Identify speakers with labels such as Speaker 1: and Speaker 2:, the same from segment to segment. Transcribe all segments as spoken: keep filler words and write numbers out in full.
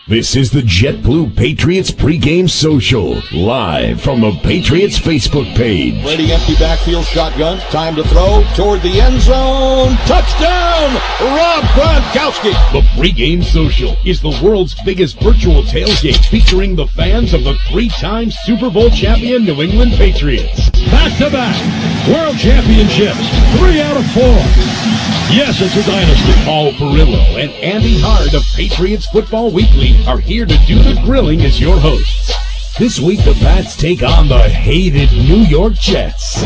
Speaker 1: This is the JetBlue Patriots pregame social, live from the Patriots Facebook page.
Speaker 2: Brady empty backfield shotgun. Time to throw toward the end zone. Touchdown, Rob Gronkowski.
Speaker 1: The pregame social is the world's biggest virtual tailgate featuring the fans of the three-time Super Bowl champion New England Patriots.
Speaker 3: Back-to-back world championships, three out of four. Yes, it's a dynasty.
Speaker 1: Paul Perillo and Andy Hard of Patriots Football Weekly are here to do the grilling as your hosts. This week, the Pats take on the hated New York Jets.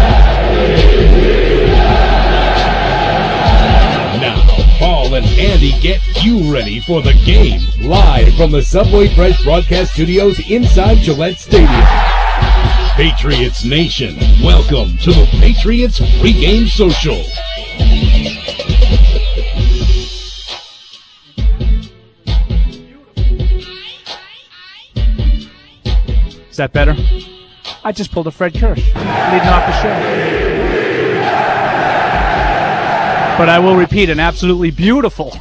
Speaker 1: Now, Paul and Andy get you ready for the game, live from the Subway Fresh broadcast studios inside Gillette Stadium. Patriots Nation, welcome to the Patriots pregame social.
Speaker 4: Is that better? I just pulled a Fred Kirsch, leading off the show. But I will repeat, an absolutely beautiful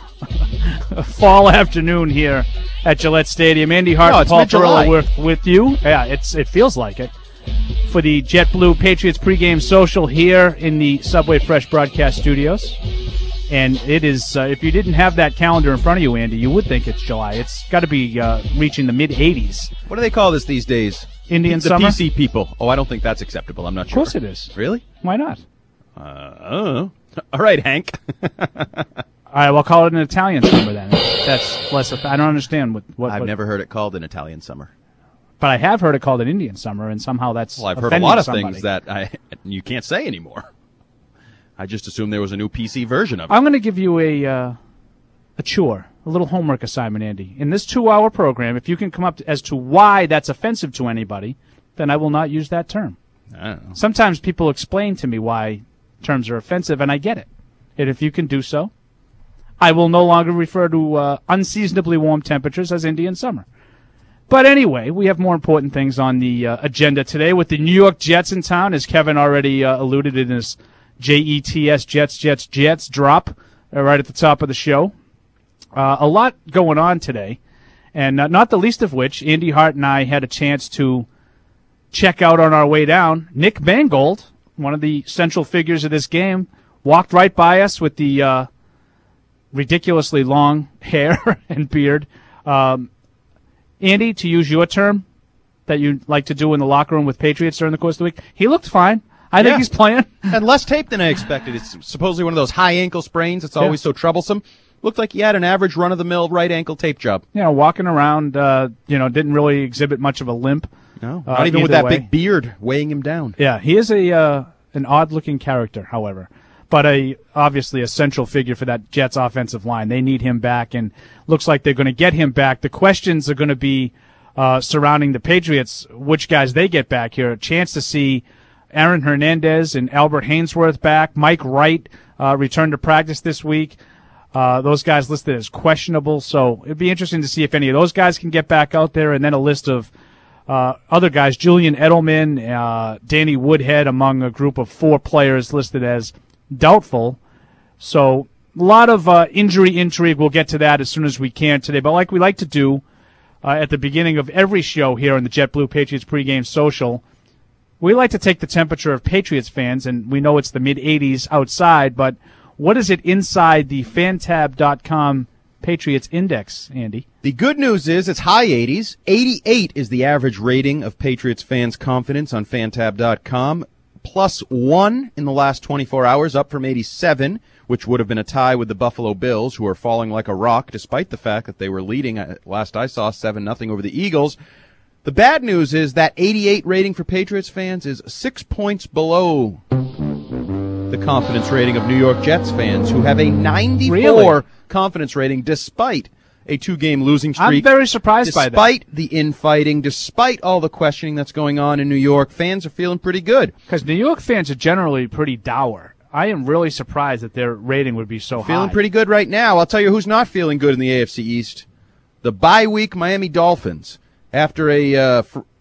Speaker 4: fall afternoon here at Gillette Stadium. Andy Hart
Speaker 5: no,
Speaker 4: and Paul Perillo with, with you. Yeah, it's it feels like it. For the JetBlue Patriots pregame social here in the Subway Fresh broadcast studios. And it is, uh, if you didn't have that calendar in front of you, Andy, you would think it's July. It's got to be uh, reaching the mid eighties.
Speaker 5: What do they call this these days?
Speaker 4: Indian
Speaker 5: the
Speaker 4: summer?
Speaker 5: P C people. Oh, I don't think that's acceptable. I'm not sure.
Speaker 4: Of course it is.
Speaker 5: Really?
Speaker 4: Why not?
Speaker 5: Uh, I don't know. All right, Hank.
Speaker 4: All right, we'll call it an Italian summer then. That's less of, I don't understand what, what
Speaker 5: I've
Speaker 4: what,
Speaker 5: never heard it called an Italian summer.
Speaker 4: But I have heard it called an Indian summer, and somehow that's
Speaker 5: Well, I've heard a lot of somebody. things that I you can't say anymore. I just assumed there was a new P C version of it.
Speaker 4: I'm going to give you a uh, a chore, a little homework assignment, Andy. In this two-hour program, if you can come up to, as to why that's offensive to anybody, then I will not use that term.
Speaker 5: I don't know.
Speaker 4: Sometimes people explain to me why terms are offensive, and I get it. And if you can do so, I will no longer refer to uh, unseasonably warm temperatures as Indian summer. But anyway, we have more important things on the uh, agenda today with the New York Jets in town, as Kevin already uh, alluded in his J E T S, Jets, Jets, Jets drop uh, right at the top of the show. Uh, a lot going on today, and uh, not the least of which, Andy Hart and I had a chance to check out on our way down. Nick Mangold, one of the central figures of this game, walked right by us with the uh, ridiculously long hair and beard. Um, Andy, to use your term that you like to do in the locker room with Patriots during the course of the week, he looked fine. I think
Speaker 5: yeah.
Speaker 4: he's playing.
Speaker 5: Had less tape than I expected. It's supposedly one of those high ankle sprains. It's always yeah. so troublesome. Looked like he had an average run-of-the-mill right ankle tape job.
Speaker 4: You know, walking around, uh, you know, didn't really exhibit much of a limp.
Speaker 5: No,
Speaker 4: uh,
Speaker 5: not even with that
Speaker 4: way.
Speaker 5: big beard weighing him down.
Speaker 4: Yeah, he is a uh, an odd-looking character, however, but a obviously a central figure for that Jets offensive line. They need him back, and looks like they're going to get him back. The questions are going to be uh, surrounding the Patriots, which guys they get back here. A chance to see Aaron Hernandez and Albert Hainsworth back. Mike Wright uh, returned to practice this week. Uh, those guys listed as questionable, so it'd be interesting to see if any of those guys can get back out there, and then a list of uh, other guys, Julian Edelman, uh, Danny Woodhead, among a group of four players listed as doubtful. So a lot of uh, injury intrigue. We'll get to that as soon as we can today, but like we like to do uh, at the beginning of every show here on the JetBlue Patriots pregame social, we like to take the temperature of Patriots fans, and we know it's the mid eighties outside, but what is it inside the fantab dot com Patriots Index, Andy?
Speaker 5: The good news is it's high eighties. eighty-eight is the average rating of Patriots fans' confidence on fantab dot com. Plus one in the last twenty-four hours, up from eighty-seven, which would have been a tie with the Buffalo Bills, who are falling like a rock, despite the fact that they were leading, last I saw, seven nothing over the Eagles. The bad news is that eighty-eight rating for Patriots fans is six points below the confidence rating of New York Jets fans, who have a ninety-four
Speaker 4: really?
Speaker 5: confidence rating despite a two-game losing streak.
Speaker 4: I'm very surprised by that.
Speaker 5: Despite the infighting, despite all the questioning that's going on in New York, fans are feeling pretty good.
Speaker 4: Because New York fans are generally pretty dour. I am really surprised that their rating would be so
Speaker 5: feeling
Speaker 4: high.
Speaker 5: Feeling pretty good right now. I'll tell you who's not feeling good in the A F C East. The bye week Miami Dolphins. After a uh, fr-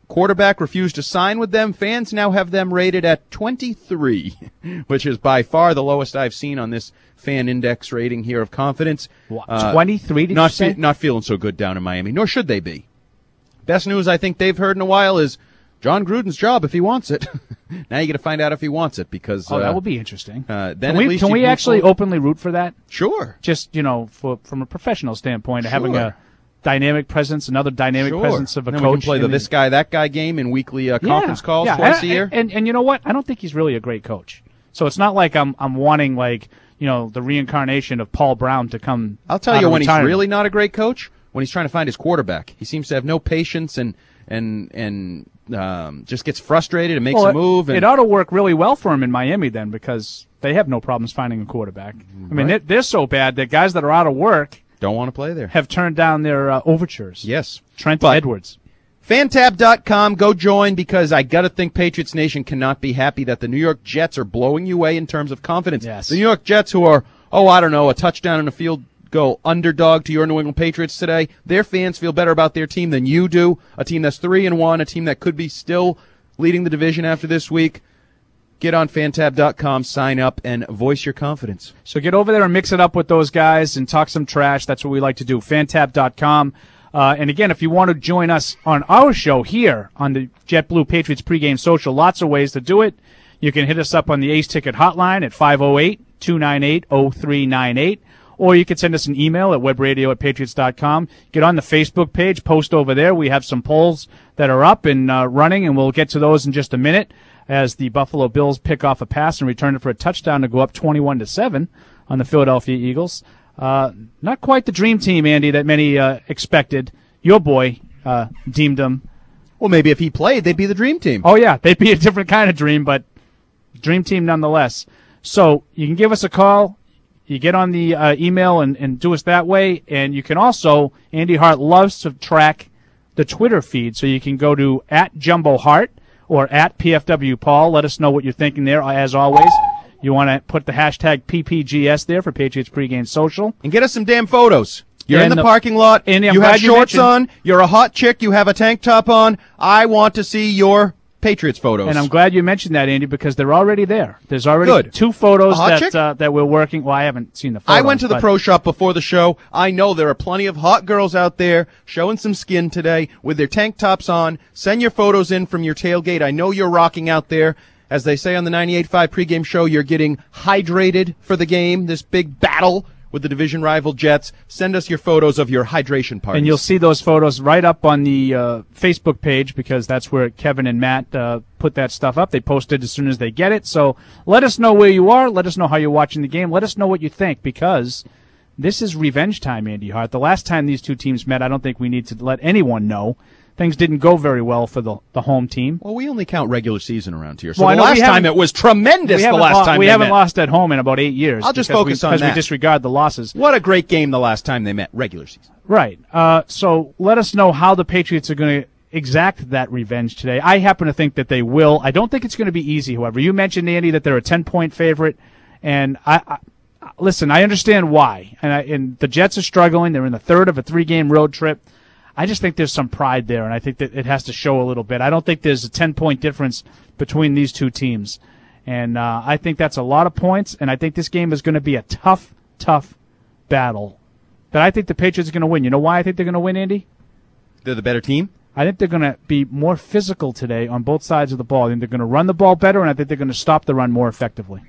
Speaker 5: Quarterback refused to sign with them. Fans now have them rated at twenty-three, which is by far the lowest I've seen on this fan index rating here of confidence.
Speaker 4: Uh, twenty-three, did
Speaker 5: not
Speaker 4: you say?
Speaker 5: Fe- not feeling so good down in Miami, nor should they be. Best news I think they've heard in a while is John Gruden's job if he wants it. Now you got to find out if he wants it because
Speaker 4: oh,
Speaker 5: uh,
Speaker 4: that would be interesting.
Speaker 5: Uh, then
Speaker 4: can we,
Speaker 5: at least
Speaker 4: can we actually
Speaker 5: forward.
Speaker 4: openly root for that?
Speaker 5: Sure.
Speaker 4: Just you know, for from a professional standpoint,
Speaker 5: Sure.
Speaker 4: having a dynamic presence, another dynamic
Speaker 5: Sure.
Speaker 4: presence of a
Speaker 5: then
Speaker 4: coach.
Speaker 5: we can play the
Speaker 4: in
Speaker 5: this guy that guy game in weekly uh, conference
Speaker 4: yeah,
Speaker 5: calls
Speaker 4: yeah.
Speaker 5: twice
Speaker 4: and,
Speaker 5: a year.
Speaker 4: And, and and you know what? I don't think he's really a great coach. So it's not like I'm I'm wanting like you know the reincarnation of Paul Brown to come.
Speaker 5: I'll tell
Speaker 4: out
Speaker 5: you
Speaker 4: of
Speaker 5: when
Speaker 4: retirement.
Speaker 5: he's really not a great coach, when he's trying to find his quarterback. He seems to have no patience and and and um, just gets frustrated and makes
Speaker 4: well,
Speaker 5: a move. And
Speaker 4: it ought to work really well for him in Miami then, because they have no problems finding a quarterback. I mean,
Speaker 5: Right.
Speaker 4: they're, they're so bad that guys that are out of work
Speaker 5: don't want to play there.
Speaker 4: have turned down their uh, overtures.
Speaker 5: Yes.
Speaker 4: Trent
Speaker 5: But-
Speaker 4: Edwards.
Speaker 5: Fantab dot com, go join because I got to think Patriots Nation cannot be happy that the New York Jets are blowing you away in terms of confidence.
Speaker 4: Yes.
Speaker 5: The New York Jets, who are, oh, I don't know, a touchdown and a field goal underdog to your New England Patriots today, their fans feel better about their team than you do. A team that's three and one, a team that could be still leading the division after this week. Get on Fantab dot com, sign up, and voice your confidence.
Speaker 4: So get over there and mix it up with those guys and talk some trash. That's what we like to do. Fantab dot com. Uh, and again, if you want to join us on our show here on the JetBlue Patriots pregame social, lots of ways to do it. You can hit us up on the Ace Ticket hotline at five oh eight, two nine eight, oh three nine eight. Or you can send us an email at webradio at patriots dot com. Get on the Facebook page, post over there. We have some polls that are up and uh, running, and we'll get to those in just a minute as the Buffalo Bills pick off a pass and return it for a touchdown to go up twenty-one to seven on the Philadelphia Eagles. Uh, not quite the dream team, Andy, that many uh, expected. Your boy uh, deemed them.
Speaker 5: Well, maybe if he played, they'd be the dream team.
Speaker 4: Oh, yeah, they'd be a different kind of dream, but dream team nonetheless. So you can give us a call. You get on the uh, email and, and do us that way. And you can also, Andy Hart loves to track the Twitter feed, so you can go to at Jumbo Hart or at P F W Paul. Let us know what you're thinking there, as always. You want to put the hashtag P P G S there for Patriots Pregame Social.
Speaker 5: And get us some damn photos. You're
Speaker 4: And
Speaker 5: in the,
Speaker 4: the-
Speaker 5: parking lot.
Speaker 4: and I'm
Speaker 5: you have
Speaker 4: glad you
Speaker 5: shorts
Speaker 4: mentioned-
Speaker 5: on. You're a hot chick. You have a tank top on. I want to see your Patriots photos.
Speaker 4: And I'm glad you mentioned that, Andy, because they're already there. There's already
Speaker 5: Good.
Speaker 4: two photos
Speaker 5: A hot
Speaker 4: that
Speaker 5: chick?
Speaker 4: uh, that we're working. Well, I haven't seen the photos.
Speaker 5: I went to the
Speaker 4: but-
Speaker 5: pro shop before the show. I know there are plenty of hot girls out there showing some skin today with their tank tops on. Send your photos in from your tailgate. I know you're rocking out there. As they say on the ninety-eight point five pregame show, you're getting hydrated for the game, this big battle with the division rival Jets. Send us your photos of your hydration parties.
Speaker 4: And you'll see those photos right up on the uh, Facebook page, because that's where Kevin and Matt uh, put that stuff up. They post it as soon as they get it. So let us know where you are. Let us know how you're watching the game. Let us know what you think, because this is revenge time, Andy Hart. The last time these two teams met, I don't think we need to let anyone know. Things didn't go very well for the the home team.
Speaker 5: Well, we only count regular season around here. So
Speaker 4: Well, I
Speaker 5: the
Speaker 4: know we
Speaker 5: last
Speaker 4: haven't-
Speaker 5: time it was tremendous.
Speaker 4: We
Speaker 5: The
Speaker 4: haven't,
Speaker 5: last
Speaker 4: lo-
Speaker 5: time
Speaker 4: we
Speaker 5: they
Speaker 4: haven't
Speaker 5: met.
Speaker 4: lost at home in about eight years.
Speaker 5: I'll just
Speaker 4: because
Speaker 5: focus
Speaker 4: we,
Speaker 5: on
Speaker 4: because
Speaker 5: that.
Speaker 4: we disregard the losses.
Speaker 5: What a great game the last time they met, regular season.
Speaker 4: Right. Uh, so let us know how the Patriots are going to exact that revenge today. I happen to think that they will. I don't think it's going to be easy, however. You mentioned, Andy, that they're a ten-point favorite, and I, I listen, I understand why. And, I, and the Jets are struggling. They're in the third of a three-game road trip. I just think there's some pride there, and I think that it has to show a little bit. I don't think there's a ten-point difference between these two teams. And uh, I think that's a lot of points, and I think this game is going to be a tough, tough battle. But I think the Patriots are going to win. You know why I think they're going to win, Andy?
Speaker 5: They're the better team.
Speaker 4: I think they're going to be more physical today on both sides of the ball. I think they're going to run the ball better, and I think they're going to stop the run more effectively.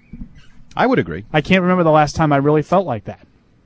Speaker 5: I would agree.
Speaker 4: I can't remember the last time I really felt like that.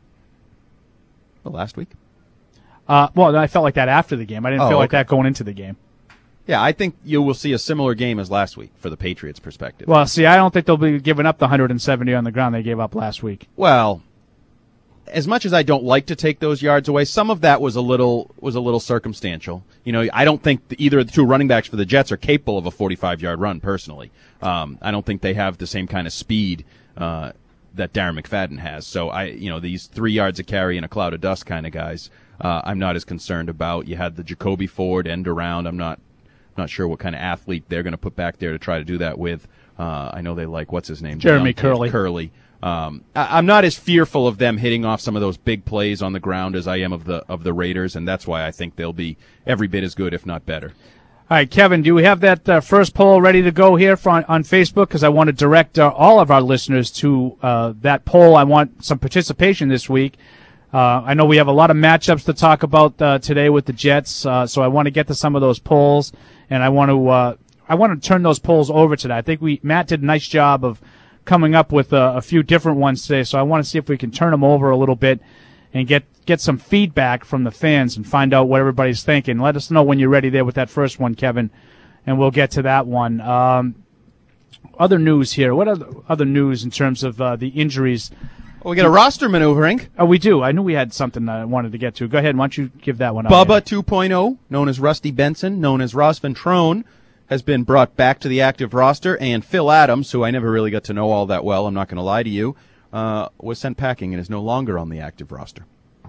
Speaker 5: Well, last week.
Speaker 4: Uh, well, I felt like that after the game. I didn't
Speaker 5: Oh,
Speaker 4: feel like
Speaker 5: okay.
Speaker 4: that going into the game.
Speaker 5: Yeah, I think you will see a similar game as last week for the Patriots' perspective.
Speaker 4: Well, see, I don't think they'll be giving up the one hundred seventy on the ground they gave up last week.
Speaker 5: Well, as much as I don't like to take those yards away, some of that was a little was a little circumstantial. You know, I don't think the, either of the two running backs for the Jets are capable of a forty-five-yard run. Personally, um, I don't think they have the same kind of speed uh, that Darren McFadden has. So I, you know, these three yards a carry in a cloud of dust kind of guys, uh, I'm not as concerned about. You had the Jacoby Ford end around. I'm not not sure what kind of athlete they're going to put back there to try to do that with. Uh, I know they like what's his name,
Speaker 4: Jeremy
Speaker 5: The young kid,
Speaker 4: Curley.
Speaker 5: Curley. Um, I, I'm not as fearful of them hitting off some of those big plays on the ground as I am of the of the Raiders, and that's why I think they'll be every bit as good, if not better.
Speaker 4: All All right, Kevin, do we have that uh, first poll ready to go here for, on, on Facebook? Because I want to direct uh, all of our listeners to uh, that poll. I want some participation this week. Uh, I know we have a lot of matchups to talk about uh, today with the Jets, uh, so I want to get to some of those polls, and I want to uh, I want to turn those polls over today. I think we Matt did a nice job of coming up with uh, a few different ones today, so I want to see if we can turn them over a little bit and get get some feedback from the fans and find out what everybody's thinking. Let us know when you're ready there with that first one, Kevin, and we'll get to that one. Um, other news here. What other, other news in terms of uh, the injuries?
Speaker 5: Well, we got a roster maneuvering.
Speaker 4: Oh, we do. I knew we had something I wanted to get to. Go ahead. Why don't you give that one up?
Speaker 5: Bubba two point oh, known as Rusty Benson, known as Ross Ventrone, has been brought back to the active roster, and Phil Adams, who I never really got to know all that well, I'm not going to lie to you, uh, was sent packing and is no longer on the active roster.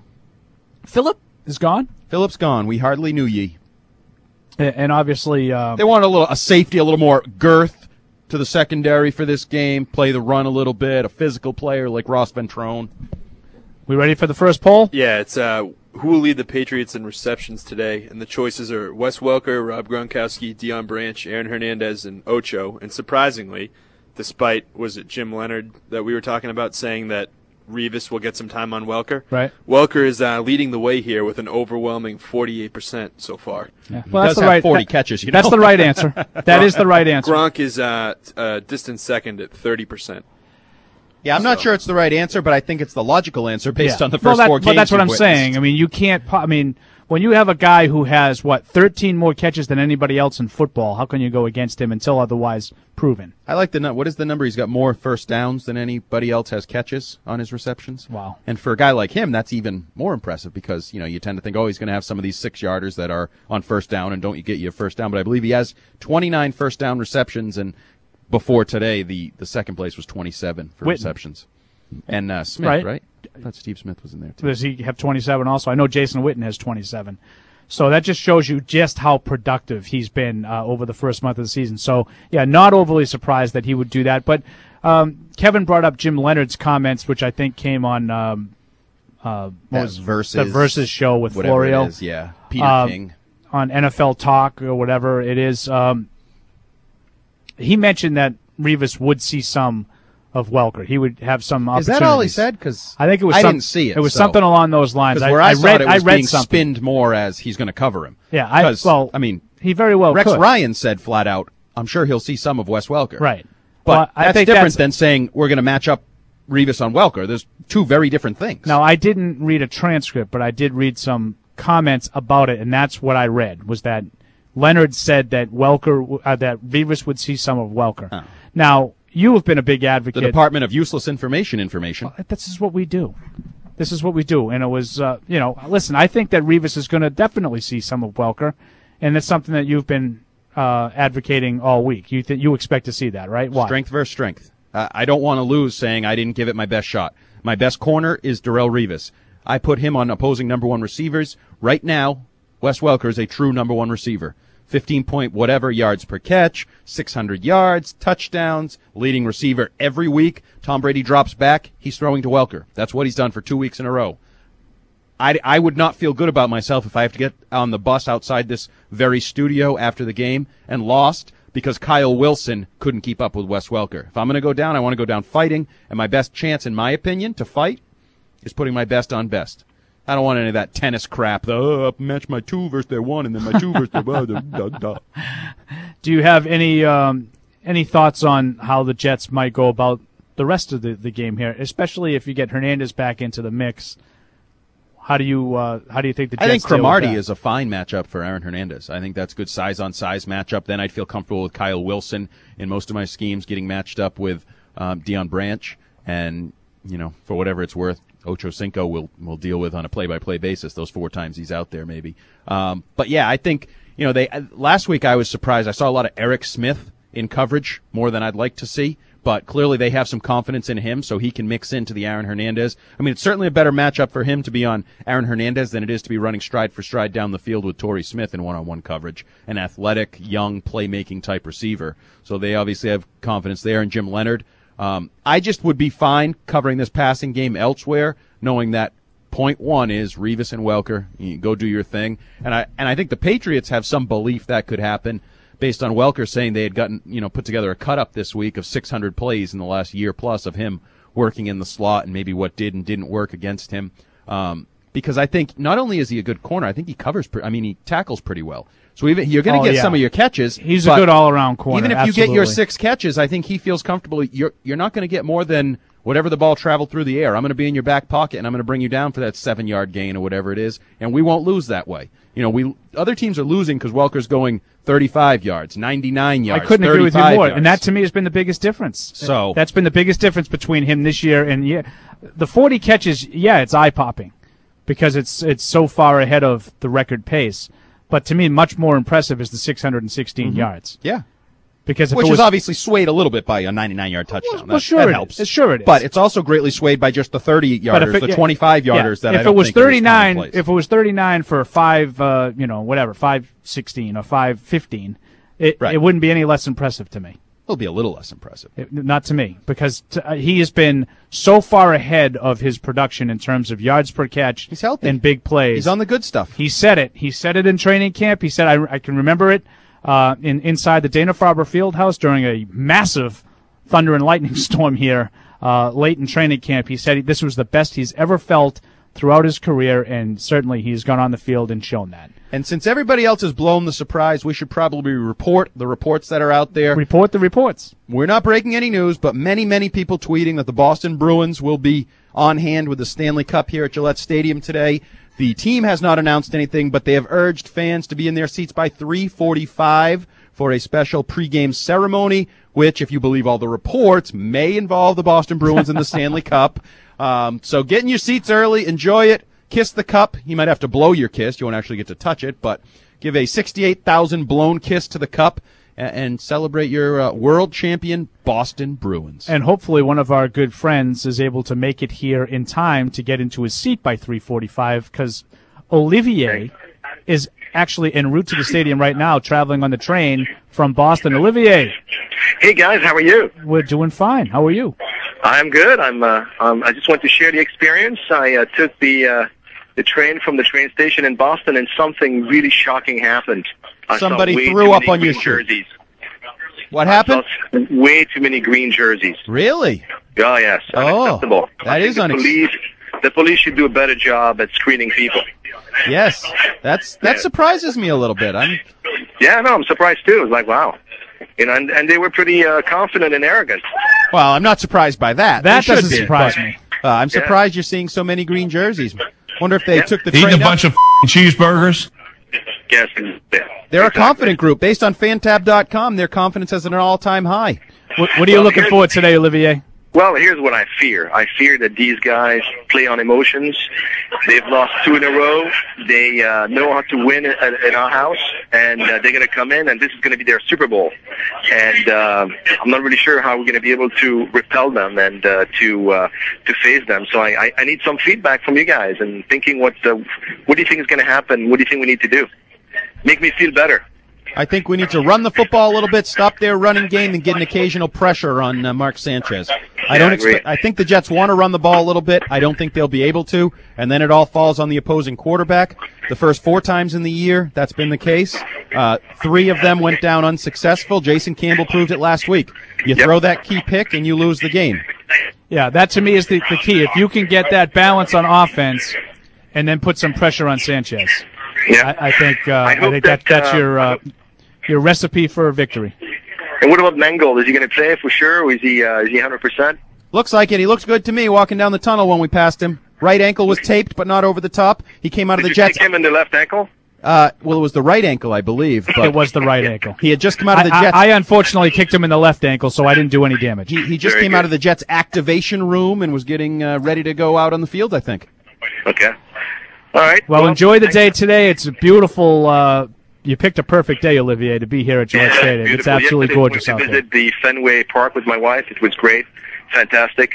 Speaker 4: Phillip is gone?
Speaker 5: Phillip's gone. We hardly knew ye.
Speaker 4: And obviously... Uh,
Speaker 5: they wanted a little a safety, a little more girth to the secondary for this game, play the run a little bit, a physical player like Ross Ventrone.
Speaker 4: We ready for the first poll?
Speaker 6: Yeah, it's uh, who will lead the Patriots in receptions today, and the choices are Wes Welker, Rob Gronkowski, Deion Branch, Aaron Hernandez, and Ocho. And surprisingly, despite, was it Jim Leonard that we were talking about saying that Revis will get some time on Welker?
Speaker 4: Right.
Speaker 6: Welker is uh, leading the way here with an overwhelming forty-eight percent so far.
Speaker 4: Yeah.
Speaker 5: Well, he that's does the have right, forty that, catches. You know?
Speaker 4: That's the right answer. That is the right answer.
Speaker 6: Gronk is uh, uh, distant second at thirty percent.
Speaker 5: Yeah, I'm so. not sure it's the right answer, but I think it's the logical answer based
Speaker 4: yeah.
Speaker 5: on the first
Speaker 4: well, that,
Speaker 5: four games.
Speaker 4: But that's what I'm
Speaker 5: witnessed.
Speaker 4: saying. I mean, you can't. I mean, when you have a guy who has what thirteen more catches than anybody else in football, how can you go against him until otherwise proven?
Speaker 5: I like the what is the number? He's got more first downs than anybody else has catches on his receptions.
Speaker 4: Wow!
Speaker 5: And for a guy like him, that's even more impressive because you know you tend to think, oh, he's going to have some of these six yarders that are on first down and don't you get you a first down. But I believe he has twenty-nine first down receptions, and before today, the the second place was twenty-seven for
Speaker 4: Witten.
Speaker 5: receptions. And uh, Smith,
Speaker 4: right?
Speaker 5: right? I thought Steve Smith was in there too.
Speaker 4: Does he have twenty-seven also? I know Jason Witten has twenty-seven. So that just shows you just how productive he's been uh, over the first month of the season. So, yeah, not overly surprised that he would do that. But um, Kevin brought up Jim Leonard's comments, which I think came on um, uh, what was
Speaker 5: versus,
Speaker 4: the Versus show with
Speaker 5: whatever
Speaker 4: Florio.
Speaker 5: It is, yeah, Peter
Speaker 4: uh,
Speaker 5: King.
Speaker 4: On N F L Talk or whatever it is. Um, he mentioned that Revis would see some of Welker. He would have some opportunities.
Speaker 5: Is that all he said? Because
Speaker 4: I think it was.
Speaker 5: I
Speaker 4: some,
Speaker 5: didn't see it.
Speaker 4: It was
Speaker 5: so.
Speaker 4: something along those lines. I,
Speaker 5: where
Speaker 4: I,
Speaker 5: I,
Speaker 4: I
Speaker 5: saw
Speaker 4: read.
Speaker 5: it, it was
Speaker 4: I read
Speaker 5: being
Speaker 4: something.
Speaker 5: spinned more as he's going to cover him.
Speaker 4: Yeah, I well,
Speaker 5: I mean,
Speaker 4: he very well.
Speaker 5: Rex
Speaker 4: could.
Speaker 5: Ryan said flat out, "I'm sure he'll see some of Wes Welker."
Speaker 4: Right,
Speaker 5: but
Speaker 4: well, I
Speaker 5: that's
Speaker 4: think
Speaker 5: different
Speaker 4: that's,
Speaker 5: than saying we're going to match up Revis on Welker. There's two very different things.
Speaker 4: Now, I didn't read a transcript, but I did read some comments about it, and that's what I read was that Leonard said that Welker, uh, that Revis would see some of Welker.
Speaker 5: Oh.
Speaker 4: Now. You have been a big advocate.
Speaker 5: The Department of Useless Information information.
Speaker 4: Well, this is what we do. This is what we do. And it was, uh, you know, listen, I think that Revis is going to definitely see some of Welker, and it's something that you've been uh, advocating all week. You th- you expect to see that, right? Why?
Speaker 5: Strength versus strength. Uh, I don't want to lose saying I didn't give it my best shot. My best corner is Darrelle Revis. I put him on opposing number one receivers. Right now, Wes Welker is a true number one receiver. fifteen point whatever yards per catch, six hundred yards, touchdowns, leading receiver every week. Tom Brady drops back, he's throwing to Welker. That's what he's done for two weeks in a row. I, I would not feel good about myself if I have to get on the bus outside this very studio after the game and lost because Kyle Wilson couldn't keep up with Wes Welker. If I'm going to go down, I want to go down fighting, and my best chance, in my opinion, to fight is putting my best on best. I don't want any of that tennis crap. The, oh, I'll match my two versus their one, and then my two versus their one. Da, da, da.
Speaker 4: Do you have any um, any thoughts on how the Jets might go about the rest of the, the game here, especially if you get Hernandez back into the mix? How do you uh, how do you think the Jets
Speaker 5: I think
Speaker 4: deal with
Speaker 5: Cromartie
Speaker 4: that?
Speaker 5: is a fine matchup for Aaron Hernandez. I think that's good size on size matchup. Then I'd feel comfortable with Kyle Wilson in most of my schemes getting matched up with um, Deion Branch, and you know, for whatever it's worth, Ocho Cinco will will deal with on a play-by-play basis those four times he's out there maybe. Um, but yeah, I think, you know, they last week I was surprised. I saw a lot of Eric Smith in coverage more than I'd like to see, but clearly they have some confidence in him so he can mix into the Aaron Hernandez. I mean, it's certainly a better matchup for him to be on Aaron Hernandez than it is to be running stride for stride down the field with Torrey Smith in one-on-one coverage, an athletic, young, playmaking type receiver. So they obviously have confidence there in Jim Leonard. Um, I just would be fine covering this passing game elsewhere, knowing that point one is Revis and Welker. You go do your thing. And I and I think the Patriots have some belief that could happen based on Welker saying they had gotten, you know, put together a cut-up this week of six hundred plays in the last year plus of him working in the slot and maybe what did and didn't work against him. Um, because I think not only is he a good corner, I think he covers, pre- I mean, he tackles pretty well. So even you're going to
Speaker 4: Oh,
Speaker 5: get
Speaker 4: yeah.
Speaker 5: some of your catches.
Speaker 4: He's a
Speaker 5: but
Speaker 4: good all-around corner.
Speaker 5: Even if
Speaker 4: absolutely.
Speaker 5: you get your six catches, I think he feels comfortable. You're you're not going to get more than whatever the ball traveled through the air. I'm going to be in your back pocket, and I'm going to bring you down for that seven-yard gain or whatever it is, and we won't lose that way. You know, we other teams are losing because Welker's going thirty-five yards, ninety-nine yards,
Speaker 4: I couldn't agree with you more,
Speaker 5: yards.
Speaker 4: and that to me has been the biggest difference.
Speaker 5: So
Speaker 4: that's been the biggest difference between him this year and yeah, the forty catches. Yeah, it's eye-popping because it's it's so far ahead of the record pace. But to me, much more impressive is the six hundred sixteen
Speaker 5: mm-hmm.
Speaker 4: yards.
Speaker 5: Yeah.
Speaker 4: Because if
Speaker 5: Which
Speaker 4: it was,
Speaker 5: is obviously swayed a little bit by a ninety-nine-yard touchdown.
Speaker 4: Well,
Speaker 5: that,
Speaker 4: sure
Speaker 5: that
Speaker 4: it
Speaker 5: helps.
Speaker 4: is. Sure it is.
Speaker 5: But it's also greatly swayed by just the thirty-yarders,
Speaker 4: it-
Speaker 5: the
Speaker 4: yeah,
Speaker 5: twenty-five-yarders
Speaker 4: yeah.
Speaker 5: that
Speaker 4: if
Speaker 5: I don't
Speaker 4: it was
Speaker 5: think are as
Speaker 4: thirty-nine,
Speaker 5: commonplace.
Speaker 4: if it was thirty-nine for five, uh, you know, whatever, five sixteen or five fifteen, it
Speaker 5: Right.
Speaker 4: it wouldn't be any less impressive to me.
Speaker 5: It'll be a little less impressive.
Speaker 4: It, not to me, because t- uh, he has been so far ahead of his production in terms of yards per catch
Speaker 5: He's healthy.
Speaker 4: and big plays.
Speaker 5: He's on the good stuff.
Speaker 4: He said it. He said it in training camp. He said, I, I can remember it uh, in inside the Dana-Farber Fieldhouse during a massive thunder and lightning storm here uh, late in training camp. He said he, this was the best he's ever felt throughout his career, and certainly he's gone on the field and shown that.
Speaker 5: And since everybody else has blown the surprise, we should probably report the reports that are out there.
Speaker 4: Report the reports.
Speaker 5: We're not breaking any news, but many, many people tweeting that the Boston Bruins will be on hand with the Stanley Cup here at Gillette Stadium today. The team has not announced anything, but they have urged fans to be in their seats by three forty-five for a special pregame ceremony, which, if you believe all the reports, may involve the Boston Bruins in the Stanley Cup. Um, so get in your seats early, enjoy it, kiss the cup. You might have to blow your kiss. You won't actually get to touch it, but give a sixty-eight thousand blown kiss to the cup and, and celebrate your uh, world champion Boston Bruins.
Speaker 4: And hopefully one of our good friends is able to make it here in time to get into his seat by three forty-five, because Olivier is actually en route to the stadium right now, traveling on the train from Boston. Olivier,
Speaker 7: Hey guys, how are you?
Speaker 4: we're doing fine. How are you?
Speaker 7: I'm good. I'm. Uh, um, I just want to share the experience. I uh, took the uh, the train from the train station in Boston, and something really shocking happened. I saw
Speaker 5: Somebody
Speaker 7: way
Speaker 5: threw
Speaker 7: too
Speaker 5: up
Speaker 7: many
Speaker 5: on your
Speaker 7: green
Speaker 5: shirt.
Speaker 7: jerseys.
Speaker 5: What
Speaker 7: I
Speaker 5: happened?
Speaker 7: saw way too many green jerseys.
Speaker 5: Really?
Speaker 7: Oh yes,
Speaker 5: Oh,
Speaker 7: unacceptable.
Speaker 5: that
Speaker 7: I think
Speaker 5: is
Speaker 7: the
Speaker 5: unex-
Speaker 7: police. The police should do a better job at screening people.
Speaker 5: Yes. That's that surprises me a little bit. I'm
Speaker 7: Yeah, no, I'm surprised too. It's like wow, you know, and, and they were pretty uh, confident and arrogant.
Speaker 5: well, I'm not surprised by that.
Speaker 4: That
Speaker 5: They should
Speaker 4: doesn't
Speaker 5: be,
Speaker 4: surprise
Speaker 5: but,
Speaker 4: me.
Speaker 5: Uh, I'm surprised you're seeing so many green jerseys. Wonder if they
Speaker 7: Yeah.
Speaker 5: took the
Speaker 3: Eating
Speaker 5: train
Speaker 3: a bunch
Speaker 5: up.
Speaker 3: of cheeseburgers.
Speaker 7: Yes,
Speaker 5: They're a confident group. Based on Fantab dot com, their confidence is at an all-time high.
Speaker 4: What, what are you
Speaker 7: Well,
Speaker 4: looking
Speaker 7: here's-
Speaker 4: for today, Olivier?
Speaker 7: Well, here's what I fear. I fear that these guys play on emotions. They've lost two in a row. They uh, know how to win at, at our house, and uh, they're going to come in, and this is going to be their Super Bowl. And uh, I'm not really sure how we're going to be able to repel them and uh, to uh, to face them. So I, I, I need some feedback from you guys and thinking what uh, what do you think is going to happen? What do you think we need to do? Make me feel better.
Speaker 5: I think we need to run the football a little bit, stop their running game, and get an occasional pressure on uh, Mark Sanchez. I don't
Speaker 7: I agree.
Speaker 5: expect. I think the Jets want to run the ball a little bit. I don't think they'll be able to, and then it all falls on the opposing quarterback. The first four times in the year, that's been the case. Uh, three of them went down unsuccessful. Jason Campbell proved it last week. You
Speaker 7: Yep.
Speaker 5: throw that key pick, and you lose the game.
Speaker 4: Yeah, that to me is the, the key. If you can get that balance on offense and then put some pressure on Sanchez,
Speaker 7: Yeah.
Speaker 4: I, I think uh, I,
Speaker 7: I hope
Speaker 4: think that,
Speaker 7: that,
Speaker 4: that's
Speaker 7: uh,
Speaker 4: your uh, your recipe for a victory.
Speaker 7: And what about Mangold? Is he going to play for sure, or is he uh, is he one hundred percent?
Speaker 5: Looks like it. He looks good to me walking down the tunnel when we passed him. Right ankle was taped, but not over the top. He came out of
Speaker 7: Did
Speaker 5: the
Speaker 7: you
Speaker 5: Jets.
Speaker 7: kick him in the left ankle?
Speaker 5: Uh, well, it was the right ankle, I believe. But
Speaker 4: It was the right ankle.
Speaker 5: He had just come out
Speaker 4: I,
Speaker 5: of the
Speaker 4: I,
Speaker 5: Jets.
Speaker 4: I unfortunately kicked him in the left ankle, so I didn't do any damage.
Speaker 5: He, he just
Speaker 7: Very
Speaker 5: came
Speaker 7: good.
Speaker 5: out of the Jets activation room and was getting uh, ready to go out on the field, I think.
Speaker 7: Okay. All right.
Speaker 4: Well, enjoy the
Speaker 7: thanks.
Speaker 4: day today. It's a beautiful. Uh, you picked a perfect day, Olivier, to be here at Gillette
Speaker 7: Yeah,
Speaker 4: Stadium. It's
Speaker 7: beautiful.
Speaker 4: absolutely
Speaker 7: Yesterday,
Speaker 4: gorgeous
Speaker 7: we
Speaker 4: out there.
Speaker 7: visited the Fenway Park with my wife. It was great. Fantastic.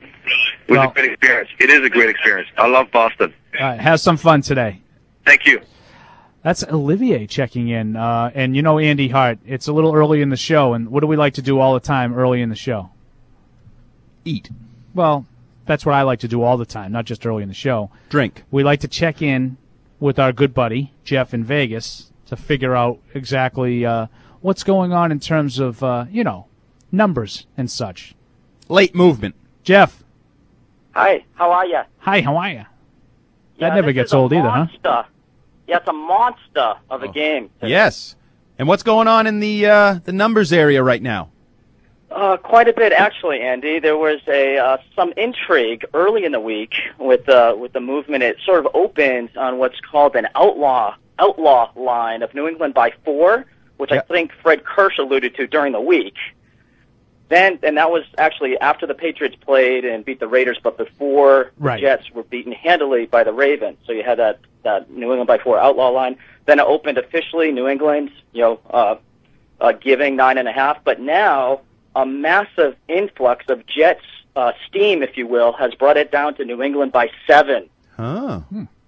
Speaker 7: It was
Speaker 4: Well-
Speaker 7: a great experience. It is a great experience. I love Boston.
Speaker 4: All right, have some fun today.
Speaker 7: Thank you.
Speaker 4: That's Olivier checking in. Uh, and you know, Andy Hart, it's a little early in the show. And what do we like to do all the time early in the show?
Speaker 5: Eat.
Speaker 4: Well, that's what I like to do all the time, not just early in the show.
Speaker 5: Drink.
Speaker 4: We like to check in with our good buddy, Jeff in Vegas, to figure out exactly uh, what's going on in terms of, uh, you know, numbers and such.
Speaker 5: Late movement.
Speaker 4: Jeff.
Speaker 8: Hi, how are you?
Speaker 4: Hi, how are you? That
Speaker 8: Yeah,
Speaker 4: never
Speaker 8: this
Speaker 4: gets
Speaker 8: is a
Speaker 4: old either, huh?
Speaker 8: monster. Yeah, it's a monster of a game.
Speaker 5: Yes. And what's going on in the uh, the numbers area right now?
Speaker 8: Uh, quite a bit, actually, Andy. There was a uh, some intrigue early in the week with uh, with the movement. It sort of opened on what's called an outlaw outlaw line of New England by four, which
Speaker 5: Yep.
Speaker 8: I think Fred Kirsch alluded to during the week. Then, and that was actually after the Patriots played and beat the Raiders, but before
Speaker 4: Right.
Speaker 8: the Jets were beaten handily by the Ravens. So you had that, that New England by four outlaw line. Then it opened officially, New England, you know, uh, uh, giving nine and a half. But now a massive influx of Jets uh, steam, if you will, has brought it down to New England by seven.
Speaker 5: Oh.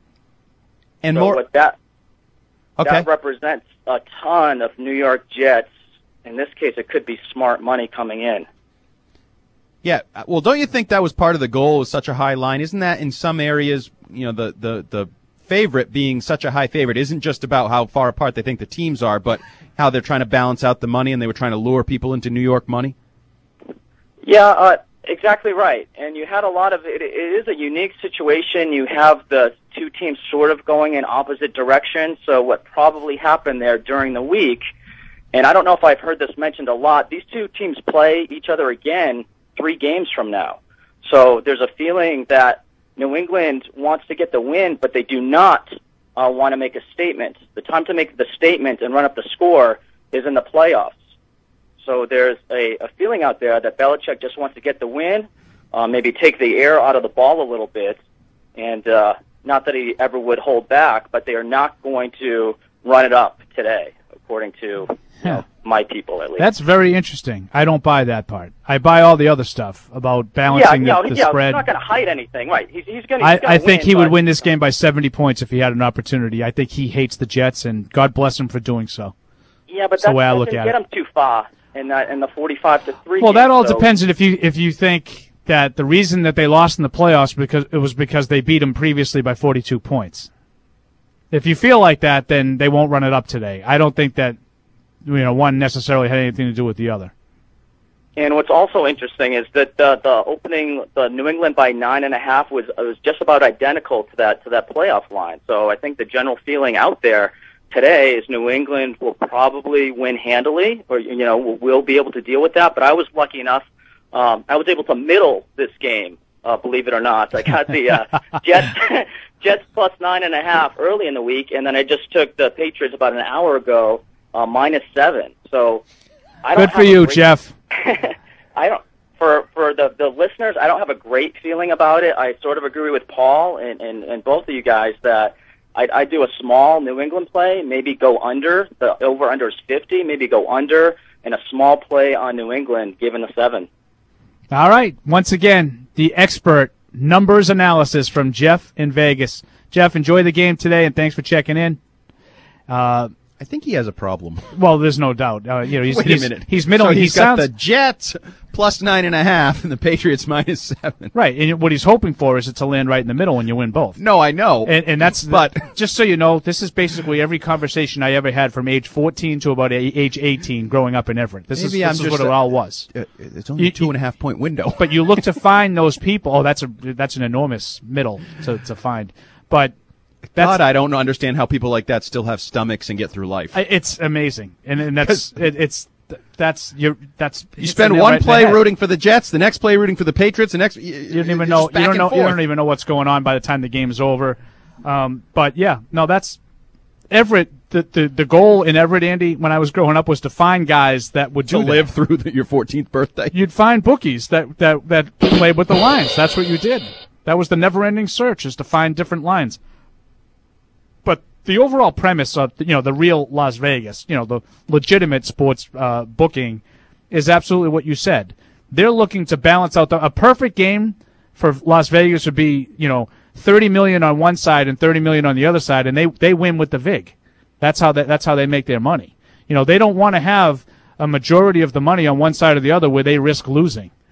Speaker 5: And
Speaker 8: So
Speaker 5: more.
Speaker 8: what that
Speaker 5: Okay.
Speaker 8: that represents a ton of New York Jets. In this case, it could be smart money coming in.
Speaker 5: Yeah. Well, don't you think that was part of the goal with such a high line? Isn't that in some areas, you know, the, the, the favorite being such a high favorite isn't just about how far apart they think the teams are, but how they're trying to balance out the money and they were trying to lure people into New York money?
Speaker 8: Yeah, uh, exactly right. And you had a lot of it. It is a unique situation. You have the two teams sort of going in opposite directions. So what probably happened there during the week, and I don't know if I've heard this mentioned a lot, these two teams play each other again three games from now. So there's a feeling that New England wants to get the win, but they do not uh, want to make a statement. The time to make the statement and run up the score is in the playoffs. So there's a, a feeling out there that Belichick just wants to get the win, uh, maybe take the air out of the ball a little bit, and uh, not that he ever would hold back, but they are not going to run it up today, according to you know, my people at least.
Speaker 4: That's very interesting. I don't buy that part. I buy all the other stuff about
Speaker 8: yeah,
Speaker 4: balancing
Speaker 8: yeah,
Speaker 4: the, the
Speaker 8: yeah,
Speaker 4: spread.
Speaker 8: he's not going to hide anything, right? He's, he's going to.
Speaker 4: I, I think
Speaker 8: win,
Speaker 4: he would
Speaker 8: but-
Speaker 4: win this game by seventy points if he had an opportunity. I think he hates the Jets, and God bless him for doing so.
Speaker 8: Yeah, but
Speaker 4: That's the
Speaker 8: that
Speaker 4: way I
Speaker 8: doesn't
Speaker 4: look at
Speaker 8: get
Speaker 4: it.
Speaker 8: him too far in that in the forty-five to three.
Speaker 4: Well,
Speaker 8: game,
Speaker 4: that all
Speaker 8: so-
Speaker 4: depends on if you if you think that the reason that they lost in the playoffs because it was because they beat them previously by forty-two points. If you feel like that, then they won't run it up today. I don't think that you know one necessarily had anything to do with the other.
Speaker 8: And what's also interesting is that the, the opening, the New England by nine and a half was was just about identical to that to that playoff line. So I think the general feeling out there today is New England will probably win handily, or you know will, will be able to deal with that. But I was lucky enough; um, I was able to middle this game. Uh, believe it or not, I got the uh, Jets Jets plus nine and a half early in the week, and then I just took the Patriots about an hour ago uh, minus seven. So I don't
Speaker 4: Good for
Speaker 8: have a
Speaker 4: you,
Speaker 8: great-
Speaker 4: Jeff.
Speaker 8: I don't for for the the listeners. I don't have a great feeling about it. I sort of agree with Paul and and, and both of you guys that I I do a small New England play, maybe go under. The over under is fifty. Maybe go under and a small play on New England, given the seven.
Speaker 4: All right. Once again, the expert numbers analysis from Jeff in Vegas. Jeff, enjoy the game today, and thanks for checking in. Uh,
Speaker 5: I think he has a problem.
Speaker 4: well, there's no doubt. Uh, you know, he's,
Speaker 5: Wait
Speaker 4: he's,
Speaker 5: a minute.
Speaker 4: He's middle.
Speaker 5: So
Speaker 4: he
Speaker 5: he's
Speaker 4: sounds
Speaker 5: got the Jets plus nine and a half and the Patriots minus seven.
Speaker 4: right, and what he's hoping for is it to land right in the middle when you win both.
Speaker 5: No, I know.
Speaker 4: And, and that's
Speaker 5: But-
Speaker 4: just so you know, this is basically every conversation I ever had from age fourteen to about a, age eighteen growing up in Everett. This is,
Speaker 5: Maybe
Speaker 4: this
Speaker 5: I'm
Speaker 4: is
Speaker 5: just
Speaker 4: what it
Speaker 5: a-
Speaker 4: all was.
Speaker 5: Uh, it's only
Speaker 4: You-
Speaker 5: a two and a half point window.
Speaker 4: But you look to find those people. Oh, that's a that's an enormous middle to to find. But that's
Speaker 5: God, I don't understand how people like that still have stomachs and get through life.
Speaker 4: I- it's amazing, and, and that's it, it's that's you that's
Speaker 5: you spend
Speaker 4: it's
Speaker 5: one
Speaker 4: right in the
Speaker 5: play
Speaker 4: head.
Speaker 5: rooting for the Jets, the next play rooting for the Patriots, the next you
Speaker 4: You don't even know you don't know you don't even know what's going on by the time the game is over. Um, but yeah, no, that's Everett. The, the the goal in Everett, Andy, when I was growing up, was to find guys that would
Speaker 5: to
Speaker 4: do that.
Speaker 5: live through the, your fourteenth birthday.
Speaker 4: You'd find bookies that, that, that played with the lines. That's what you did. That was the never-ending search, is to find different lines. But the overall premise of, you know, the real Las Vegas, you know, the legitimate sports uh, booking is absolutely what you said. They're looking to balance out the, a perfect game for Las Vegas would be, you know, thirty million on one side and thirty million on the other side, and they, they win with the vig. That's how they, that's how they make their money. You know, they don't want to have a majority of the money on one side or the other where they risk losing.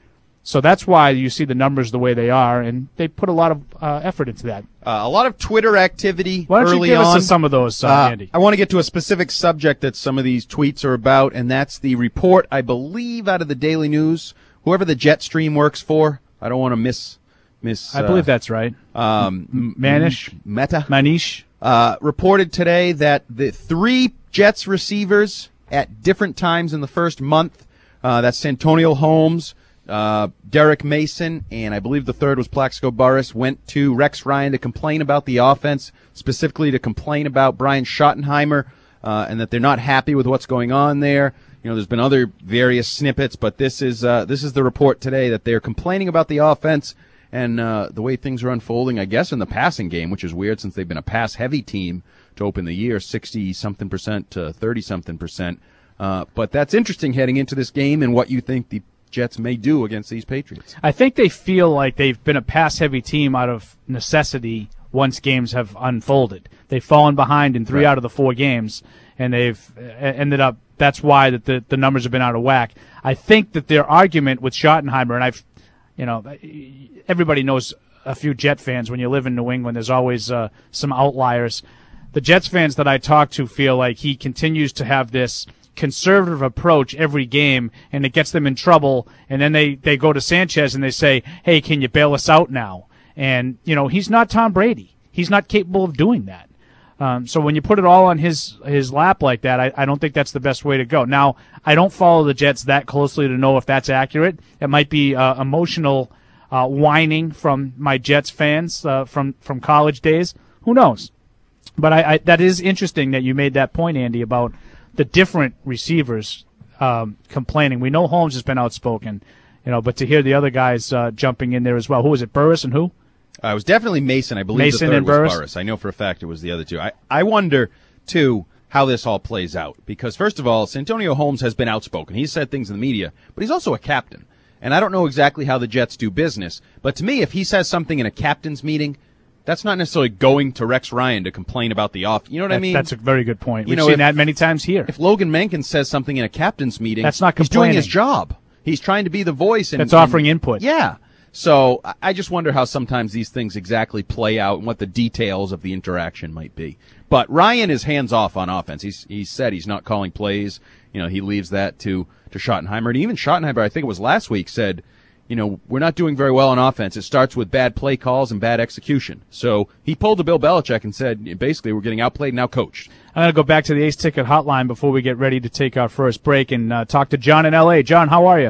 Speaker 4: So that's why you see the numbers the way they are, and they put a lot of uh, effort into that.
Speaker 5: Uh, a lot of Twitter activity
Speaker 4: Why don't
Speaker 5: early
Speaker 4: you give
Speaker 5: on.
Speaker 4: us some of those, uh,
Speaker 5: Uh,
Speaker 4: Andy?
Speaker 5: I want to get to a specific subject that some of these tweets are about, and that's the report, I believe, out of the Daily News. Whoever the Jetstream works for, I don't want to miss miss.
Speaker 4: I
Speaker 5: uh,
Speaker 4: believe that's right.
Speaker 5: um,
Speaker 4: M- Manish,
Speaker 5: Meta
Speaker 4: Manish.
Speaker 5: uh, reported today that the three Jets receivers at different times in the first month, uh, that's Santonio Holmes, uh, Derek Mason, and I believe the third was Plaxico Burress, went to Rex Ryan to complain about the offense, specifically to complain about Brian Schottenheimer, uh, and that they're not happy with what's going on there. You know, there's been other various snippets, but this is uh, this is the report today that they're complaining about the offense and uh, the way things are unfolding, I guess, in the passing game, which is weird since they've been a pass-heavy team to open the year, sixty-something percent to thirty-something percent. Uh, but that's interesting heading into this game and what you think the Jets may do against these Patriots.
Speaker 4: I think they feel like they've been a pass-heavy team out of necessity once games have unfolded. They've fallen behind in three
Speaker 5: Right.
Speaker 4: out of the four games, and they've uh, ended up. That's why that the the numbers have been out of whack. I think that their argument with Schottenheimer, and I've, you know, everybody knows a few Jet fans. When you live in New England, there's always uh, some outliers. The Jets fans that I talk to feel like he continues to have this conservative approach every game, and it gets them in trouble. And then they, they go to Sanchez and they say, hey, can you bail us out now? And, you know, he's not Tom Brady. He's not capable of doing that. Um, so when you put it all on his his lap like that, I, I don't think that's the best way to go. Now, I don't follow the Jets that closely to know if that's accurate. It might be uh, emotional uh, whining from my Jets fans uh, from, from college days. Who knows? But I, I, that is interesting that you made that point, Andy, about the different receivers um, complaining. We know Holmes has been outspoken, you know, but to hear the other guys uh, jumping in there as well. Who was it, Burress and who?
Speaker 5: Uh, it was definitely Mason. I believe
Speaker 4: Mason
Speaker 5: the third
Speaker 4: and
Speaker 5: was
Speaker 4: Burress?
Speaker 5: Burress. I know for a fact it was the other two. I, I wonder, too, how this all plays out. Because, first of all, Santonio Holmes has been outspoken. He's said things in the media, but he's also a captain. And I don't know exactly how the Jets do business. But to me, if he says something in a captain's meeting, that's not necessarily going to Rex Ryan to complain about the off. You know what
Speaker 4: That,
Speaker 5: I mean?
Speaker 4: That's a very good point.
Speaker 5: You
Speaker 4: We've
Speaker 5: know,
Speaker 4: seen
Speaker 5: if-
Speaker 4: that many times here.
Speaker 5: If Logan Menken says something in a captain's meeting,
Speaker 4: That's not
Speaker 5: he's doing his
Speaker 4: complaining.
Speaker 5: job. He's trying to be the voice. And,
Speaker 4: That's offering
Speaker 5: and-
Speaker 4: input.
Speaker 5: Yeah. So I- I just wonder how sometimes these things exactly play out and what the details of the interaction might be. But Ryan is hands off on offense. He's he said he's not calling plays. You know, he leaves that to to Schottenheimer. And even Schottenheimer, I think it was last week, said, you know, we're not doing very well on offense. It starts with bad play calls and bad execution. So he pulled to Bill Belichick and said, basically, we're getting outplayed and outcoached.
Speaker 4: I'm going to go back to the Ace Ticket hotline before we get ready to take our first break and uh, talk to John in L A. John, how are you?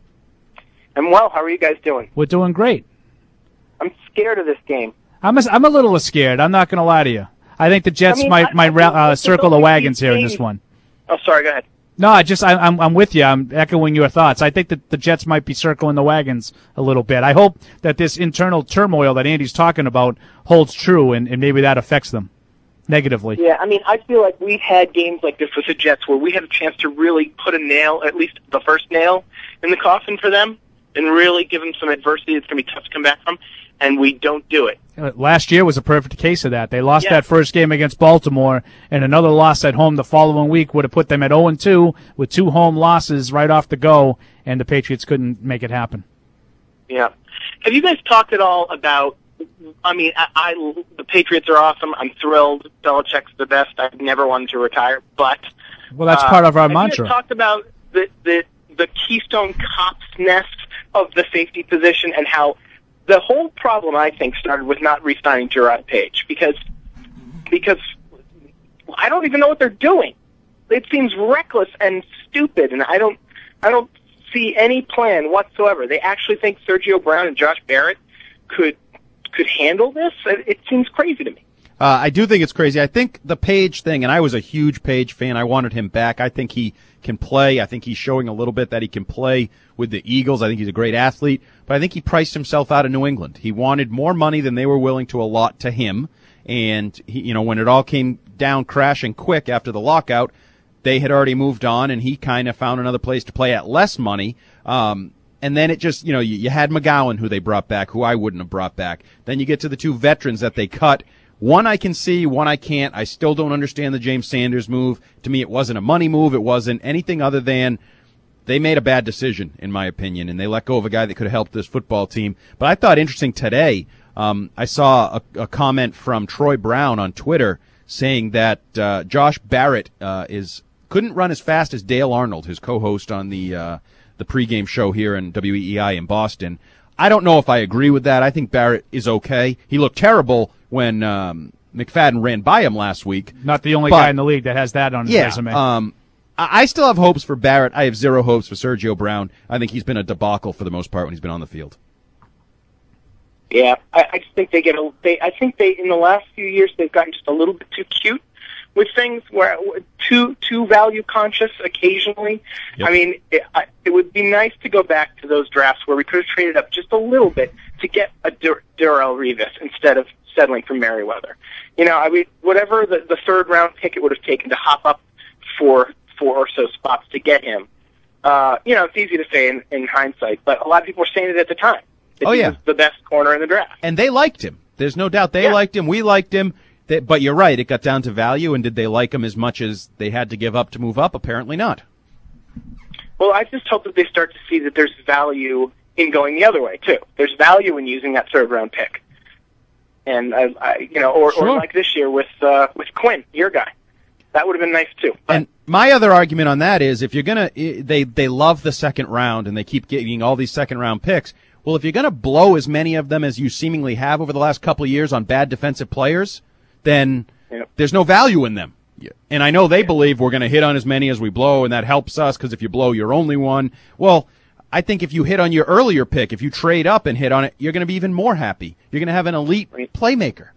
Speaker 9: I'm well. How are you guys doing?
Speaker 4: We're doing great.
Speaker 9: I'm scared of this game.
Speaker 4: I'm a, I'm a little scared. I'm not going to lie to you. I think the Jets
Speaker 9: I mean,
Speaker 4: might
Speaker 9: I-
Speaker 4: might
Speaker 9: I
Speaker 4: ra-
Speaker 9: mean,
Speaker 4: uh,
Speaker 9: what's the
Speaker 4: circle the
Speaker 9: only
Speaker 4: wagons here in
Speaker 9: thing-
Speaker 4: this one.
Speaker 9: Oh, sorry. Go ahead.
Speaker 4: No, I just I, I'm I'm with you. I'm echoing your thoughts. I think that the Jets might be circling the wagons a little bit. I hope that this internal turmoil that Andy's talking about holds true, and, and maybe that affects them negatively.
Speaker 9: Yeah, I mean, I feel like we've had games like this with the Jets where we had a chance to really put a nail, at least the first nail, in the coffin for them, and really give them some adversity that's going to be tough to come back from, and we don't do it.
Speaker 4: Uh, Last year was a perfect case of that. They lost
Speaker 9: Yeah.
Speaker 4: that first game against Baltimore, and another loss at home the following week would have put them at oh and two with two home losses right off the go, and the Patriots couldn't make it happen.
Speaker 9: Yeah. Have you guys talked at all about, I mean, I, I the Patriots are awesome. I'm thrilled. Belichick's the best. I've never wanted to retire, but
Speaker 4: Well, that's
Speaker 9: Uh,
Speaker 4: part of our
Speaker 9: have
Speaker 4: mantra.
Speaker 9: You guys talked about the, the the Keystone Cops nest of the safety position and how the whole problem, I think, started with not re-signing Gerard Page because because I don't even know what they're doing. It seems reckless and stupid, and I don't I don't see any plan whatsoever. They actually think Sergio Brown and Josh Barrett could could handle this. It, it seems crazy to me.
Speaker 5: Uh, I do think it's crazy. I think the Page thing, and I was a huge Page fan. I wanted him back. I think he can play. I think he's showing a little bit that he can play with the Eagles. I think he's a great athlete, but I think he priced himself out of New England. He wanted more money than they were willing to allot to him. And he, you know, when it all came down crashing quick after the lockout, they had already moved on, and he kind of found another place to play at less money. Um, and then it just, you know, you, you had McGowan, who they brought back, who I wouldn't have brought back. Then you get to the two veterans that they cut. One I can see, one I can't. I still don't understand the James Sanders move. To me, it wasn't a money move. It wasn't anything other than they made a bad decision, in my opinion, and they let go of a guy that could have helped this football team. But I thought interesting today, um, I saw a, a comment from Troy Brown on Twitter saying that uh, Josh Barrett uh, is couldn't run as fast as Dale Arnold, his co-host on the uh, the pregame show here in W E E I in Boston. I don't know if I agree with that. I think Barrett is okay. He looked terrible when um, McFadden ran by him last week.
Speaker 4: Not the only
Speaker 5: but,
Speaker 4: guy in the league that has that on his
Speaker 5: yeah,
Speaker 4: resume.
Speaker 5: Um, I I still have hopes for Barrett. I have zero hopes for Sergio Brown. I think he's been a debacle for the most part when he's been on the field.
Speaker 9: Yeah, I, I just think they get a. They, I think they in the last few years they've gotten just a little bit too cute with things, where too too value conscious occasionally.
Speaker 5: Yep.
Speaker 9: I mean, it, I, it would be nice to go back to those drafts where we could have traded up just a little bit to get a Dur- Darrelle Revis instead of settling for Merriweather. You know, I mean, whatever the, the third round pick it would have taken to hop up for four or so spots to get him. Uh, you know, it's easy to say in, in hindsight, but a lot of people were saying it at the time. That
Speaker 5: Oh,
Speaker 9: he
Speaker 5: yeah.
Speaker 9: was the best corner in the draft.
Speaker 5: And they liked him. There's no doubt they
Speaker 9: Yeah.
Speaker 5: liked him. We liked him. They, but you're right. It got down to value. And did they like him as much as they had to give up to move up? Apparently not.
Speaker 9: Well, I just hope that they start to see that there's value in going the other way too. There's value in using that third round pick, and I, I you know, or,
Speaker 4: Sure.
Speaker 9: or like this year with uh, with Quinn, your guy, that would have been nice too. But,
Speaker 5: And my other argument on that is if you're going to, they, they love the second round and they keep getting all these second round picks. Well, if you're going to blow as many of them as you seemingly have over the last couple of years on bad defensive players, then
Speaker 9: Yep.
Speaker 5: there's no value in them. And I know they believe we're going to hit on as many as we blow, and that helps us because if you blow, you're only one. Well, I think if you hit on your earlier pick, if you trade up and hit on it, you're going to be even more happy. You're going to have an elite playmaker.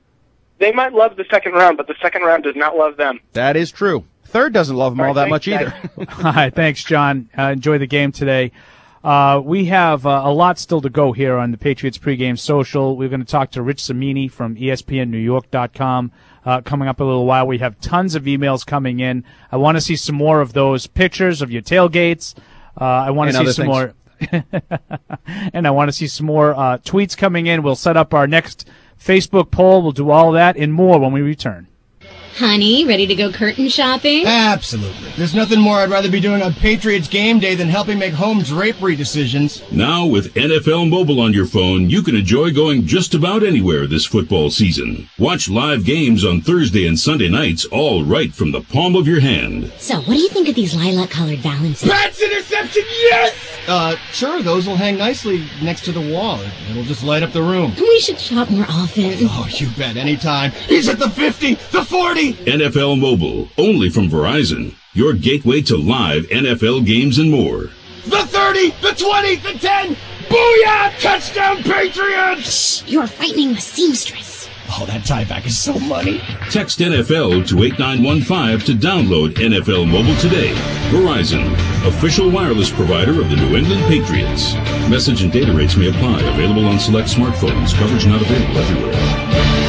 Speaker 9: they might love the second round, but the second round does not love them.
Speaker 5: That is true. Third doesn't love them all,
Speaker 9: All
Speaker 5: that
Speaker 9: right,
Speaker 5: much
Speaker 9: thanks,
Speaker 5: either.
Speaker 4: All right, thanks, John. Uh, enjoy the game today. Uh, we have uh, a lot still to go here on the Patriots pregame social. We're going to talk to Rich Cimini from E S P N New York dot com uh, coming up in a little while. We have tons of emails coming in. I want to see some more of those pictures of your tailgates. Uh, I want to
Speaker 5: And
Speaker 4: see
Speaker 5: other
Speaker 4: some
Speaker 5: things.
Speaker 4: more. And I want to see some more uh, tweets coming in. We'll set up our next Facebook poll. We'll do all that and more when we return.
Speaker 10: Honey, ready to go curtain shopping?
Speaker 11: Absolutely. There's nothing more I'd rather be doing on Patriots game day than helping make home drapery decisions.
Speaker 12: Now with N F L Mobile on your phone, you can enjoy going just about anywhere this football season. Watch live games on Thursday and Sunday nights, all right from the palm of your hand.
Speaker 10: So, what do you think of these lilac-colored balances?
Speaker 11: Pat's interception, yes! Uh, sure, those will hang nicely next to the wall. It'll just light up the room.
Speaker 10: We should shop more often.
Speaker 11: Oh, you bet, anytime. He's at the fifty, the forty!
Speaker 12: N F L Mobile, only from Verizon. Your gateway to live N F L games and more.
Speaker 11: The thirty, the twenty, the ten! Booyah! Touchdown, Patriots!
Speaker 10: You're frightening a seamstress.
Speaker 11: Oh, that tieback is so money.
Speaker 12: Text N F L to eight nine one five to download N F L Mobile today. Verizon, official wireless provider of the New England Patriots. Message and data rates may apply. Available on select smartphones. Coverage not available everywhere.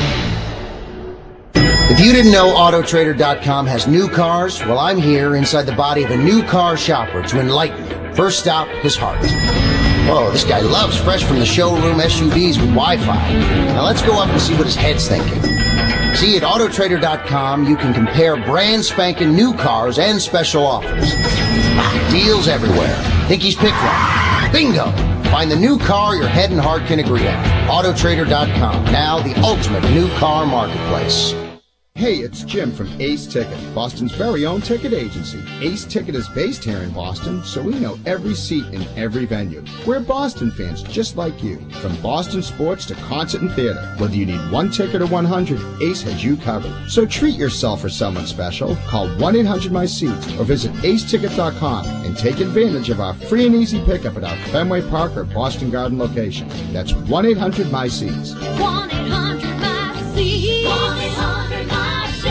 Speaker 13: If you didn't know Auto Trader dot com has new cars, well, I'm here inside the body of a new car shopper to enlighten you. First stop, his heart. Whoa, this guy loves fresh from the showroom S U Vs with Wi-Fi. Now let's go up and see what his head's thinking. See, at Auto Trader dot com, you can compare brand spanking new cars and special offers. Ah, deals everywhere. Think he's picked one? Bingo! Find the new car your head and heart can agree on. Auto Trader dot com, now the ultimate new car marketplace.
Speaker 14: Hey, it's Jim from Ace Ticket, Boston's very own ticket agency. Ace Ticket is based here in Boston, so we know every seat in every venue. We're Boston fans just like you. From Boston sports to concert and theater, whether you need one ticket or one hundred, Ace has you covered. So treat yourself or someone special. Call one eight hundred my seats or visit ace ticket dot com and take advantage of our free and easy pickup at our Fenway Park or Boston Garden location. That's one eight hundred my seats.
Speaker 10: one eight hundred my seats. one eight hundred my seats.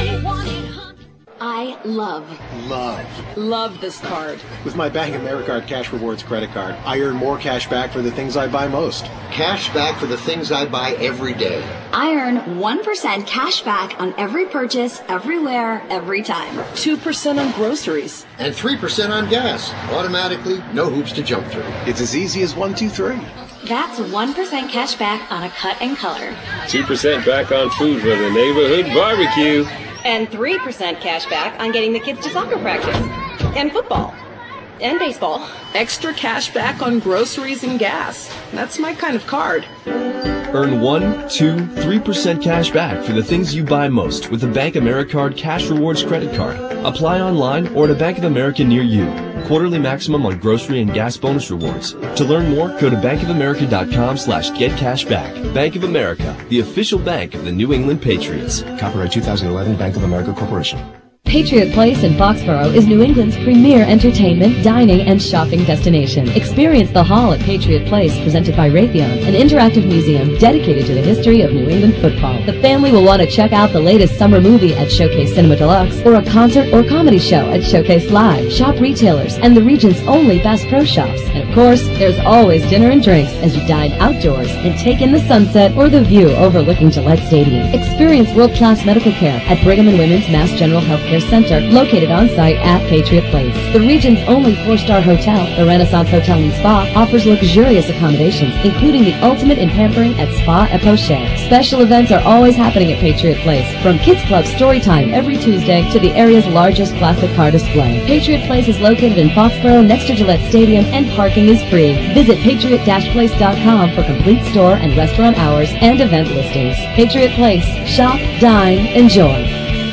Speaker 10: I love,
Speaker 15: Love.
Speaker 10: love this card.
Speaker 15: With my Bank of America Cash Rewards credit card, I earn more cash back for the things I buy most.
Speaker 13: Cash back for the things I buy every day.
Speaker 16: I earn one percent cash back on every purchase, everywhere, every time.
Speaker 17: two percent on groceries.
Speaker 13: And three percent on gas. Automatically, no hoops to jump through.
Speaker 15: It's as easy as one, two, three.
Speaker 16: That's one percent cash back on a cut and color.
Speaker 18: two percent back on food for the neighborhood barbecue.
Speaker 19: And three percent cash back on getting the kids to soccer practice and football.
Speaker 17: And baseball. Extra cash back on groceries and gas. That's my kind of card.
Speaker 19: Earn one, two, three percent cash back for the things you buy most with the Bank of America Card Cash Rewards Credit Card. Apply online or at a Bank of America near you. Quarterly maximum on grocery and gas bonus rewards. To learn more, go to bankofamerica.com slash get cash back. Bank of America, the official bank of the New England Patriots.
Speaker 15: Copyright two thousand eleven, Bank of America Corporation.
Speaker 20: Patriot Place in Foxborough is New England's premier entertainment, dining, and shopping destination. Experience the Hall at Patriot Place, presented by Raytheon, an interactive museum dedicated to the history of New England football. The family will want to check out the latest summer movie at Showcase Cinema Deluxe, or a concert or comedy show at Showcase Live. Shop retailers and the region's only Bass Pro Shops. And of course, there's always dinner and drinks as you dine outdoors and take in the sunset or the view overlooking Gillette Stadium. Experience world-class medical care at Brigham and Women's Mass General Healthcare Center, located on site at Patriot Place. The region's only four-star hotel, the Renaissance Hotel and Spa, offers luxurious accommodations, including the ultimate in pampering at Spa et Poche. Special events are always happening at Patriot Place, from Kids Club Story Time every Tuesday to the area's largest classic car display. Patriot Place is located in Foxborough next to Gillette Stadium, and parking is free. Visit patriot dash place dot com for complete store and restaurant hours and event listings. Patriot Place. Shop, dine, enjoy.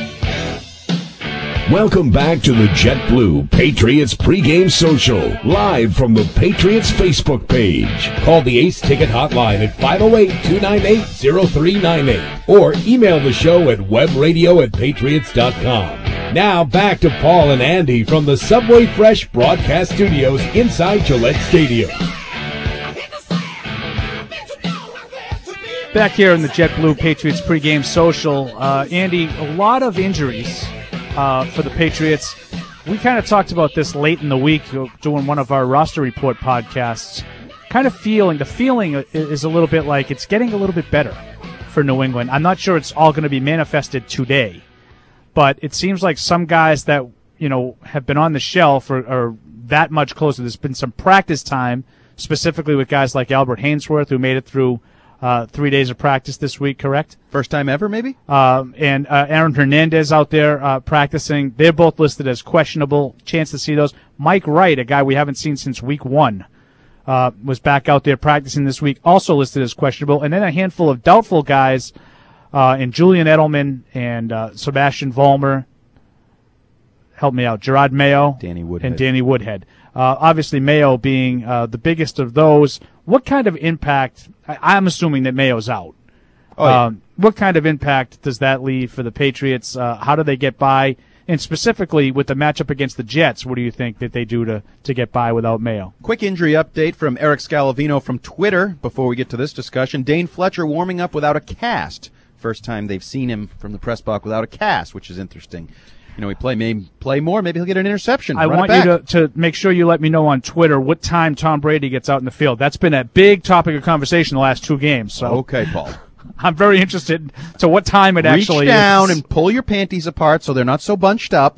Speaker 1: Welcome back to the JetBlue Patriots pregame social, live from the Patriots Facebook page. Call the Ace Ticket hotline at five oh eight, two nine eight, oh three nine eight or email the show at webradio at patriots dot com. Now back to Paul and Andy from the Subway Fresh broadcast studios inside Gillette Stadium.
Speaker 4: Back here in the JetBlue Patriots pregame social, uh, Andy, a lot of injuries Uh, for the Patriots. We kind of talked about this late in the week doing one of our roster report podcasts. Kind of feeling, the feeling is a little bit like it's getting a little bit better for New England. I'm not sure it's all going to be manifested today, but it seems like some guys that, you know, have been on the shelf are, are that much closer. There's been some practice time, specifically with guys like Albert Hainsworth, who made it through Uh, three days of practice this week, correct?
Speaker 5: First time ever, maybe?
Speaker 4: Um, and uh, Aaron Hernandez out there uh, practicing. They're both listed as questionable. Chance to see those. Mike Wright, a guy we haven't seen since week one, uh, was back out there practicing this week, also listed as questionable. And then a handful of doubtful guys uh, in Julian Edelman and uh, Sebastian Vollmer. Help me out. Gerard Mayo.
Speaker 5: Danny Woodhead.
Speaker 4: And Danny Woodhead. Uh, obviously, Mayo being uh, the biggest of those. What kind of impact, I, I'm assuming that Mayo's out.
Speaker 5: Oh, yeah.
Speaker 4: um, what kind of impact does that leave for the Patriots? Uh, how do they get by? And specifically with the matchup against the Jets, what do you think that they do to, to get by without Mayo?
Speaker 5: Quick injury update from Eric Scalavino from Twitter before we get to this discussion. Dane Fletcher warming up without a cast. First time they've seen him from the press box without a cast, which is interesting. You know, he play may play more. Maybe he'll get an interception.
Speaker 4: I want you to, to make sure you let me know on Twitter what time Tom Brady gets out in the field. That's been a big topic of conversation the last two games. So
Speaker 5: okay, Paul.
Speaker 4: I'm very interested to what time it
Speaker 5: Reach
Speaker 4: actually
Speaker 5: down
Speaker 4: is.
Speaker 5: and pull your panties apart so they're not so bunched up.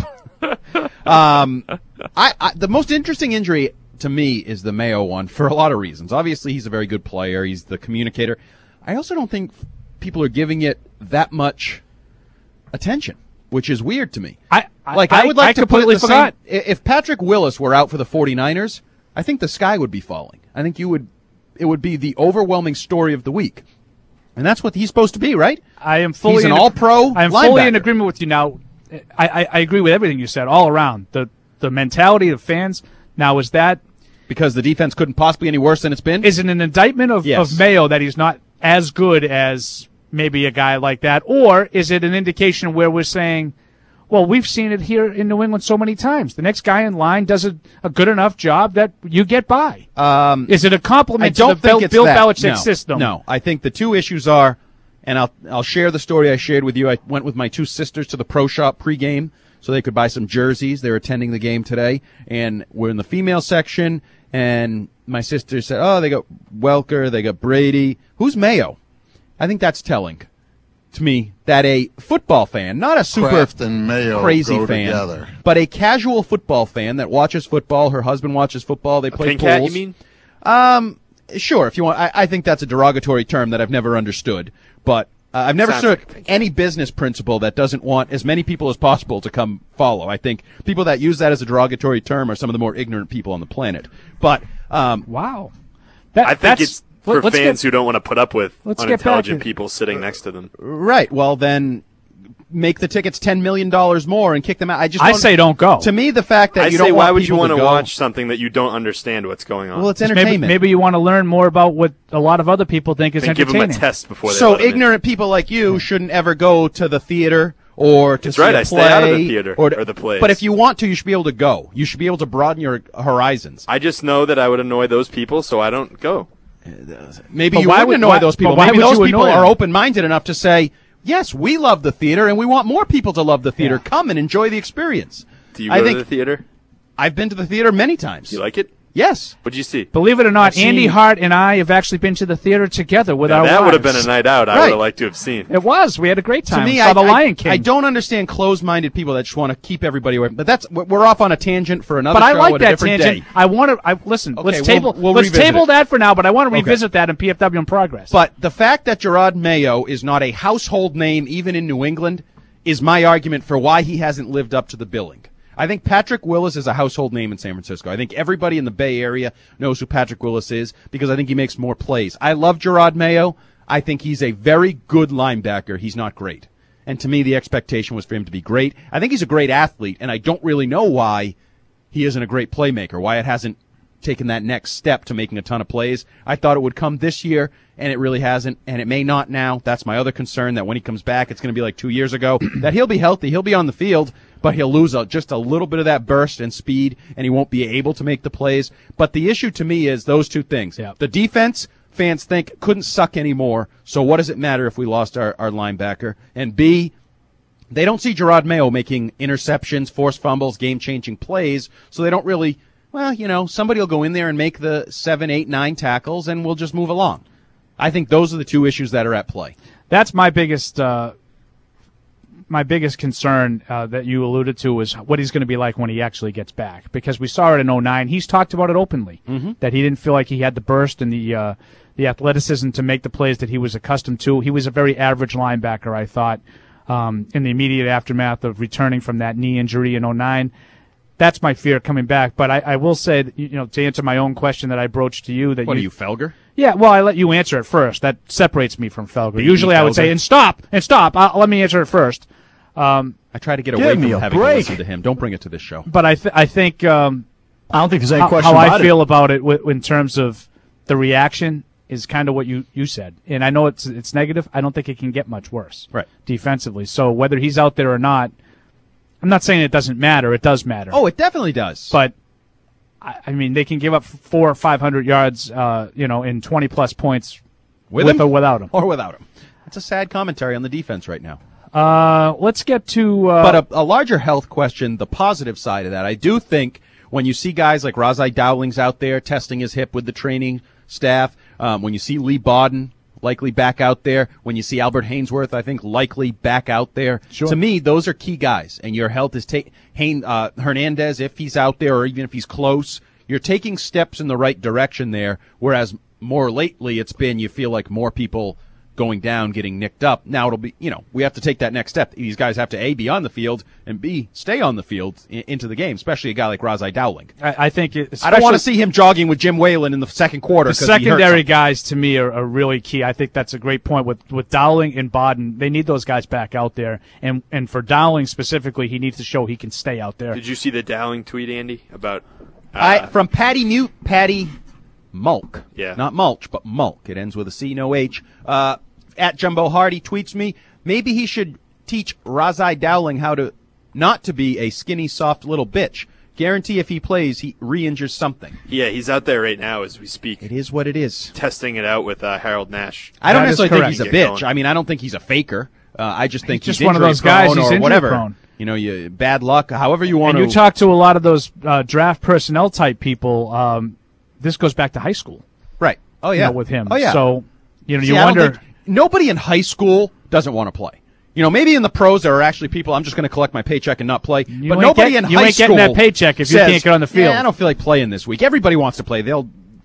Speaker 5: um, I, I the most interesting injury to me is the Mayo one for a lot of reasons. Obviously, he's a very good player. He's the communicator. I also don't think people are giving it that much attention, which is weird to me.
Speaker 4: I, I
Speaker 5: like I would like
Speaker 4: I
Speaker 5: to put it
Speaker 4: completely
Speaker 5: the
Speaker 4: forgot.
Speaker 5: same. If Patrick Willis were out for the 49ers, I think the sky would be falling. I think you would. It would be the overwhelming story of the week, and that's what he's supposed to be, right?
Speaker 4: I am fully
Speaker 5: He's an
Speaker 4: in,
Speaker 5: all-pro
Speaker 4: I am
Speaker 5: linebacker.
Speaker 4: fully in agreement with you now. I, I, I agree with everything you said all around. The the mentality of fans now is that
Speaker 5: because the defense couldn't possibly be any worse than it's been.
Speaker 4: Is it an indictment of,
Speaker 5: Yes.
Speaker 4: of Mayo that he's not as good as maybe a guy like that, or is it an indication where we're saying, well, we've seen it here in New England so many times. The next guy in line does a, a good enough job that you get by.
Speaker 5: Um,
Speaker 4: Is it a compliment
Speaker 5: I don't
Speaker 4: to the
Speaker 5: think
Speaker 4: Bill,
Speaker 5: it's
Speaker 4: Bill
Speaker 5: that.
Speaker 4: Belichick
Speaker 5: no,
Speaker 4: system?
Speaker 5: No, I think the two issues are, and I'll I'll share the story I shared with you. I went with my two sisters to the Pro Shop pregame so they could buy some jerseys. They're attending the game today, and we're in the female section, and my sister said, oh, they got Welker, they got Brady. Who's Mayo? I think that's telling to me that a football fan, not a super
Speaker 21: Kraft and Mayo
Speaker 5: crazy
Speaker 21: go
Speaker 5: fan,
Speaker 21: together.
Speaker 5: but a casual football fan that watches football. Her husband watches football. They play
Speaker 6: pink
Speaker 5: pools.
Speaker 6: hat, you mean?
Speaker 5: Um, sure. If you want, I, I think that's a derogatory term that I've never understood. But Uh, I've never
Speaker 6: Sounds
Speaker 5: seen
Speaker 6: like
Speaker 5: any business principle that doesn't want as many people as possible to come follow. I think people that use that as a derogatory term are some of the more ignorant people on the planet. But um,
Speaker 4: wow,
Speaker 6: I think it's for
Speaker 4: let's
Speaker 6: fans
Speaker 4: get-
Speaker 6: who don't want to put up with
Speaker 4: let's get
Speaker 6: unintelligent
Speaker 4: back to-
Speaker 6: people sitting next to them.
Speaker 5: right, well then make the tickets ten million dollars more and kick them out. I just
Speaker 4: I
Speaker 5: don't-
Speaker 4: say don't go.
Speaker 5: To me, the fact that
Speaker 6: I
Speaker 5: you
Speaker 6: say,
Speaker 5: don't
Speaker 6: why
Speaker 5: want
Speaker 6: would you
Speaker 5: people
Speaker 6: want to
Speaker 5: go-
Speaker 6: watch something that you don't understand what's going on?
Speaker 5: Well, it's
Speaker 4: Just maybe,
Speaker 5: entertainment.
Speaker 4: maybe you want to learn more about what a lot of other people think is
Speaker 6: Then give
Speaker 4: entertaining.
Speaker 6: them a test before they
Speaker 5: So
Speaker 6: let 'em in.
Speaker 5: ignorant people like you shouldn't ever go to the theater or to
Speaker 6: That's
Speaker 5: see
Speaker 6: right,
Speaker 5: a
Speaker 6: I stay
Speaker 5: play
Speaker 6: out of the theater
Speaker 5: or, to-
Speaker 6: or the plays.
Speaker 5: But if you want to, you should be able to go. You should be able to broaden your horizons.
Speaker 6: I just know that I would annoy those people, so I don't go.
Speaker 5: Maybe
Speaker 4: But
Speaker 5: you
Speaker 4: why
Speaker 5: wouldn't
Speaker 4: would-
Speaker 5: annoy
Speaker 4: why-
Speaker 5: those people.
Speaker 4: but why
Speaker 5: Maybe
Speaker 4: would
Speaker 5: those
Speaker 4: you
Speaker 5: people
Speaker 4: annoy
Speaker 5: are
Speaker 4: them?
Speaker 5: open-minded enough to say, yes, we love the theater and we want more people to love the theater. Come and enjoy the experience.
Speaker 6: Do you
Speaker 5: I
Speaker 6: go
Speaker 5: think
Speaker 6: to the theater?
Speaker 5: I've been to the theater many times.
Speaker 6: You like it?
Speaker 5: Yes.
Speaker 6: What'd you see?
Speaker 4: Believe it or not,
Speaker 5: I've
Speaker 4: Andy
Speaker 5: seen-
Speaker 4: Hart and I have actually been to the theater together with
Speaker 6: Now,
Speaker 4: our
Speaker 6: that would have
Speaker 4: wives.
Speaker 6: been a night out I
Speaker 5: Right.
Speaker 6: would have liked to have seen.
Speaker 4: It was. We had a great time.
Speaker 5: To me,
Speaker 4: Saw
Speaker 5: I,
Speaker 4: The
Speaker 5: I-
Speaker 4: Lion King.
Speaker 5: I don't understand closed-minded people that just want to keep everybody away. But that's we're- we're off on a tangent for another
Speaker 4: But I
Speaker 5: show
Speaker 4: like
Speaker 5: at a
Speaker 4: that
Speaker 5: different
Speaker 4: tangent.
Speaker 5: day.
Speaker 4: I want to. I listen.
Speaker 5: Okay,
Speaker 4: let's
Speaker 5: we'll-
Speaker 4: table.
Speaker 5: we'll
Speaker 4: let's
Speaker 5: revisit
Speaker 4: table
Speaker 5: it.
Speaker 4: that for now. But I want to
Speaker 5: Okay.
Speaker 4: revisit that in P F W in progress.
Speaker 5: But the fact that Gerard Mayo is not a household name even in New England is my argument for why he hasn't lived up to the billing. I think Patrick Willis is a household name in San Francisco. I think everybody in the Bay Area knows who Patrick Willis is because I think he makes more plays. I love Gerard Mayo. I think he's a very good linebacker. He's not great. And to me, the expectation was for him to be great. I think he's a great athlete, and I don't really know why he isn't a great playmaker, why it hasn't taken that next step to making a ton of plays. I thought it would come this year, and it really hasn't, and it may not now. That's my other concern, that when he comes back, it's going to be like two years ago, that he'll be healthy, he'll be on the field, but he'll lose a, just a little bit of that burst and speed, and he won't be able to make the plays. But the issue to me is those two things.
Speaker 4: Yeah.
Speaker 5: The defense, fans think, couldn't suck anymore, so what does it matter if we lost our, our linebacker? And B, they don't see Gerard Mayo making interceptions, forced fumbles, game-changing plays, so they don't really, well, you know, somebody will go in there and make the seven, eight, nine tackles, and we'll just move along. I think those are the two issues that are at play.
Speaker 4: That's my biggest. Uh, my biggest concern uh, that you alluded to is what he's going to be like when he actually gets back. Because we saw it in oh nine. He's talked about it openly,
Speaker 5: mm-hmm.
Speaker 4: that he didn't feel like he had the burst and the uh, the athleticism to make the plays that he was accustomed to. He was a very average linebacker, I thought, um, in the immediate aftermath of returning from that knee injury in oh nine. That's my fear coming back. But I, I will say, that, you know, to answer my own question that I broached to you, that
Speaker 5: What
Speaker 4: you,
Speaker 5: are you, Felger?
Speaker 4: Yeah, well, I let you answer it first. That separates me from Felger.
Speaker 5: Beat
Speaker 4: Usually
Speaker 5: me,
Speaker 4: I would say,
Speaker 5: Felger.
Speaker 4: and stop, and stop. Uh, let me answer it first. Um,
Speaker 5: I try to get
Speaker 11: Give
Speaker 5: away
Speaker 11: me
Speaker 5: from
Speaker 11: a
Speaker 5: having
Speaker 11: break.
Speaker 5: to listen to him. Don't bring it to this show.
Speaker 4: but I, th- I think um,
Speaker 11: I don't think there's any
Speaker 4: how,
Speaker 11: question
Speaker 4: how
Speaker 11: about
Speaker 4: I feel
Speaker 11: it.
Speaker 4: about it w- in terms of the reaction is kind of what you, you said. And I know it's it's negative. I don't think it can get much worse
Speaker 5: Right.
Speaker 4: defensively. So whether he's out there or not, I'm not saying it doesn't matter. It does matter.
Speaker 5: Oh, it definitely does.
Speaker 4: But I, I mean, they can give up four or five hundred yards, uh, you know, in twenty plus points
Speaker 5: with,
Speaker 4: with
Speaker 5: him
Speaker 4: or without him.
Speaker 5: Or without him. It's a sad commentary on the defense right now.
Speaker 4: Uh, let's get to. Uh,
Speaker 5: But a, a larger health question, the positive side of that, I do think when you see guys like Razai Dowling's out there testing his hip with the training staff, um, when you see Lee Bodden likely back out there, when you see Albert Hainsworth, I think, likely back out there,
Speaker 4: Sure.
Speaker 5: to me, those are key guys. And your health is taking Hain, uh, Hernandez, if he's out there or even if he's close, you're taking steps in the right direction there, whereas more lately it's been you feel like more people going down, getting nicked up. Now it'll be, you know, we have to take that next step. These guys have to, A, be on the field, and B, stay on the field I- into the game, especially a guy like Razai Dowling.
Speaker 4: I, I think it,
Speaker 5: I don't want to see him jogging with Jim Whalen in the second quarter.
Speaker 4: The
Speaker 5: 'cause he hurt
Speaker 4: secondary
Speaker 5: something.
Speaker 4: guys, to me, are, are really key. I think that's a great point with with Dowling and Bodden. They need those guys back out there, and and for Dowling specifically, he needs to show he can stay out there.
Speaker 6: Did you see the Dowling tweet, Andy, about? Uh,
Speaker 5: I, from Patty Mute, Patty Mulk.
Speaker 6: Yeah.
Speaker 5: Not Mulch, but Mulk. It ends with a C, no H. Uh, at Jumbo Hardy tweets me, maybe he should teach Razai Dowling how to not to be a skinny, soft little bitch. Guarantee if he plays, he re-injures something.
Speaker 6: Yeah, he's out there right now as we speak.
Speaker 5: It is what it is.
Speaker 6: Testing it out with uh, Harold Nash.
Speaker 5: I don't
Speaker 4: That is
Speaker 5: necessarily think
Speaker 4: correct.
Speaker 5: he's a
Speaker 6: Get
Speaker 5: bitch.
Speaker 6: going.
Speaker 5: I mean, I don't think he's a faker. Uh, I just think
Speaker 4: He's
Speaker 5: he's,
Speaker 4: just one of
Speaker 5: injury
Speaker 4: those guys,
Speaker 5: prone
Speaker 4: he's
Speaker 5: or
Speaker 4: injury
Speaker 5: whatever.
Speaker 4: prone.
Speaker 5: You know, you bad luck, however you want
Speaker 4: And
Speaker 5: to.
Speaker 4: you talk to a lot of those uh, draft personnel type people. Um, this goes back to high school,
Speaker 5: right? Oh
Speaker 4: you
Speaker 5: yeah,
Speaker 4: know, with him.
Speaker 5: Oh yeah.
Speaker 4: So you know,
Speaker 5: See,
Speaker 4: you
Speaker 5: I don't
Speaker 4: wonder.
Speaker 5: think- nobody in high school doesn't want to play. You know, maybe in the pros there are actually people, I'm just going to collect my paycheck and not play.
Speaker 4: You
Speaker 5: but
Speaker 4: ain't
Speaker 5: nobody
Speaker 4: get-
Speaker 5: in
Speaker 4: you
Speaker 5: high
Speaker 4: ain't
Speaker 5: school
Speaker 4: getting that paycheck if you
Speaker 5: says,
Speaker 4: can't get on the field.
Speaker 5: Yeah, I don't feel like playing this week. Everybody wants to play. They'll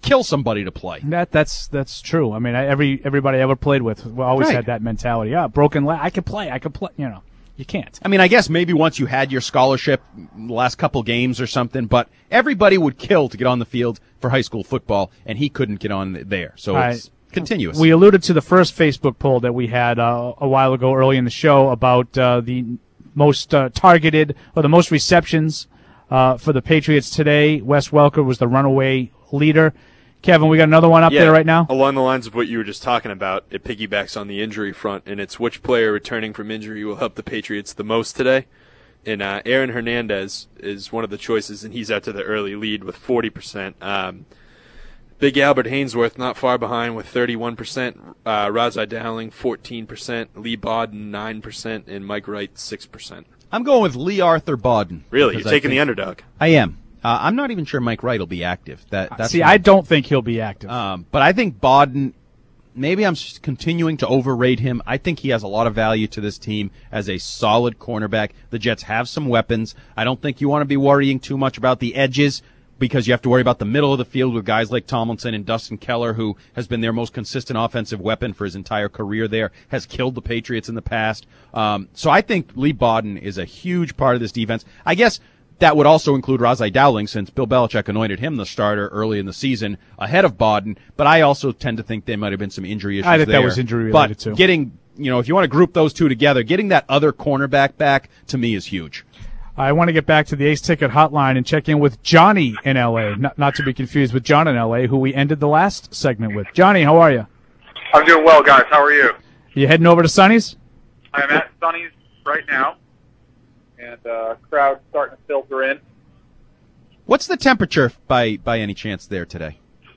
Speaker 5: kill somebody to play.
Speaker 4: That that's that's true. I mean, I, every everybody I ever played with always
Speaker 5: Right.
Speaker 4: had that mentality. Yeah, broken leg. I can play. I can play. You know, you can't.
Speaker 5: I mean, I guess maybe once you had your scholarship, the last couple games or something, but everybody would kill to get on the field for high school football, and he couldn't get on there. So
Speaker 4: I-
Speaker 5: it's continuous.
Speaker 4: We alluded to the first Facebook poll that we had uh, a while ago, early in the show, about uh, the most uh, targeted or the most receptions uh, for the Patriots today. Wes Welker was the runaway leader. Kevin, we got another one up
Speaker 6: yeah,
Speaker 4: there right now.
Speaker 6: Along the lines of what you were just talking about, it piggybacks on the injury front, and it's which player returning from injury will help the Patriots the most today. And uh, Aaron Hernandez is one of the choices, and he's out to the early lead with forty percent. Um, Big Albert Hainsworth not far behind with thirty-one percent. Uh, Razai Dowling, fourteen percent. Lee Bodden, nine percent. And Mike Wright, six percent.
Speaker 5: I'm going with Lee Arthur Bodden.
Speaker 6: Really? You're
Speaker 5: because I
Speaker 6: taking
Speaker 5: think-
Speaker 6: the underdog?
Speaker 5: I am. Uh, I'm not even sure Mike Wright will be active. That that's
Speaker 4: See,
Speaker 5: my-
Speaker 4: I don't think he'll be active.
Speaker 5: Um, but I think Bodden, maybe I'm s- continuing to overrate him. I think he has a lot of value to this team as a solid cornerback. The Jets have some weapons. I don't think you want to be worrying too much about the edges because you have to worry about the middle of the field with guys like Tomlinson and Dustin Keller, who has been their most consistent offensive weapon for his entire career there, has killed the Patriots in the past. Um, so I think Lee Bodden is a huge part of this defense. I guess that would also include Razai Dowling, since Bill Belichick anointed him the starter early in the season ahead of Bodden. But I also tend to think there might have been some injury issues
Speaker 4: I think
Speaker 5: there.
Speaker 4: that was injury related
Speaker 5: but
Speaker 4: too.
Speaker 5: Getting, you know, if you want to group those two together, getting that other cornerback back to me is huge.
Speaker 4: I want to get back to the Ace Ticket hotline and check in with Johnny in L A, not, not to be confused with John in L A, who we ended the last segment with. Johnny, how are you?
Speaker 21: I'm doing well, guys. How are you?
Speaker 4: You heading over to Sonny's?
Speaker 21: I'm at Sonny's right now, and uh, crowd starting to filter in.
Speaker 5: What's the temperature by by any chance there today?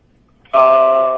Speaker 21: Uh,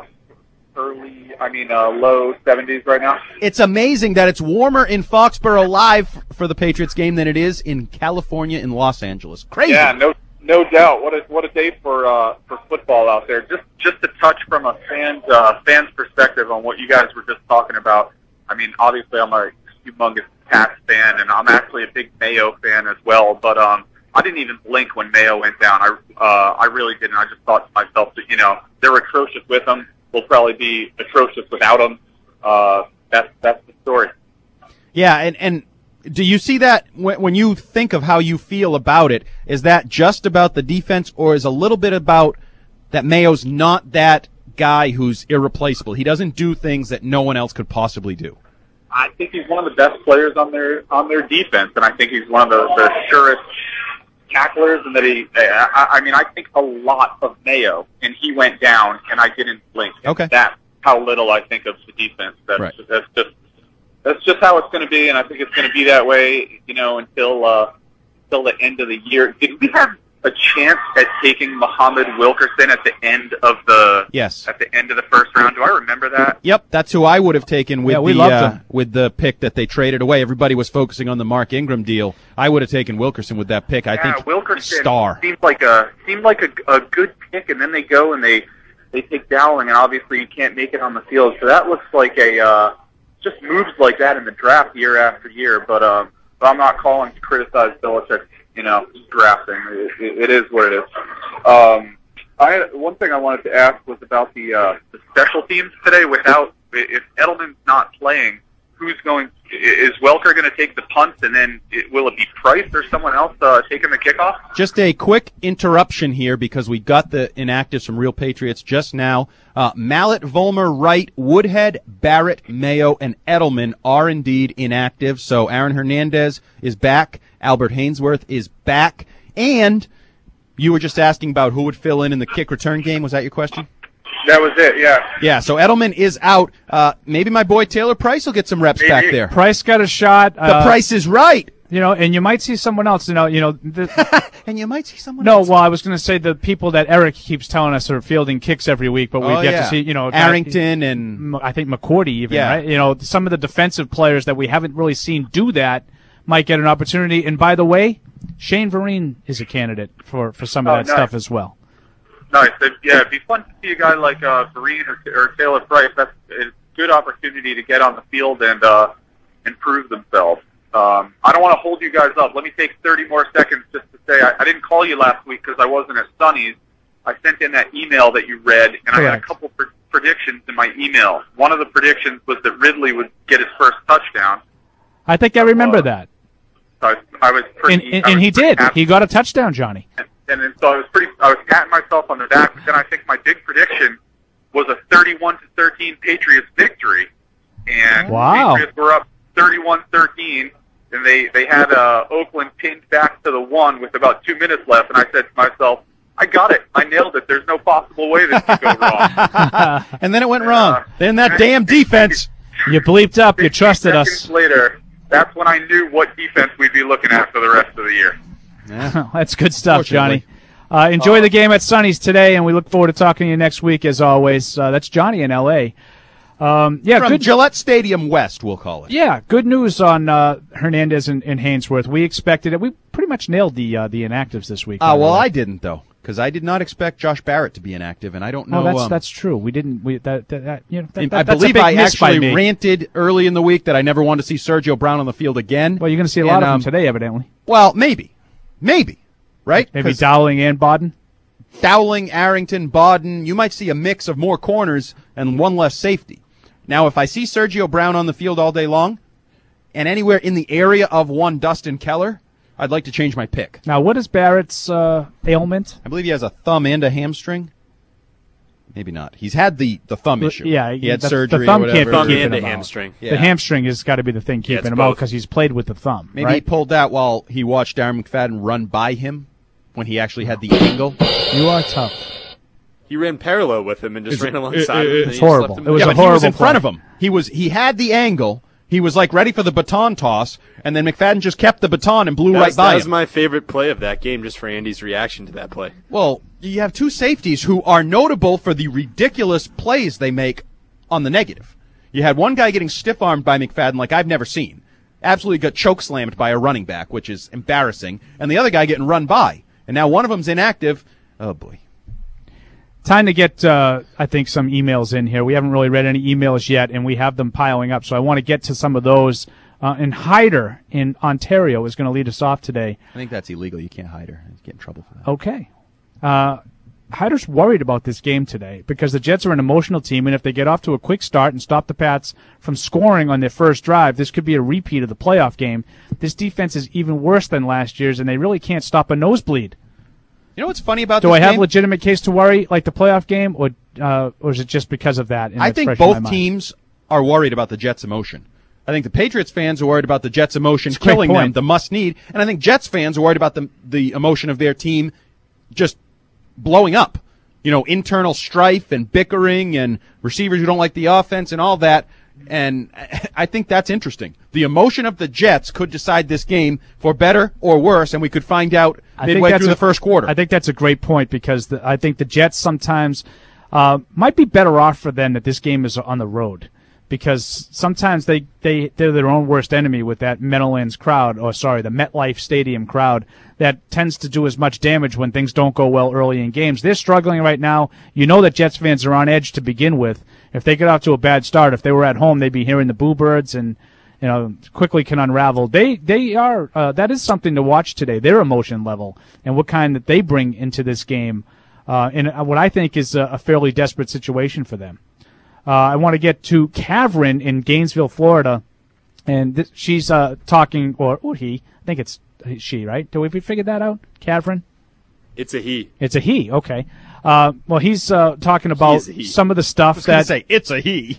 Speaker 21: early, I mean, uh, low seventies right now.
Speaker 5: It's amazing that it's warmer in Foxborough live for the Patriots game than it is in California in Los Angeles. Crazy.
Speaker 21: Yeah, no, no doubt. What a what a day for uh, for football out there. Just just to touch from a fan's uh, fan's perspective on what you guys were just talking about. I mean, obviously, I'm a humongous Pats fan, and I'm actually a big Mayo fan as well. But um, I didn't even blink when Mayo went down. I uh, I really didn't. I just thought to myself that, you know, they're atrocious with him. We'll probably be atrocious without him. Uh, that's that's the story.
Speaker 5: Yeah, and and do you see that when, when you think of how you feel about it? Is that just about the defense, or is a little bit about that Mayo's not that guy who's irreplaceable? He doesn't do things that no one else could possibly do.
Speaker 21: I think he's one of the best players on their on their defense, and I think he's one of the, the surest tacklers. And that he, I, I mean, I think a lot of Mayo, and he went down, and I didn't blink.
Speaker 5: Okay,
Speaker 21: that's how little I think of the defense. That's
Speaker 5: right.
Speaker 21: just, that's just that's just how it's going to be, and I think it's going to be that way, you know, until uh, until the end of the year. Did we have a chance at taking Muhammad Wilkerson at the end of the
Speaker 5: Yes.
Speaker 21: at the end of the first round? Do I remember that?
Speaker 5: Yep, that's who I would have taken with
Speaker 4: Yeah, we
Speaker 5: the
Speaker 4: loved
Speaker 5: uh,
Speaker 4: him.
Speaker 5: with the pick that they traded away. Everybody was focusing on the Mark Ingram deal. I would have taken Wilkerson with that pick. I
Speaker 21: yeah,
Speaker 5: think
Speaker 21: Wilkerson
Speaker 5: star.
Speaker 21: seemed like a seemed like a, a good pick, and then they go and they they take Dowling, and obviously you can't make it on the field. So that looks like a uh, just moves like that in the draft year after year. But um, but I'm not calling to criticize Belichick. You know, drafting. It, it, it is what it is. Um, I one thing I wanted to ask was about the uh, the special teams today. Without if Edelman's not playing, who's going? Is Welker going to take the punts, and then it, will it be Price or someone else uh, taking the kickoff?
Speaker 5: Just a quick interruption here because we got the inactives from Real Patriots just now. Uh, Mallet, Volmer, Wright, Woodhead, Barrett, Mayo, and Edelman are indeed inactive. So Aaron Hernandez is back. Albert Hainsworth is back. And you were just asking about who would fill in in the kick return game. Was that your question?
Speaker 21: That was it, yeah.
Speaker 5: Yeah, so Edelman is out. Uh, maybe my boy Taylor Price will get some reps back there.
Speaker 4: Price got a shot.
Speaker 5: The
Speaker 4: uh,
Speaker 5: price is right.
Speaker 4: You know, and you might see someone else. You know, you know. The,
Speaker 5: and you might see someone
Speaker 4: no,
Speaker 5: else.
Speaker 4: well, I was going to say the people that Eric keeps telling us are fielding kicks every week, but we
Speaker 5: Oh,
Speaker 4: get
Speaker 5: yeah.
Speaker 4: to see, you know,
Speaker 5: Arrington and
Speaker 4: I think McCourty even,
Speaker 5: Yeah.
Speaker 4: right? You know, some of the defensive players that we haven't really seen do that might get an opportunity. And by the way, Shane Vereen is a candidate for, for some of
Speaker 21: Oh,
Speaker 4: that
Speaker 21: nice.
Speaker 4: stuff as well.
Speaker 21: Nice. It, yeah, it'd be fun to see a guy like uh, Vereen or, or Taylor Price. That's a good opportunity to get on the field and uh, and prove themselves. Um, I don't want to hold you guys up. Let me take thirty more seconds just to say I, I didn't call you last week because I wasn't at Sonny's. I sent in that email that you read, and I had a
Speaker 4: Correct.
Speaker 21: couple pr- predictions in my email. One of the predictions was that Ridley would get his first touchdown.
Speaker 4: I think I remember that.
Speaker 21: So I was, I was
Speaker 4: And,
Speaker 21: pretty.
Speaker 4: and,
Speaker 21: I
Speaker 4: and
Speaker 21: was
Speaker 4: he
Speaker 21: pretty
Speaker 4: did.
Speaker 21: happy.
Speaker 4: He got a touchdown, Johnny.
Speaker 21: And, and then so I was pretty. I was patting myself on the back. But then I think my big prediction was a thirty-one to thirteen Patriots victory, and
Speaker 4: Wow.
Speaker 21: the Patriots were up thirty-one thirteen, and they they had uh, Oakland pinned back to the one with about two minutes left. And I said to myself, "I got it. I nailed it. There's no possible way this could go wrong."
Speaker 5: And then it went wrong. Then that damn defense.
Speaker 4: You bleeped up. You trusted
Speaker 21: Seconds
Speaker 4: us.
Speaker 21: later, that's when I knew what defense we'd be looking at for the rest of the year.
Speaker 4: That's good stuff, Johnny.
Speaker 5: Fortunately.
Speaker 4: Uh, enjoy the game at Sonny's today, and we look forward to talking to you next week, as always. Uh, that's Johnny in L A. Um, yeah,
Speaker 5: From
Speaker 4: good.
Speaker 5: Gillette Stadium West, we'll call it.
Speaker 4: Yeah, good news on uh, Hernandez and, and Hainsworth. We expected it. We pretty much nailed the uh, the inactives this week.
Speaker 5: Ah, well, I didn't, though, because I did not expect Josh Barrett to be inactive, and I don't know.
Speaker 4: Oh, that's
Speaker 5: um,
Speaker 4: that's true. We didn't. We that, that, that you know. That,
Speaker 5: I
Speaker 4: that, that's a
Speaker 5: believe
Speaker 4: big
Speaker 5: I
Speaker 4: miss by
Speaker 5: actually
Speaker 4: me.
Speaker 5: ranted early in the week that I never wanted to see Sergio Brown on the field again.
Speaker 4: Well, you're going to see a lot
Speaker 5: And,
Speaker 4: of
Speaker 5: um,
Speaker 4: them today, evidently.
Speaker 5: Well, maybe. Maybe. Right?
Speaker 4: Maybe
Speaker 5: 'Cause
Speaker 4: Dowling and Bodden.
Speaker 5: Dowling, Arrington, Bodden, you might see a mix of more corners and one less safety. Now, if I see Sergio Brown on the field all day long and anywhere in the area of one Dustin Keller, I'd like to change my pick.
Speaker 4: Now, what is Barrett's uh, ailment?
Speaker 5: I believe he has a thumb and a hamstring. Maybe not. He's had the, the thumb issue.
Speaker 4: Yeah,
Speaker 5: he had
Speaker 4: the,
Speaker 5: surgery.
Speaker 4: The thumb
Speaker 5: or
Speaker 4: can't
Speaker 5: whatever.
Speaker 4: be
Speaker 6: Thumb
Speaker 4: keeping
Speaker 6: and a
Speaker 4: him out.
Speaker 6: hamstring.
Speaker 5: Yeah.
Speaker 4: The hamstring has got to be the thing
Speaker 6: Yeah,
Speaker 4: keeping
Speaker 6: it's
Speaker 4: him out
Speaker 6: both.
Speaker 4: because he's played with the thumb.
Speaker 5: Maybe
Speaker 4: right?
Speaker 5: he pulled that while he watched Darren McFadden run by him when he actually had the angle.
Speaker 4: You are tough.
Speaker 6: He ran parallel with him and just
Speaker 5: It's-
Speaker 6: ran alongside
Speaker 5: it-
Speaker 6: him. and
Speaker 5: it's
Speaker 6: he just
Speaker 4: horrible.
Speaker 6: left him
Speaker 4: It was
Speaker 5: yeah,
Speaker 4: a
Speaker 5: but he was in
Speaker 4: horrible
Speaker 5: front
Speaker 4: play.
Speaker 5: of him. He was he had the angle. He was like ready for the baton toss, and then McFadden just kept the baton and blew
Speaker 6: That
Speaker 5: right
Speaker 6: was,
Speaker 5: by
Speaker 6: that was
Speaker 5: him.
Speaker 6: my favorite play of that game, just for Andy's reaction to that play.
Speaker 5: Well, you have two safeties who are notable for the ridiculous plays they make on the negative. You had one guy getting stiff-armed by McFadden like I've never seen. Absolutely got choke-slammed by a running back, which is embarrassing, and the other guy getting run by. And now one of them's inactive. Oh, boy.
Speaker 4: Time to get, uh, I think, some emails in here. We haven't really read any emails yet, and we have them piling up, so I want to get to some of those. Uh, and Hyder in Ontario is going to lead us off today.
Speaker 5: I think that's illegal. You can't hide her. You get in trouble for that.
Speaker 4: Okay. Uh, Hyder's worried about this game today because the Jets are an emotional team, and if they get off to a quick start and stop the Pats from scoring on their first drive, this could be a repeat of the playoff game. This defense is even worse than last year's, and they really can't stop a nosebleed.
Speaker 5: You know what's funny about
Speaker 4: Do
Speaker 5: this
Speaker 4: I have
Speaker 5: game?
Speaker 4: legitimate case to worry like the playoff game, or uh, or is it just because of that? and
Speaker 5: I
Speaker 4: that's
Speaker 5: think
Speaker 4: fresh in my
Speaker 5: both
Speaker 4: mind?
Speaker 5: teams are worried about the Jets' emotion. I think the Patriots fans are worried about the Jets' emotion
Speaker 4: It's a great
Speaker 5: killing them,
Speaker 4: point.
Speaker 5: the must-need, and I think Jets fans are worried about the the emotion of their team just blowing up. You know, internal strife and bickering and receivers who don't like the offense and all that. And I think that's interesting. The emotion of the Jets could decide this game for better or worse, and we could find out
Speaker 4: I think
Speaker 5: midway
Speaker 4: that's
Speaker 5: through
Speaker 4: a-
Speaker 5: the first quarter.
Speaker 4: I think that's a great point because the, I think the Jets sometimes uh, might be better off for them that this game is on the road because sometimes they, they, they're their own worst enemy with that Meadowlands crowd, or sorry, the MetLife Stadium crowd that tends to do as much damage when things don't go well early in games. They're struggling right now. You know that Jets fans are on edge to begin with. If they get off to a bad start, if they were at home, they'd be hearing the boo birds and you know, quickly can unravel. They they are uh, that is something to watch today. Their emotion level and what kind that they bring into this game, uh, in what I think is a, a fairly desperate situation for them. Uh, I want to get to Kavrin in Gainesville, Florida, and th- she's uh, talking, or, or he, I think it's she, right? Do we figure that out, Kavrin?
Speaker 6: It's a he.
Speaker 4: It's a he. Okay. Uh, well, he's uh, talking about
Speaker 6: He is a he.
Speaker 4: some of the
Speaker 5: I
Speaker 4: stuff
Speaker 5: was going to
Speaker 4: that
Speaker 5: say, it's a he.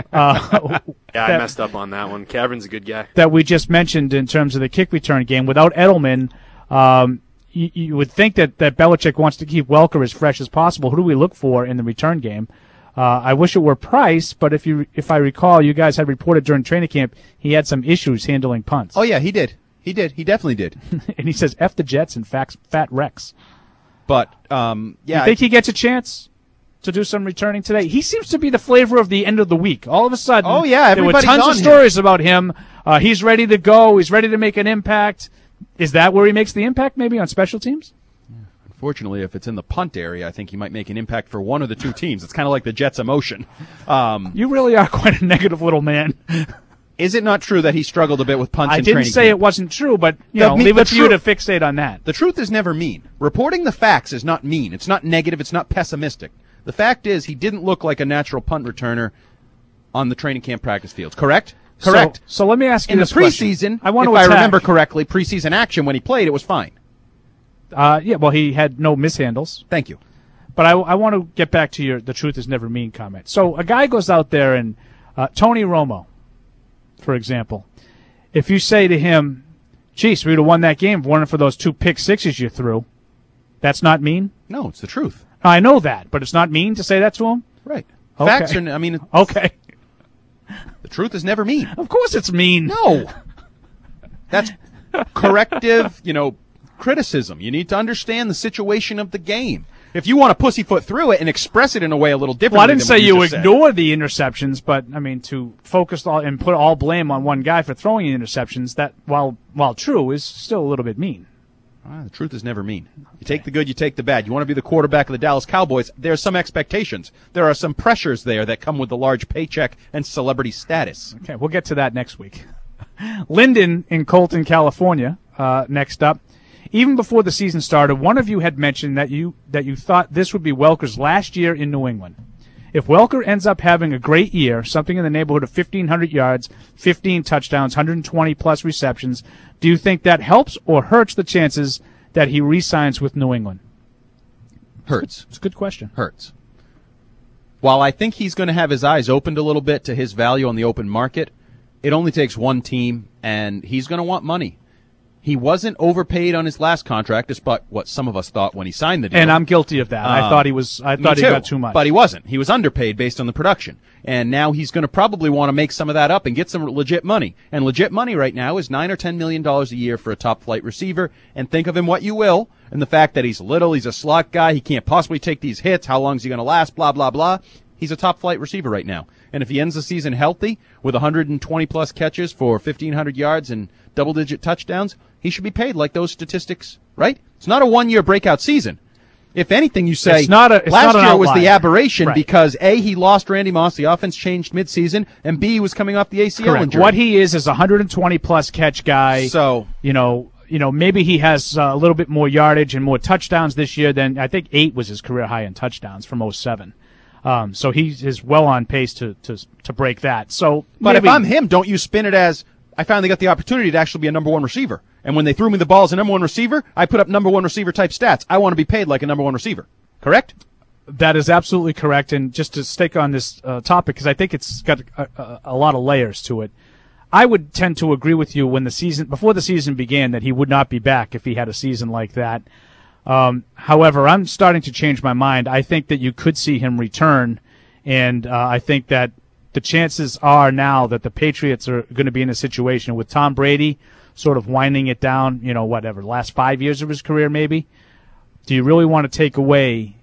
Speaker 4: uh,
Speaker 6: Yeah, I
Speaker 4: that-
Speaker 6: messed up on that one. Cavern's a good guy.
Speaker 4: that we just mentioned in terms of the kick return game. Without Edelman, um, you, you would think that, that Belichick wants to keep Welker as fresh as possible. Who do we look for in the return game? Uh, I wish it were Price, but if you if I recall, you guys had reported during training camp he had some issues handling punts.
Speaker 5: Oh, yeah, he did. He did. He definitely did.
Speaker 4: And he says, F the Jets and fax, Fat Rex.
Speaker 5: But, um, yeah.
Speaker 4: You think he gets a chance to do some returning today? He seems to be the flavor of the end of the week. All of a sudden,
Speaker 5: Oh, yeah,
Speaker 4: there were
Speaker 5: everybody's
Speaker 4: tons
Speaker 5: on
Speaker 4: of
Speaker 5: him.
Speaker 4: stories about him. Uh, he's ready to go. He's ready to make an impact. Is that where he makes the impact, maybe on special teams?
Speaker 5: Unfortunately, if it's in the punt area, I think he might make an impact for one of the two teams. It's kind of like the Jets' emotion. Um,
Speaker 4: You really are quite a negative little man.
Speaker 5: Is it not true that he struggled a bit with punts
Speaker 4: I
Speaker 5: in
Speaker 4: didn't
Speaker 5: training
Speaker 4: say
Speaker 5: camp?
Speaker 4: it wasn't true, but you
Speaker 5: The
Speaker 4: know,
Speaker 5: me-
Speaker 4: leave
Speaker 5: the
Speaker 4: it for you to
Speaker 5: truth-
Speaker 4: fixate on that.
Speaker 5: The truth is never mean. Reporting the facts is not mean. It's not negative. It's not pessimistic. The fact is he didn't look like a natural punt returner on the training camp practice fields. Correct?
Speaker 4: So-
Speaker 5: Correct.
Speaker 4: So, let me ask you
Speaker 5: In the
Speaker 4: this question.
Speaker 5: preseason,
Speaker 4: I want
Speaker 5: if
Speaker 4: to
Speaker 5: I
Speaker 4: attack-
Speaker 5: remember correctly, preseason action when he played, it was fine.
Speaker 4: Uh, yeah, well, he had no mishandles.
Speaker 5: Thank you.
Speaker 4: But I, I want to get back to your "the truth is never mean" comment. So a guy goes out there and uh, Tony Romo, for example, if you say to him, "Geez, we would have won that game if it weren't for those two pick sixes you threw," that's not mean.
Speaker 5: No, it's the truth.
Speaker 4: I know that, but it's not mean to say that to him.
Speaker 5: Right.
Speaker 4: Okay.
Speaker 5: Facts are. I mean,
Speaker 4: okay.
Speaker 5: The truth is never mean.
Speaker 4: Of course, it's mean.
Speaker 5: No. That's corrective. You know, criticism. You need to understand the situation of the game. If you want to pussyfoot through it and express it in a way a little differently,
Speaker 4: Well, I didn't
Speaker 5: than
Speaker 4: say
Speaker 5: what
Speaker 4: you
Speaker 5: just said.
Speaker 4: ignore the interceptions, but I mean to focus all, and put all blame on one guy for throwing the interceptions. That, while while true, is still a little bit mean.
Speaker 5: Ah, the truth is never mean. You take the good, you take the bad. You want to be the quarterback of the Dallas Cowboys, there are some expectations. There are some pressures there that come with the large paycheck and celebrity status.
Speaker 4: Okay, we'll get to that next week. Lyndon in Colton, California, uh, next up. Even before the season started, one of you had mentioned that you that you thought this would be Welker's last year in New England. If Welker ends up having a great year, something in the neighborhood of fifteen hundred yards, fifteen touchdowns, one hundred twenty plus receptions, do you think that helps or hurts the chances that he re-signs with New England?
Speaker 5: Hurts.
Speaker 4: It's a good question.
Speaker 5: Hurts. While I think he's going to have his eyes opened a little bit to his value on the open market, it only takes one team, and he's going to want money. He wasn't overpaid on his last contract, despite what some of us thought when he signed the deal.
Speaker 4: And I'm guilty of that. I
Speaker 5: Um,
Speaker 4: thought he was. I
Speaker 5: me
Speaker 4: thought he
Speaker 5: too,
Speaker 4: got too much.
Speaker 5: But he wasn't. He was underpaid based on the production. And now he's going to probably want to make some of that up and get some legit money. And legit money right now is nine or ten million dollars a year for a top flight receiver. And think of him what you will. And the fact that he's little, he's a slot guy, he can't possibly take these hits. How long is he going to last? Blah blah blah. He's a top flight receiver right now. And if he ends the season healthy with one hundred twenty plus catches for fifteen hundred yards and double digit touchdowns, he should be paid like those statistics, right? It's not a one year breakout season. If anything, you say
Speaker 4: It's not a- it's
Speaker 5: last
Speaker 4: not an
Speaker 5: year was the
Speaker 4: outlier.
Speaker 5: aberration
Speaker 4: Right.
Speaker 5: because A, he lost Randy Moss, the offense changed midseason, and B, he was coming off the A C L
Speaker 4: Correct.
Speaker 5: injury.
Speaker 4: What he is is a one hundred twenty plus catch guy.
Speaker 5: So
Speaker 4: you know, you know, maybe he has uh, a little bit more yardage and more touchdowns this year than I think eight was his career high in touchdowns from oh seven. Um, so he is well on pace to to to break that. So,
Speaker 5: But
Speaker 4: maybe,
Speaker 5: if I'm him, don't you spin it as I finally got the opportunity to actually be a number one receiver. And when they threw me the ball as a number one receiver, I put up number one receiver type stats. I want to be paid like a number one receiver. Correct?
Speaker 4: that is absolutely correct. And just to stick on this uh, topic, because I think it's got a, a, a lot of layers to it. I would tend to agree with you when the season before the season began that he would not be back if he had a season like that. Um, however, I'm starting to change my mind. I think that you could see him return, and uh, I think that the chances are now that the Patriots are going to be in a situation with Tom Brady sort of winding it down, you know, whatever, last five years of his career maybe. Do you really want to take away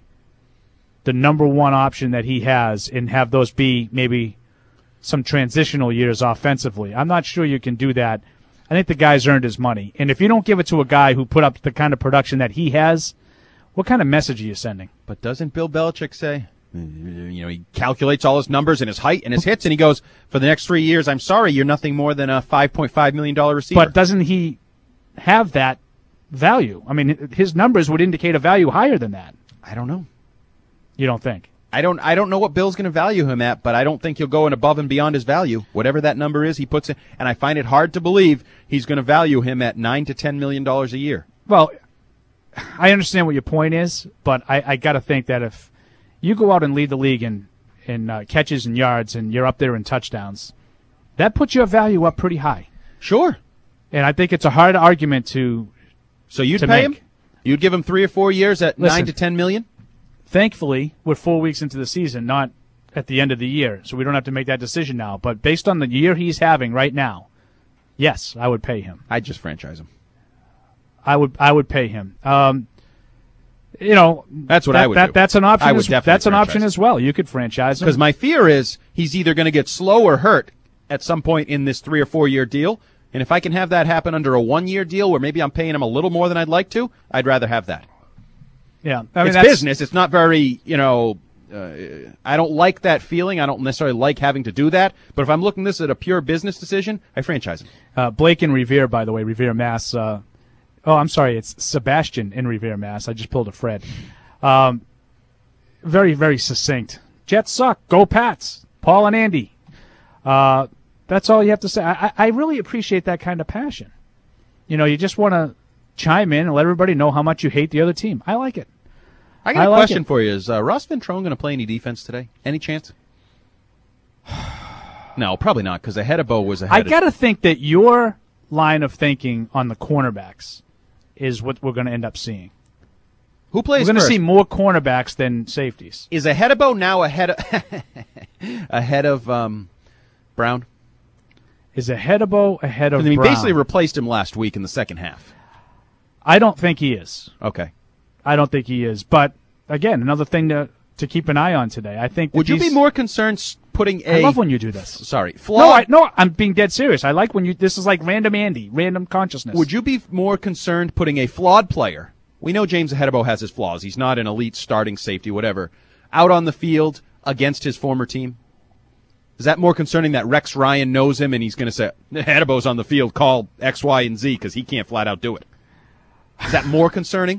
Speaker 4: the number one option that he has and have those be maybe some transitional years offensively? I'm not sure you can do that. I think the guy's earned his money. And if you don't give it to a guy who put up the kind of production that he has, what kind of message are you sending?
Speaker 5: But doesn't Bill Belichick say, you know, he calculates all his numbers and his height and his hits, and he goes, for the next three years, I'm sorry, you're nothing more than a five point five million dollars receiver.
Speaker 4: But doesn't he have that value? I mean, his numbers would indicate a value higher than that.
Speaker 5: I don't know.
Speaker 4: You don't think?
Speaker 5: I don't I don't know what Bill's going to value him at, but I don't think he'll go in above and beyond his value. Whatever that number is, he puts it, and I find it hard to believe he's going to value him at nine to ten million dollars a year.
Speaker 4: Well, I understand what your point is, but I, I got to think that if you go out and lead the league in in uh, catches and yards, and you're up there in touchdowns, that puts your value up pretty high.
Speaker 5: Sure.
Speaker 4: And I think it's a hard argument to.
Speaker 5: So you'd
Speaker 4: to
Speaker 5: pay
Speaker 4: make.
Speaker 5: him? You'd give him three or four years at
Speaker 4: Listen,
Speaker 5: nine to ten million?
Speaker 4: Thankfully, we're four weeks into the season, not at the end of the year, so we don't have to make that decision now. But based on the year he's having right now, yes, I would pay him.
Speaker 5: I'd just franchise him.
Speaker 4: I would. I would pay him. Um, you know,
Speaker 5: that's what
Speaker 4: that,
Speaker 5: I would
Speaker 4: that,
Speaker 5: do.
Speaker 4: That's an option.
Speaker 5: I would
Speaker 4: as,
Speaker 5: definitely
Speaker 4: That's an
Speaker 5: franchise
Speaker 4: option
Speaker 5: him.
Speaker 4: as well. You could franchise him
Speaker 5: Because my fear is he's either going to get slow or hurt at some point in this three or four year deal. And if I can have that happen under a one year deal where maybe I'm paying him a little more than I'd like to, I'd rather have that.
Speaker 4: Yeah, I mean,
Speaker 5: it's
Speaker 4: that's,
Speaker 5: business. It's not very, you know, uh, I don't like that feeling. I don't necessarily like having to do that. But if I'm looking this at a pure business decision, I franchise him.
Speaker 4: Uh, Blake in Revere, by the way, Revere, Mass. Uh, oh, I'm sorry, it's Sebastian in Revere, Mass. I just pulled a Fred. Um, very, very succinct. Jets suck. Go Pats. Paul and Andy. Uh, that's all you have to say. I, I really appreciate that kind of passion. You know, you just want to chime in and let everybody know how much you hate the other team. I like it.
Speaker 5: I got
Speaker 4: I
Speaker 5: a
Speaker 4: like
Speaker 5: question
Speaker 4: it.
Speaker 5: for you. Is uh, Ross Ventrone going to play any defense today? Any chance? No, probably not, because Ahedebo was ahead.
Speaker 4: I got to think that your line of thinking on the cornerbacks is what we're going to end up seeing.
Speaker 5: Who plays
Speaker 4: We're going to
Speaker 5: first?
Speaker 4: see more cornerbacks than safeties.
Speaker 5: Is Ahedebo now ahead of ahead of um, Brown?
Speaker 4: Is Ahedebo ahead of
Speaker 5: I mean,
Speaker 4: Brown?
Speaker 5: basically replaced him last week in the second half.
Speaker 4: I don't think he is.
Speaker 5: Okay.
Speaker 4: I don't think he is. But, again, another thing to, to keep an eye on today. I think. that
Speaker 5: Would you
Speaker 4: these-
Speaker 5: be more concerned s- putting a...
Speaker 4: I love when you do this.
Speaker 5: Sorry.
Speaker 4: No,
Speaker 5: Flawed,
Speaker 4: I, no, I'm being dead serious. I like when you. This is like random Andy, random consciousness.
Speaker 5: Would you be more concerned putting a flawed player, we know James Ahedebo has his flaws, he's not an elite starting safety, whatever, out on the field against his former team? Is that more concerning that Rex Ryan knows him and he's going to say, Ahedebo's on the field, call X, Y, and Z because he can't flat out do it? Is that more concerning?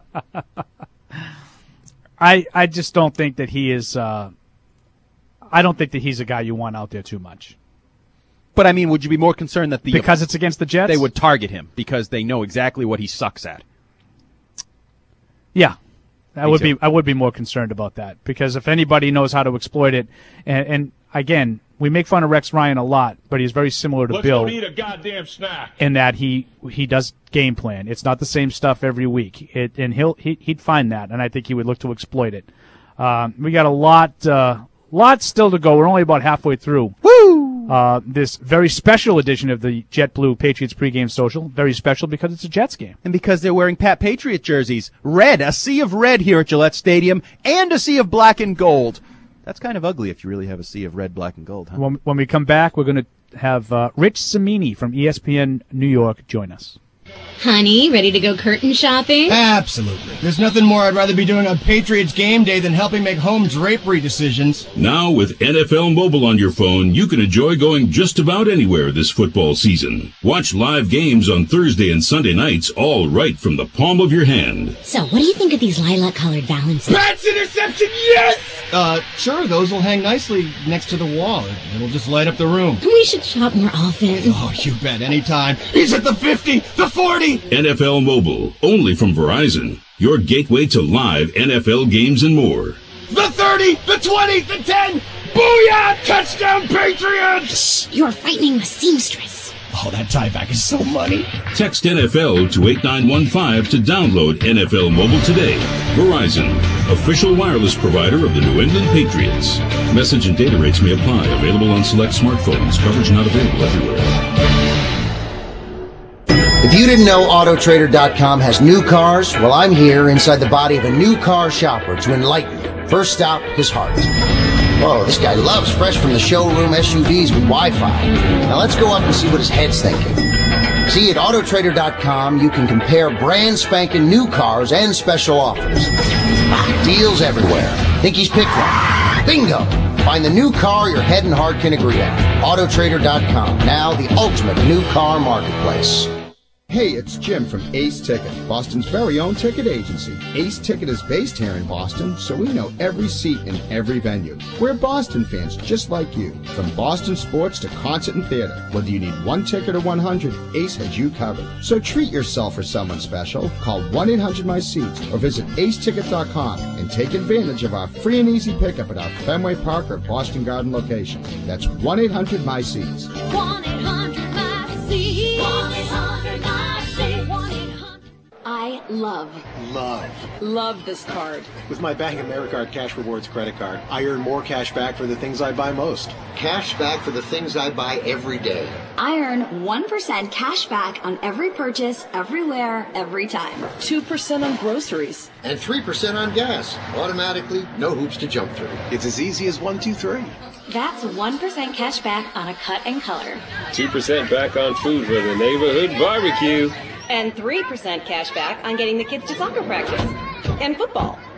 Speaker 4: I I just don't think that he is. Uh, I don't think that he's a guy you want out there too much.
Speaker 5: But, I mean, would you be more concerned that the...
Speaker 4: Because it's against the Jets?
Speaker 5: They would target him because they know exactly what he sucks at.
Speaker 4: Yeah. I
Speaker 5: Me
Speaker 4: would
Speaker 5: too.
Speaker 4: be I would be more concerned about that because if anybody knows how to exploit it, and, and again, we make fun of Rex Ryan a lot, but he's very similar to
Speaker 3: Let's
Speaker 4: Bill
Speaker 3: go eat a goddamn snack.
Speaker 4: in that he he does game plan. It's not the same stuff every week, it, and he'll he, he'd find that, and I think he would look to exploit it. Um, we got a lot uh, lot still to go. We're only about halfway through.
Speaker 5: Woo!
Speaker 4: Uh, this very special edition of the JetBlue Patriots pregame social. Very special because it's a Jets game.
Speaker 5: And because they're wearing Pat Patriot jerseys. Red, a sea of red here at Gillette Stadium, and a sea of black and gold. That's kind of ugly if you really have a sea of red, black, and gold, huh?
Speaker 4: When, when we come back, we're going to have uh, Rich Cimini from E S P N New York join us.
Speaker 2: Honey, ready to go curtain shopping?
Speaker 11: Absolutely. There's nothing more I'd rather be doing on Patriots game day than helping make home drapery decisions.
Speaker 12: Now with N F L Mobile on your phone, you can enjoy going just about anywhere this football season. Watch live games on Thursday and Sunday nights, all right from the palm of your hand.
Speaker 2: So, what do you think of these lilac-colored Valentines?
Speaker 11: Pat's interception, yes! Uh, sure, those will hang nicely next to the wall. It'll just light up the room.
Speaker 2: We should shop more often.
Speaker 11: Oh, you bet, anytime. He's at the fifty, the forty!
Speaker 12: N F L Mobile, only from Verizon. Your gateway to live N F L games and more.
Speaker 11: The thirty, the twenty, the ten! Booyah! Touchdown, Patriots!
Speaker 2: You're frightening a seamstress.
Speaker 11: Oh, that tie back is so money.
Speaker 12: Text N F L to eight nine one five to download N F L Mobile today. Verizon, official wireless provider of the New England Patriots. Message and data rates may apply. Available on select smartphones. Coverage not available everywhere.
Speaker 13: If you didn't know Auto Trader dot com has new cars, well, I'm here inside the body of a new car shopper to enlighten you. First stop, his heart. Whoa, this guy loves fresh from the showroom S U Vs with Wi-Fi. Now let's go up and see what his head's thinking. See, at Auto Trader dot com, you can compare brand spanking new cars and special offers. Ah, deals everywhere. Think he's picked one? Bingo! Find the new car your head and heart can agree on. Auto Trader dot com, now the ultimate new car marketplace.
Speaker 14: Hey, it's Jim from Ace Ticket, Boston's very own ticket agency. Ace Ticket is based here in Boston, so we know every seat in every venue. We're Boston fans just like you. From Boston sports to concert and theater, whether you need one ticket or one hundred, Ace has you covered. So treat yourself or someone special. Call one eight hundred my seats or visit ace ticket dot com and take advantage of our free and easy pickup at our Fenway Park or Boston Garden location. That's one eight hundred my seats.
Speaker 10: one eight hundred my seats. one eight hundred my seats. one eight hundred
Speaker 2: I love,
Speaker 15: Love.
Speaker 17: Love this card.
Speaker 15: With my Bank of America Cash Rewards credit card, I earn more cash back for the things I buy most.
Speaker 13: Cash back for the things I buy every day.
Speaker 16: I earn one percent cash back on every purchase, everywhere, every time.
Speaker 17: two percent on groceries.
Speaker 13: And three percent on gas. Automatically, no hoops to jump through.
Speaker 15: It's as easy as one, two, three.
Speaker 16: That's one percent cash back on a cut and color.
Speaker 18: two percent back on food for the neighborhood barbecue.
Speaker 22: And three percent cash back on getting the kids to soccer practice and football.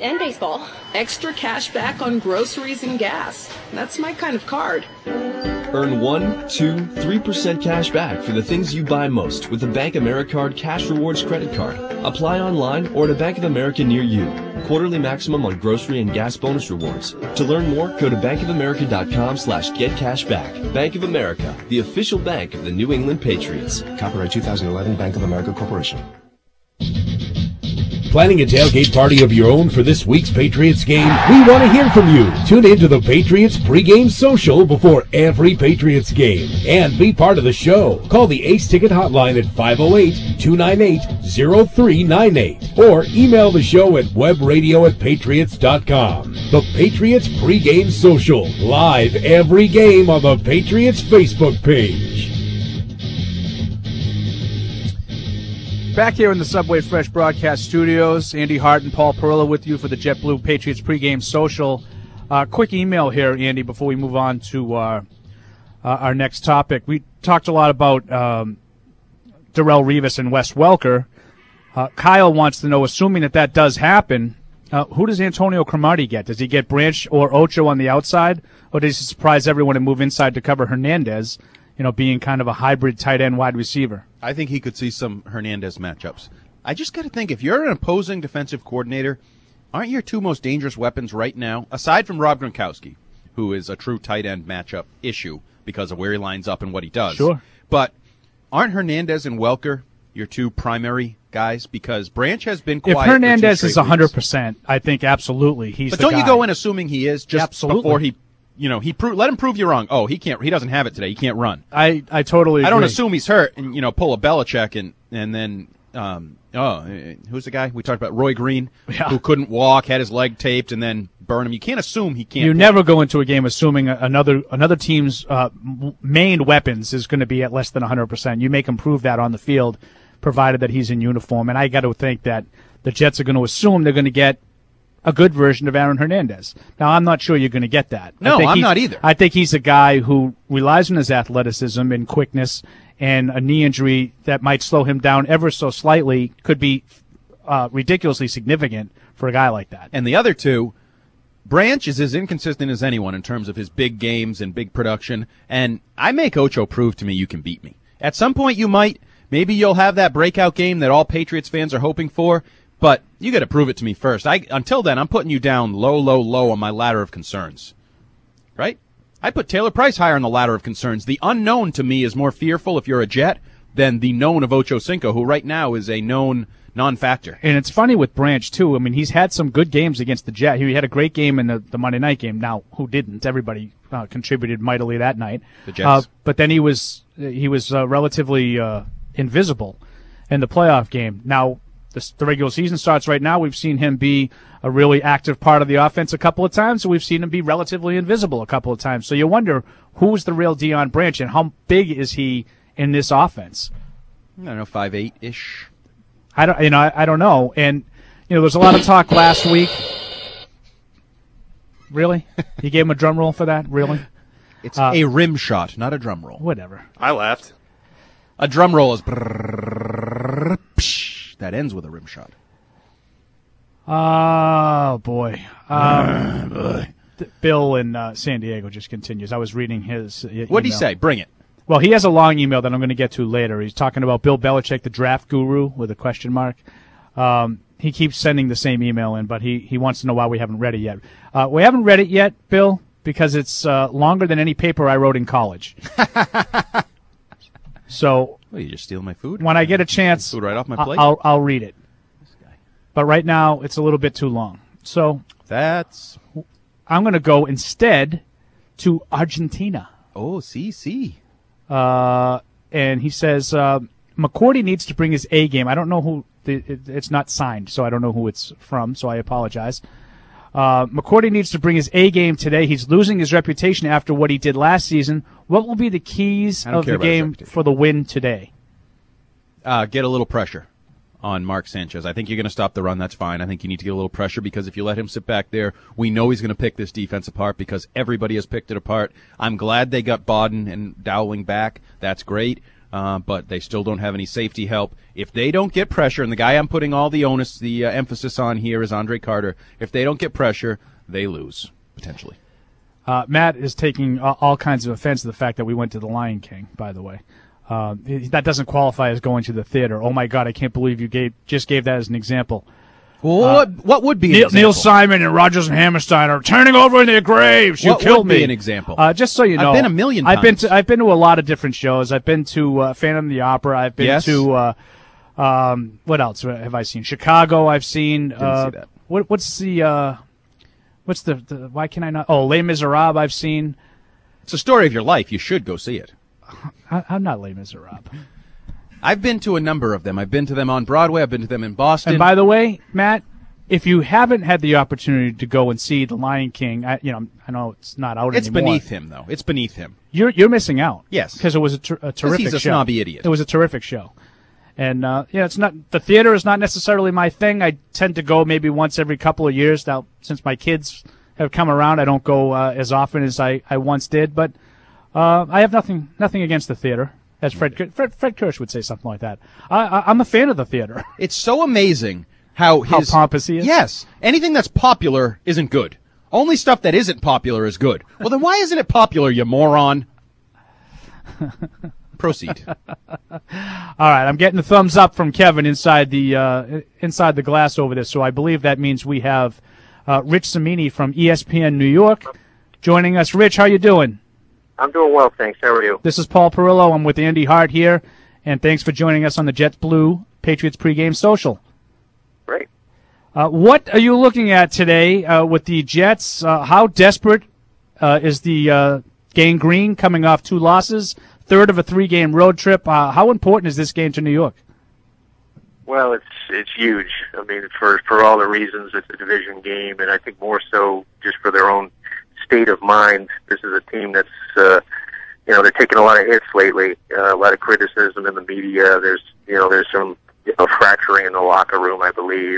Speaker 17: And baseball. Extra cash back on groceries and gas. That's my kind of card.
Speaker 19: Earn one, two, three percent cash back for the things you buy most with the Bank Americard Cash Rewards credit card. Apply online or at a Bank of America near you. Quarterly maximum on grocery and gas bonus rewards. To learn more, go to bankofamerica.com slash get cash back. Bank of America, the official bank of the New England Patriots.
Speaker 7: Copyright two thousand eleven, Bank of America Corporation.
Speaker 1: Planning a tailgate party of your own for this week's Patriots game? We want to hear from you. Tune in to the Patriots pregame social before every Patriots game and be part of the show. Call the Ace Ticket hotline at five oh eight, two nine eight, oh three nine eight or email the show at webradio at patriots dot com. The Patriots pregame social, live every game on the Patriots Facebook page.
Speaker 4: Back here in the Subway Fresh broadcast studios, Andy Hart and Paul Perillo with you for the JetBlue Patriots pregame social. Uh, quick email here, Andy, before we move on to uh, uh, our next topic. We talked a lot about um, Darrelle Revis and Wes Welker. Uh, Kyle wants to know, assuming that that does happen, uh, who does Antonio Cromartie get? Does he get Branch or Ocho on the outside, or does he surprise everyone and move inside to cover Hernandez, you know, being kind of a hybrid tight end wide receiver?
Speaker 5: I think he could see some Hernandez matchups. I just got to think, if you're an opposing defensive coordinator, aren't your two most dangerous weapons right now, aside from Rob Gronkowski, who is a true tight end matchup issue because of where he lines up and what he does?
Speaker 4: Sure.
Speaker 5: But aren't Hernandez and Welker your two primary guys? Because Branch has been quiet.
Speaker 4: If Hernandez
Speaker 5: for two
Speaker 4: is one hundred percent, I think absolutely he's
Speaker 5: But
Speaker 4: the
Speaker 5: don't
Speaker 4: guy.
Speaker 5: you go in assuming he is just
Speaker 4: Absolutely.
Speaker 5: before he, you know, he pro- let him prove you wrong. Oh, he can't. He doesn't have it today. He can't run.
Speaker 4: I, I totally agree.
Speaker 5: I don't assume he's hurt and, you know, pull a Belichick and, and then, um, oh, who's the guy? We talked about Roy Green,
Speaker 4: Yeah.
Speaker 5: who couldn't walk, had his leg taped, and then burn him. You can't assume he can't.
Speaker 4: You
Speaker 5: play.
Speaker 4: never go into a game assuming another another team's uh, m- main weapons is going to be at less than one hundred percent. You make him prove that on the field, provided that he's in uniform. And I got to think that the Jets are going to assume they're going to get a good version of Aaron Hernandez. Now, I'm not sure you're going to get that.
Speaker 5: No,
Speaker 4: I think
Speaker 5: I'm
Speaker 4: he-
Speaker 5: not either.
Speaker 4: I think he's a guy who relies on his athleticism and quickness, and a knee injury that might slow him down ever so slightly could be uh, ridiculously significant for a guy like that.
Speaker 5: And the other two, Branch is as inconsistent as anyone in terms of his big games and big production. And I make Ocho prove to me you can beat me. At some point you might. Maybe you'll have that breakout game that all Patriots fans are hoping for. But you got to prove it to me first. I, until then, I'm putting you down low, low, low on my ladder of concerns. Right? I put Taylor Price higher on the ladder of concerns. The unknown to me is more fearful if you're a Jet than the known of Ocho Cinco, who right now is a known non-factor.
Speaker 4: And it's funny with Branch, too. I mean, he's had some good games against the Jet. He had a great game in the, the Monday night game. Now, who didn't? Everybody uh, contributed mightily that night.
Speaker 5: The Jets.
Speaker 4: Uh, but then he was he was uh, relatively uh, invisible in the playoff game. Now, the, the regular season starts right now. We've seen him be a really active part of the offense a couple of times, and we've seen him be relatively invisible a couple of times. So you wonder, who's the real Deion Branch, and how big is he in this offense?
Speaker 5: I don't know, five eight ish.
Speaker 4: I don't, you know, I, I don't know. And you know, there's a lot of talk last week. Really? You gave him a drum roll for that? Really?
Speaker 5: It's
Speaker 4: Uh,
Speaker 5: a rim shot, not a drum roll.
Speaker 4: Whatever.
Speaker 6: I laughed.
Speaker 5: A drum roll is brrrr, psh, that ends with a rim shot.
Speaker 4: Oh, boy. Um, th- Bill in uh, San Diego just continues. I was reading his uh,
Speaker 5: What'd he
Speaker 4: email.
Speaker 5: say? Bring it.
Speaker 4: Well, he has a long email that I'm going to get to later. He's talking about Bill Belichick, the draft guru, with a question mark. Um, he keeps sending the same email in, but he, he wants to know why we haven't read it yet. Uh, we haven't read it yet, Bill, because it's uh, longer than any paper I wrote in college. So,
Speaker 5: well, you just steal my food.
Speaker 4: When I get a chance,
Speaker 5: Food right off my
Speaker 4: I-
Speaker 5: plate.
Speaker 4: I'll I'll read it. But right now, it's a little bit too long. So
Speaker 5: that's.
Speaker 4: I'm going to go instead to Argentina.
Speaker 5: Oh, see, see.
Speaker 4: Uh, and he says uh, McCourty needs to bring his A game. I don't know who. The, it, it's not signed, so I don't know who it's from. So I apologize. Uh, McCourty needs to bring his A game today. He's losing his reputation after what he did last season. What will be the keys
Speaker 5: I don't
Speaker 4: of
Speaker 5: care
Speaker 4: the
Speaker 5: about his
Speaker 4: game
Speaker 5: reputation.
Speaker 4: for the win today?
Speaker 5: Uh, get a little pressure on Mark Sanchez. I think you're going to stop the run. That's fine. I think you need to get a little pressure because if you let him sit back there, we know he's going to pick this defense apart because everybody has picked it apart. I'm glad they got Bodden and Dowling back. That's great. uh, but they still don't have any safety help. If they don't get pressure, and the guy I'm putting all the onus, the uh, emphasis on here is Andre Carter, if they don't get pressure, they lose, potentially.
Speaker 4: Uh, Matt is taking uh, all kinds of offense to the fact that we went to the Lion King, by the way. Uh, that doesn't qualify as going to the theater. Oh, my God, I can't believe you gave just gave that as an example.
Speaker 5: Well,
Speaker 4: uh,
Speaker 5: what, what would be an
Speaker 4: Neil,
Speaker 5: example?
Speaker 4: Neil Simon and Rodgers and Hammerstein are turning over in their graves. You
Speaker 5: What
Speaker 4: killed
Speaker 5: would
Speaker 4: me.
Speaker 5: be an example?
Speaker 4: Uh, just so you know,
Speaker 5: I've been a million
Speaker 4: I've been
Speaker 5: times.
Speaker 4: to I've been to a lot of different shows. I've been to uh, Phantom of the Opera. I've been
Speaker 5: Yes.
Speaker 4: to uh, um, what else have I seen? Chicago. I've seen.
Speaker 5: Didn't
Speaker 4: uh,
Speaker 5: see that.
Speaker 4: What, what's the uh, what's the, the why can I not? Oh, Les Miserables. I've seen.
Speaker 5: It's a story of your life. You should go see it.
Speaker 4: I, I'm not Les Miserables.
Speaker 5: I've been to a number of them. I've been to them on Broadway. I've been to them in Boston.
Speaker 4: And by the way, Matt, if you haven't had the opportunity to go and see The Lion King, I, you know, I know it's not out
Speaker 5: it's
Speaker 4: anymore.
Speaker 5: beneath him, though. It's beneath him.
Speaker 4: You're you're missing out.
Speaker 5: Yes.
Speaker 4: because it was a, ter- a terrific
Speaker 5: he's a
Speaker 4: show.
Speaker 5: snobby idiot.
Speaker 4: It was a terrific show, and uh, yeah, it's not the theater is not necessarily my thing. I tend to go maybe once every couple of years. Now, since my kids have come around, I don't go uh, as often as I, I once did. But uh, I have nothing nothing against the theater. As Fred Fred, Fred Kirsch would say something like that. I, I, I'm a fan of the theater.
Speaker 5: It's so amazing how his
Speaker 4: How pompous he is?
Speaker 5: Yes, anything that's popular isn't good. Only stuff that isn't popular is good. Well, then why isn't it popular, you moron? Proceed.
Speaker 4: All right, I'm getting a thumbs up from Kevin inside the uh, inside the glass over this. So I believe that means we have uh, Rich Cimini from E S P N New York joining us. Rich, how you doing?
Speaker 8: I'm doing well, thanks. How are you?
Speaker 4: This is Paul Perillo. I'm with Andy Hart here, and thanks for joining us on the Jets Blue Patriots pregame social.
Speaker 8: Great.
Speaker 4: Uh, what are you looking at today uh, with the Jets? Uh, how desperate uh, is the uh, Gang Green coming off two losses, third of a three-game road trip? Uh, how important is this game to New York?
Speaker 8: Well, it's it's huge. I mean, for for all the reasons, it's a division game, and I think more so just for their own state of mind. This is a team that's, uh, you know, they're taking a lot of hits lately, uh, a lot of criticism in the media. There's, you know, there's some you know, fracturing in the locker room, I believe,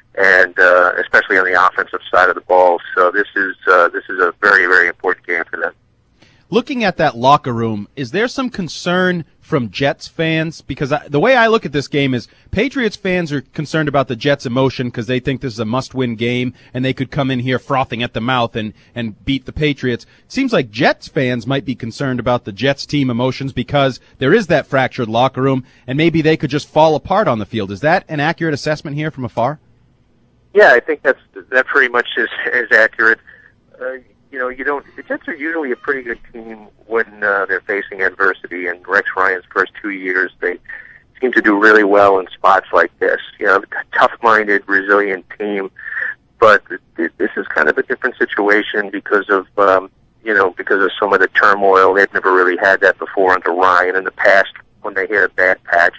Speaker 8: and uh, especially on the offensive side of the ball. So this is uh, this is a very, very important game for them.
Speaker 5: Looking at that locker room, is there some concern from Jets fans? Because I, the way I look at this game is Patriots fans are concerned about the Jets' emotion because they think this is a must-win game and they could come in here frothing at the mouth and, and beat the Patriots. It seems like Jets fans might be concerned about the Jets' team emotions because there is that fractured locker room and maybe they could just fall apart on the field. Is that an accurate assessment here from afar?
Speaker 8: Yeah, I think that's that pretty much is, is accurate. Uh, You know, you don't. The Jets are usually a pretty good team when uh, they're facing adversity. And Rex Ryan's first two years, they seem to do really well in spots like this. You know, a tough-minded, resilient team. But th- this is kind of a different situation because of, um, you know, because of some of the turmoil. They've never really had that before under Ryan. In the past, when they hit a bad patch,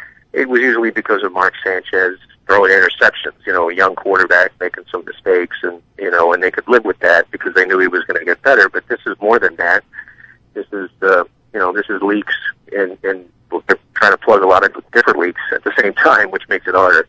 Speaker 8: it was usually because of Mark Sanchez throwing interceptions, you know, a young quarterback making some mistakes, and, you know, and they could live with that because they knew he was going to get better. But this is more than that. This is, uh, you know, this is leaks, and, and they're trying to plug a lot of different leaks at the same time, which makes it harder.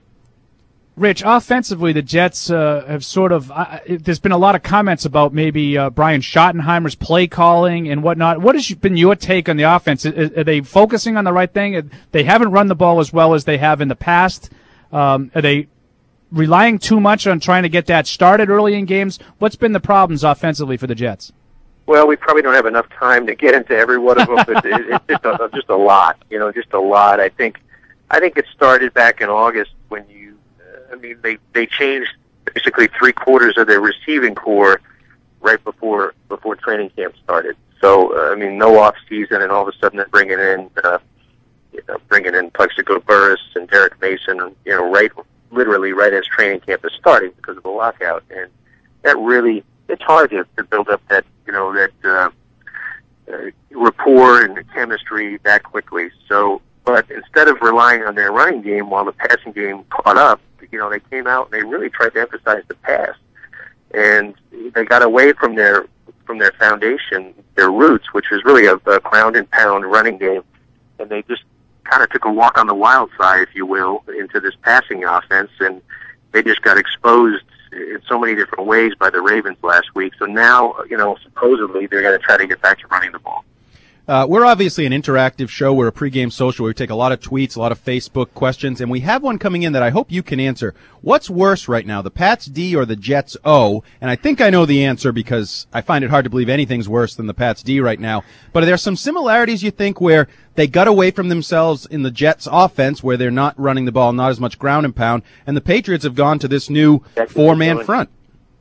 Speaker 4: Rich, offensively, the Jets uh, have sort of uh, – there's been a lot of comments about maybe uh, Brian Schottenheimer's play calling and whatnot. What has been your take on the offense? Are, are they focusing on the right thing? They haven't run the ball as well as they have in the past. Um, are they relying too much on trying to get that started early in games? What's been the problems offensively for the Jets?
Speaker 8: Well, we probably don't have enough time to get into every one of them, but it, it's just a, just a lot, you know, just a lot. I think, I think it started back in August when you, uh, I mean, they, they changed basically three quarters of their receiving core right before, before training camp started. So, uh, I mean, no off season, and all of a sudden they're bringing in, uh, you know, bringing in Plexico Burris and Derek Mason, you know, right, literally right as training camp is starting because of the lockout. And that really, it's hard to, to build up that, you know, that, uh, uh, rapport and chemistry that quickly. So, but instead of relying on their running game while the passing game caught up, you know, they came out and they really tried to emphasize the pass. And they got away from their, from their foundation, their roots, which is really a, a ground and pound running game. And they just kind of took a walk on the wild side, if you will, into this passing offense, and they just got exposed in so many different ways by the Ravens last week. So now, you know, supposedly they're going to try to get back to running the ball.
Speaker 5: Uh, we're obviously an interactive show. We're a pregame social where we take a lot of tweets, a lot of Facebook questions, and we have one coming in that I hope you can answer. What's worse right now, the Pats D or the Jets O? And I think I know the answer because I find it hard to believe anything's worse than the Pats D right now. But are there some similarities, you think, where they got away from themselves in the Jets offense, where they're not running the ball, not as much ground and pound, and the Patriots have gone to this new four-man front?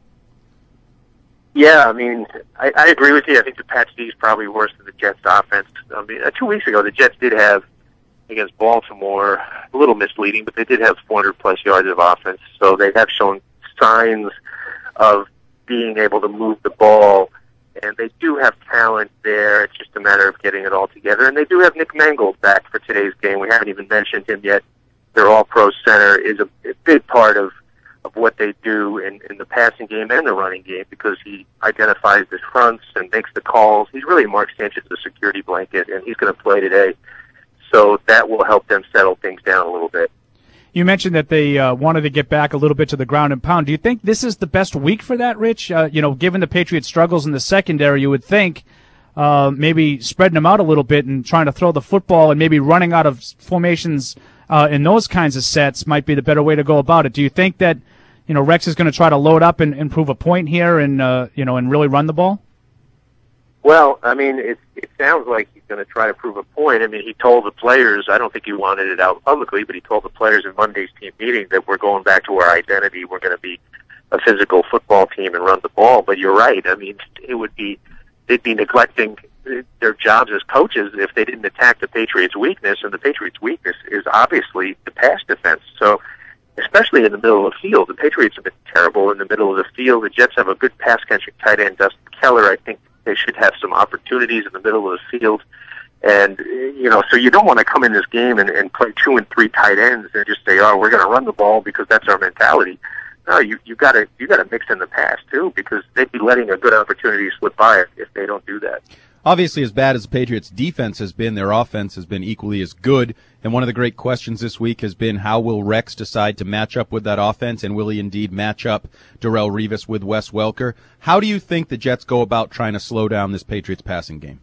Speaker 8: Yeah, I mean, I, I agree with you. I think the Pats D is probably worse than the Jets offense. I mean, uh, two weeks ago, the Jets did have, against Baltimore, a little misleading, but they did have four hundred plus yards of offense. So they have shown signs of being able to move the ball, and they do have talent there. It's just a matter of getting it all together. And they do have Nick Mangold back for today's game. We haven't even mentioned him yet. Their all-pro center is a, a big part of of what they do in, in the passing game and the running game, because he identifies the fronts and makes the calls. He's really Mark Sanchez, the security blanket, and he's going to play today. So that will help them settle things down a little bit.
Speaker 4: You mentioned that they uh, wanted to get back a little bit to the ground and pound. Do you think this is the best week for that, Rich? Uh, you know, given the Patriots' struggles in the secondary, you would think uh, maybe spreading them out a little bit and trying to throw the football and maybe running out of formations uh, in those kinds of sets might be the better way to go about it. Do you think that, you know, Rex is going to try to load up and, and prove a point here and, uh, you know, and really run the ball?
Speaker 8: Well, I mean, it, it sounds like he's going to try to prove a point. I mean, he told the players, I don't think he wanted it out publicly, but he told the players in Monday's team meeting that we're going back to our identity. We're going to be a physical football team and run the ball. But you're right. I mean, it would be, they'd be neglecting their jobs as coaches if they didn't attack the Patriots' weakness, and the Patriots' weakness is obviously the pass defense. So, especially in the middle of the field, the Patriots have been terrible in the middle of the field. The Jets have a good pass-catching tight end, Dustin Keller. I think they should have some opportunities in the middle of the field. And, you know, so you don't want to come in this game and, and play two and three tight ends and just say, oh, we're going to run the ball because that's our mentality. No, you you got to you got to mix in the pass, too, because they'd be letting a good opportunity slip by if they don't do that.
Speaker 5: Obviously, as bad as the Patriots' defense has been, their offense has been equally as good. And one of the great questions this week has been, how will Rex decide to match up with that offense, and will he indeed match up Darrelle Revis with Wes Welker? How do you think the Jets go about trying to slow down this Patriots passing game?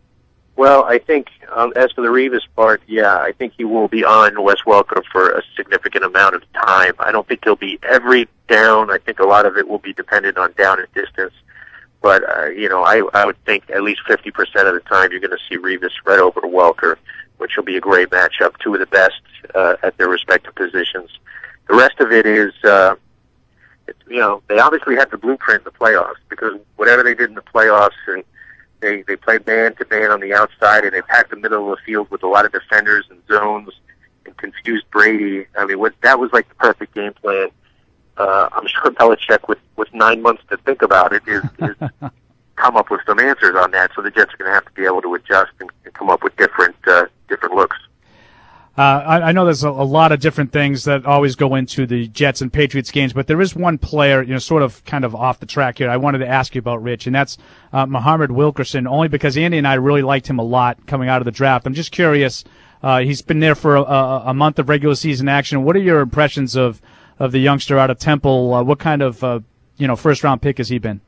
Speaker 8: Well, I think um, as for the Revis part, yeah, I think he will be on Wes Welker for a significant amount of time. I don't think he'll be every down. I think a lot of it will be dependent on down and distance. But, uh, you know, I, I would think at least fifty percent of the time you're going to see Revis spread over to Welker, which will be a great matchup, two of the best uh, at their respective positions. The rest of it is, uh, it's, you know, they obviously have the blueprint in the playoffs, because whatever they did in the playoffs, and they, they played man-to-man on the outside, and they packed the middle of the field with a lot of defenders and zones and confused Brady. I mean, what that was like the perfect game plan. Uh, I'm sure Belichick, with, with nine months to think about it, is, is come up with some answers on that. So the Jets are going to have to be able to adjust and, and come up with different uh, different looks.
Speaker 4: Uh, I, I know there's a, a lot of different things that always go into the Jets and Patriots games, but there is one player, you know, sort of kind of off the track here I wanted to ask you about, Rich, and that's uh, Muhammad Wilkerson, only because Andy and I really liked him a lot coming out of the draft. I'm just curious. Uh, he's been there for a, a month of regular season action. What are your impressions of of the youngster out of Temple? Uh, what kind of, uh, you know, first round pick has he been?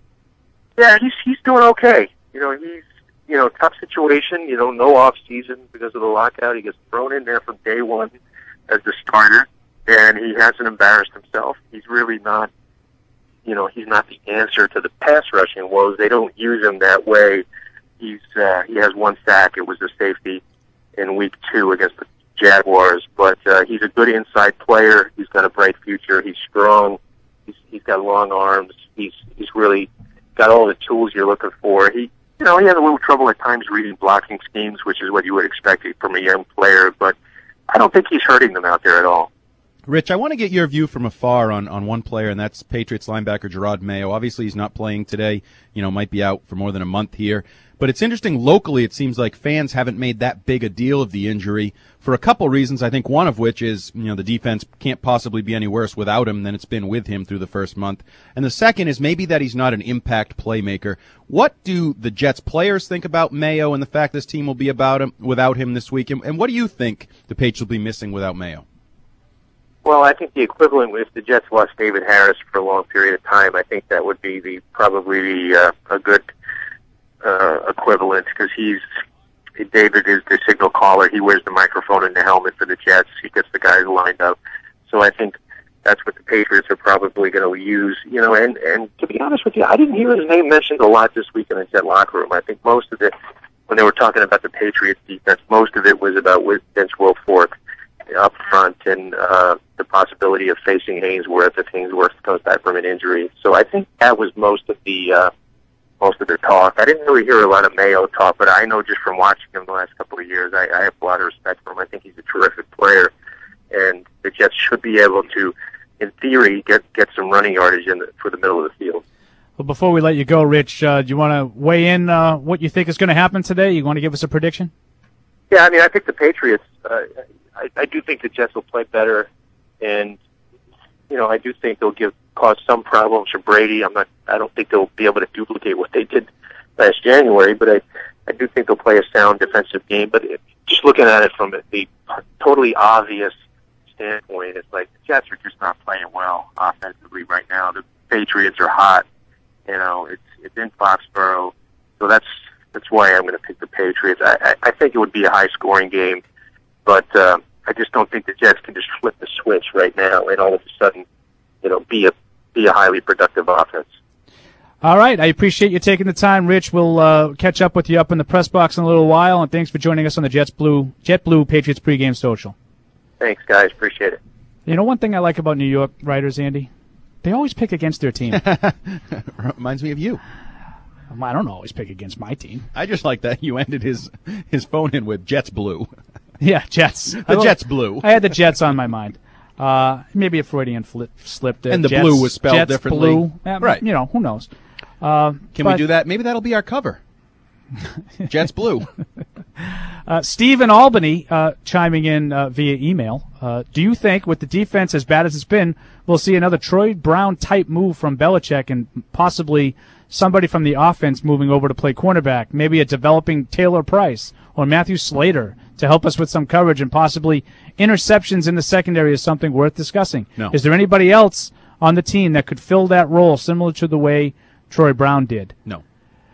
Speaker 8: Yeah, he's he's doing okay. You know, he's, you know, tough situation, you know, no off season because of the lockout. He gets thrown in there from day one as the starter, and he hasn't embarrassed himself. He's really not, you know, he's not the answer to the pass rushing woes. They don't use him that way. He's, uh, he has one sack. It was a safety in week two against the Jaguars, but uh, he's a good inside player. He's got a bright future. He's strong. He's, he's got long arms. He's he's really got all the tools you're looking for. He, you know, he had a little trouble at times reading blocking schemes, which is what you would expect from a young player, but I don't think he's hurting them out there at all.
Speaker 5: Rich, I want to get your view from afar on, on one player, and that's Patriots linebacker Gerard Mayo. Obviously, he's not playing today, you know, might be out for more than a month here. But it's interesting, locally, it seems like fans haven't made that big a deal of the injury for a couple reasons. I think one of which is, you know, the defense can't possibly be any worse without him than it's been with him through the first month. And the second is maybe that he's not an impact playmaker. What do the Jets players think about Mayo and the fact this team will be about him without him this week? And, and what do you think the Patriots will be missing without Mayo?
Speaker 8: Well, I think the equivalent, if the Jets lost David Harris for a long period of time, I think that would be the probably the, uh, a good uh, equivalent because he's David is the signal caller. He wears the microphone in the helmet for the Jets. He gets the guys lined up. So I think that's what the Patriots are probably going to use. You know, and and to be honest with you, I didn't hear his name mentioned a lot this week in the Jet locker room. I think most of it, when they were talking about the Patriots defense, most of it was about Vince Wilfork up front and uh, the possibility of facing Hainsworth if Hainsworth comes back from an injury. So I think that was most of the uh, most of the talk. I didn't really hear a lot of Mayo talk, but I know just from watching him the last couple of years, I, I have a lot of respect for him. I think he's a terrific player, and the Jets should be able to, in theory, get get some running yardage in the, for the middle of the field.
Speaker 4: Well, before we let you go, Rich, uh, do you want to weigh in uh, what you think is going to happen today? You want to give us a prediction?
Speaker 8: Yeah, I mean, I think the Patriots. Uh, I, I do think the Jets will play better, and you know, I do think they'll give cause some problems for Brady. I'm not. I don't think they'll be able to duplicate what they did last January, but I, I do think they'll play a sound defensive game. But it, just looking at it from the totally obvious standpoint, it's like the Jets are just not playing well offensively right now. The Patriots are hot. You know, it's it's in Foxborough, so that's that's why I'm going to pick the Patriots. I, I, I think it would be a high-scoring game, but uh, I just don't think the Jets can just flip the switch right now and all of a sudden, you know, be a be a highly productive offense.
Speaker 4: All right, I appreciate you taking the time, Rich. We'll uh, catch up with you up in the press box in a little while, and thanks for joining us on the Jets Blue JetBlue Patriots pregame social.
Speaker 8: Thanks, guys. Appreciate it.
Speaker 4: You know, one thing I like about New York writers, Andy, they always pick against their team.
Speaker 5: Reminds me of you.
Speaker 4: I don't always pick against my team.
Speaker 5: I just like that you ended his his phone in with Jets Blue.
Speaker 4: Yeah, Jets.
Speaker 5: The Jets Blue.
Speaker 4: I had the Jets on my mind. Uh, maybe a Freudian flip, slip there.
Speaker 5: And the
Speaker 4: Jets,
Speaker 5: blue was spelled
Speaker 4: Jets
Speaker 5: differently.
Speaker 4: Blue. Uh,
Speaker 5: right.
Speaker 4: You know, who knows? Uh,
Speaker 5: Can
Speaker 4: but,
Speaker 5: we do that? Maybe that'll be our cover. Jets Blue.
Speaker 4: uh, Steve in Albany uh, chiming in uh, via email. Uh, do you think, with the defense as bad as it's been, we'll see another Troy Brown-type move from Belichick and possibly somebody from the offense moving over to play cornerback, maybe a developing Taylor Price or Matthew Slater to help us with some coverage, and possibly interceptions in the secondary is something worth discussing?
Speaker 5: No.
Speaker 4: Is there anybody else on the team that could fill that role similar to the way Troy Brown did?
Speaker 5: No.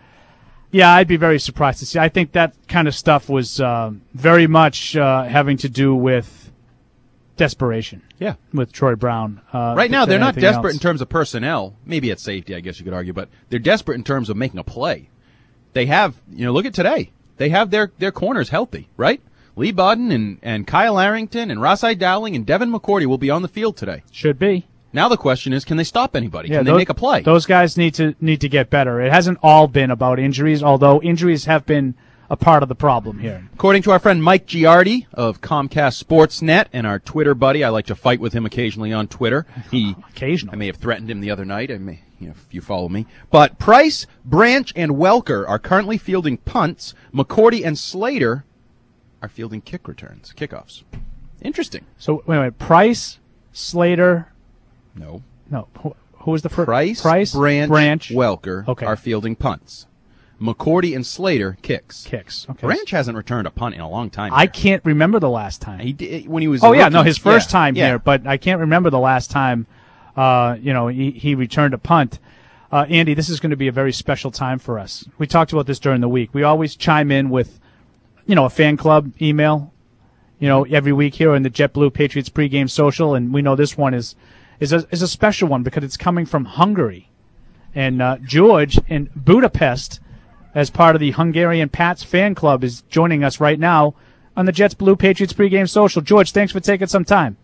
Speaker 4: Yeah, I'd be very surprised to see. I think that kind of stuff was uh, very much uh, having to do with desperation.
Speaker 5: Yeah.
Speaker 4: With Troy Brown. Uh,
Speaker 5: right now, they're not desperate
Speaker 4: else.
Speaker 5: in terms of personnel. Maybe at safety, I guess you could argue, but they're desperate in terms of making a play. They have, you know, look at today. They have their, their corners healthy, right? Lee Bodden and, and Kyle Arrington and Rossai Dowling and Devin McCourty will be on the field today.
Speaker 4: Should be.
Speaker 5: Now the question is, can they stop anybody?
Speaker 4: Yeah,
Speaker 5: can
Speaker 4: those,
Speaker 5: they make a play?
Speaker 4: Those guys need to need to get better. It hasn't all been about injuries, although injuries have been a part of the problem here.
Speaker 5: According to our friend Mike Giardi of Comcast Sportsnet and our Twitter buddy, I like to fight with him occasionally on Twitter. He
Speaker 4: occasionally.
Speaker 5: I may have threatened him the other night. I may, you know, if you follow me. But Price, Branch, and Welker are currently fielding punts. McCourty and Slater are fielding kick returns, kickoffs. Interesting.
Speaker 4: So wait, wait. Price, Slater.
Speaker 5: No.
Speaker 4: No. Who, who was the first?
Speaker 5: Price,
Speaker 4: Price,
Speaker 5: Branch,
Speaker 4: Branch,
Speaker 5: Welker
Speaker 4: okay.
Speaker 5: are fielding punts. McCourty and Slater kicks.
Speaker 4: Kicks. Okay.
Speaker 5: Branch hasn't returned a punt in a long time.
Speaker 4: I can't remember the last time.
Speaker 5: He did when he was.
Speaker 4: Oh
Speaker 5: a
Speaker 4: yeah,
Speaker 5: rookie.
Speaker 4: no, his first
Speaker 5: yeah.
Speaker 4: time
Speaker 5: yeah.
Speaker 4: here, but I can't remember the last time. Uh, you know, he, he returned a punt. Uh, Andy, this is going to be a very special time for us. We talked about this during the week. We always chime in with, you know, a fan club email, you know, every week here in the JetBlue Patriots pregame social, and we know this one is is a, is a special one because it's coming from Hungary, and uh, George in Budapest, as part of the Hungarian Pats fan club, is joining us right now on the Jets Blue Patriots pregame social. George, thanks for taking some time.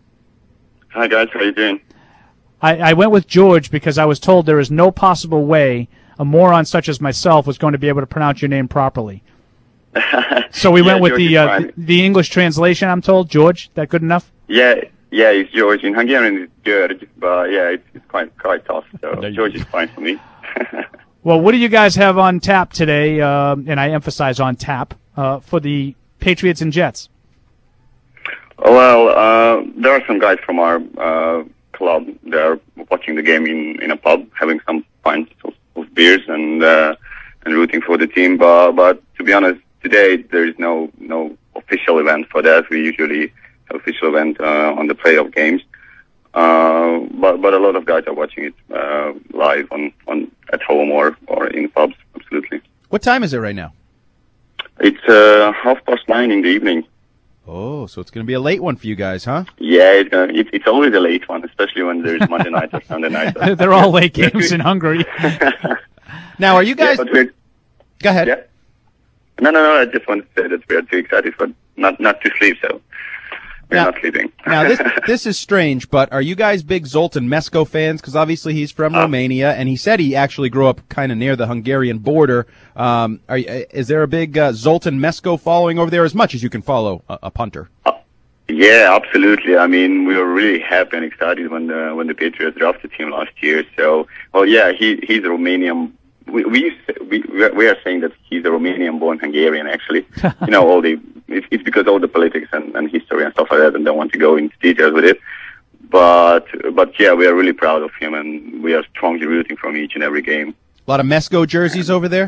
Speaker 9: Hi guys, how you doing?
Speaker 4: I, I went with George because I was told there is no possible way a moron such as myself was going to be able to pronounce your name properly. So we
Speaker 9: yeah,
Speaker 4: went with
Speaker 9: George
Speaker 4: the, uh, the the English translation, I'm told. George, that good enough?
Speaker 9: Yeah, yeah, it's George. In Hungarian it's George, but yeah, it's, it's quite quite tough. So George is fine for me.
Speaker 4: Well, what do you guys have on tap today? Um, and I emphasize on tap uh, for the Patriots and Jets.
Speaker 9: Well, uh, there are some guys from our uh, club. They're watching the game in, in a pub, having some pints of, of beers and uh, and rooting for the team. But but to be honest, today there is no no official event for that. We usually have official event uh, on the playoff games. Uh, but but a lot of guys are watching it uh, live on, on at home or, or in pubs. Absolutely.
Speaker 5: What time is it right now?
Speaker 9: It's uh, half past nine in the evening.
Speaker 5: Oh, so it's going to be a late one for you guys, huh?
Speaker 9: Yeah, it's, uh, it, it's always a late one, especially when there's Monday night or Sunday night.
Speaker 4: They're all late games in Hungary.
Speaker 5: Now, are you guys...
Speaker 9: Yeah, but we're-
Speaker 5: Go ahead.
Speaker 9: Yeah. No, no, no. I just wanted to say that we are too excited for not not to sleep, so we're
Speaker 5: Now-
Speaker 9: not sleeping.
Speaker 5: Now, this this is strange, but are you guys big Zoltan Mesko fans? Because obviously he's from Romania, and he said he actually grew up kind of near the Hungarian border. Um, are, you- is there a big uh, Zoltan Mesko following over there, as much as you can follow a, a punter?
Speaker 9: Yeah, absolutely. I mean, we were really happy and excited when the when the Patriots drafted him last year. So, well, yeah, he he's a Romanian. We we used to- we we are saying that he's a Romanian-born Hungarian. Actually, you know, all the it's, it's because all the politics and, and history and stuff like that, and don't want to go into details with it. But but yeah, we are really proud of him, and we are strongly rooting for him each and every game.
Speaker 5: A lot of Mesko jerseys over there?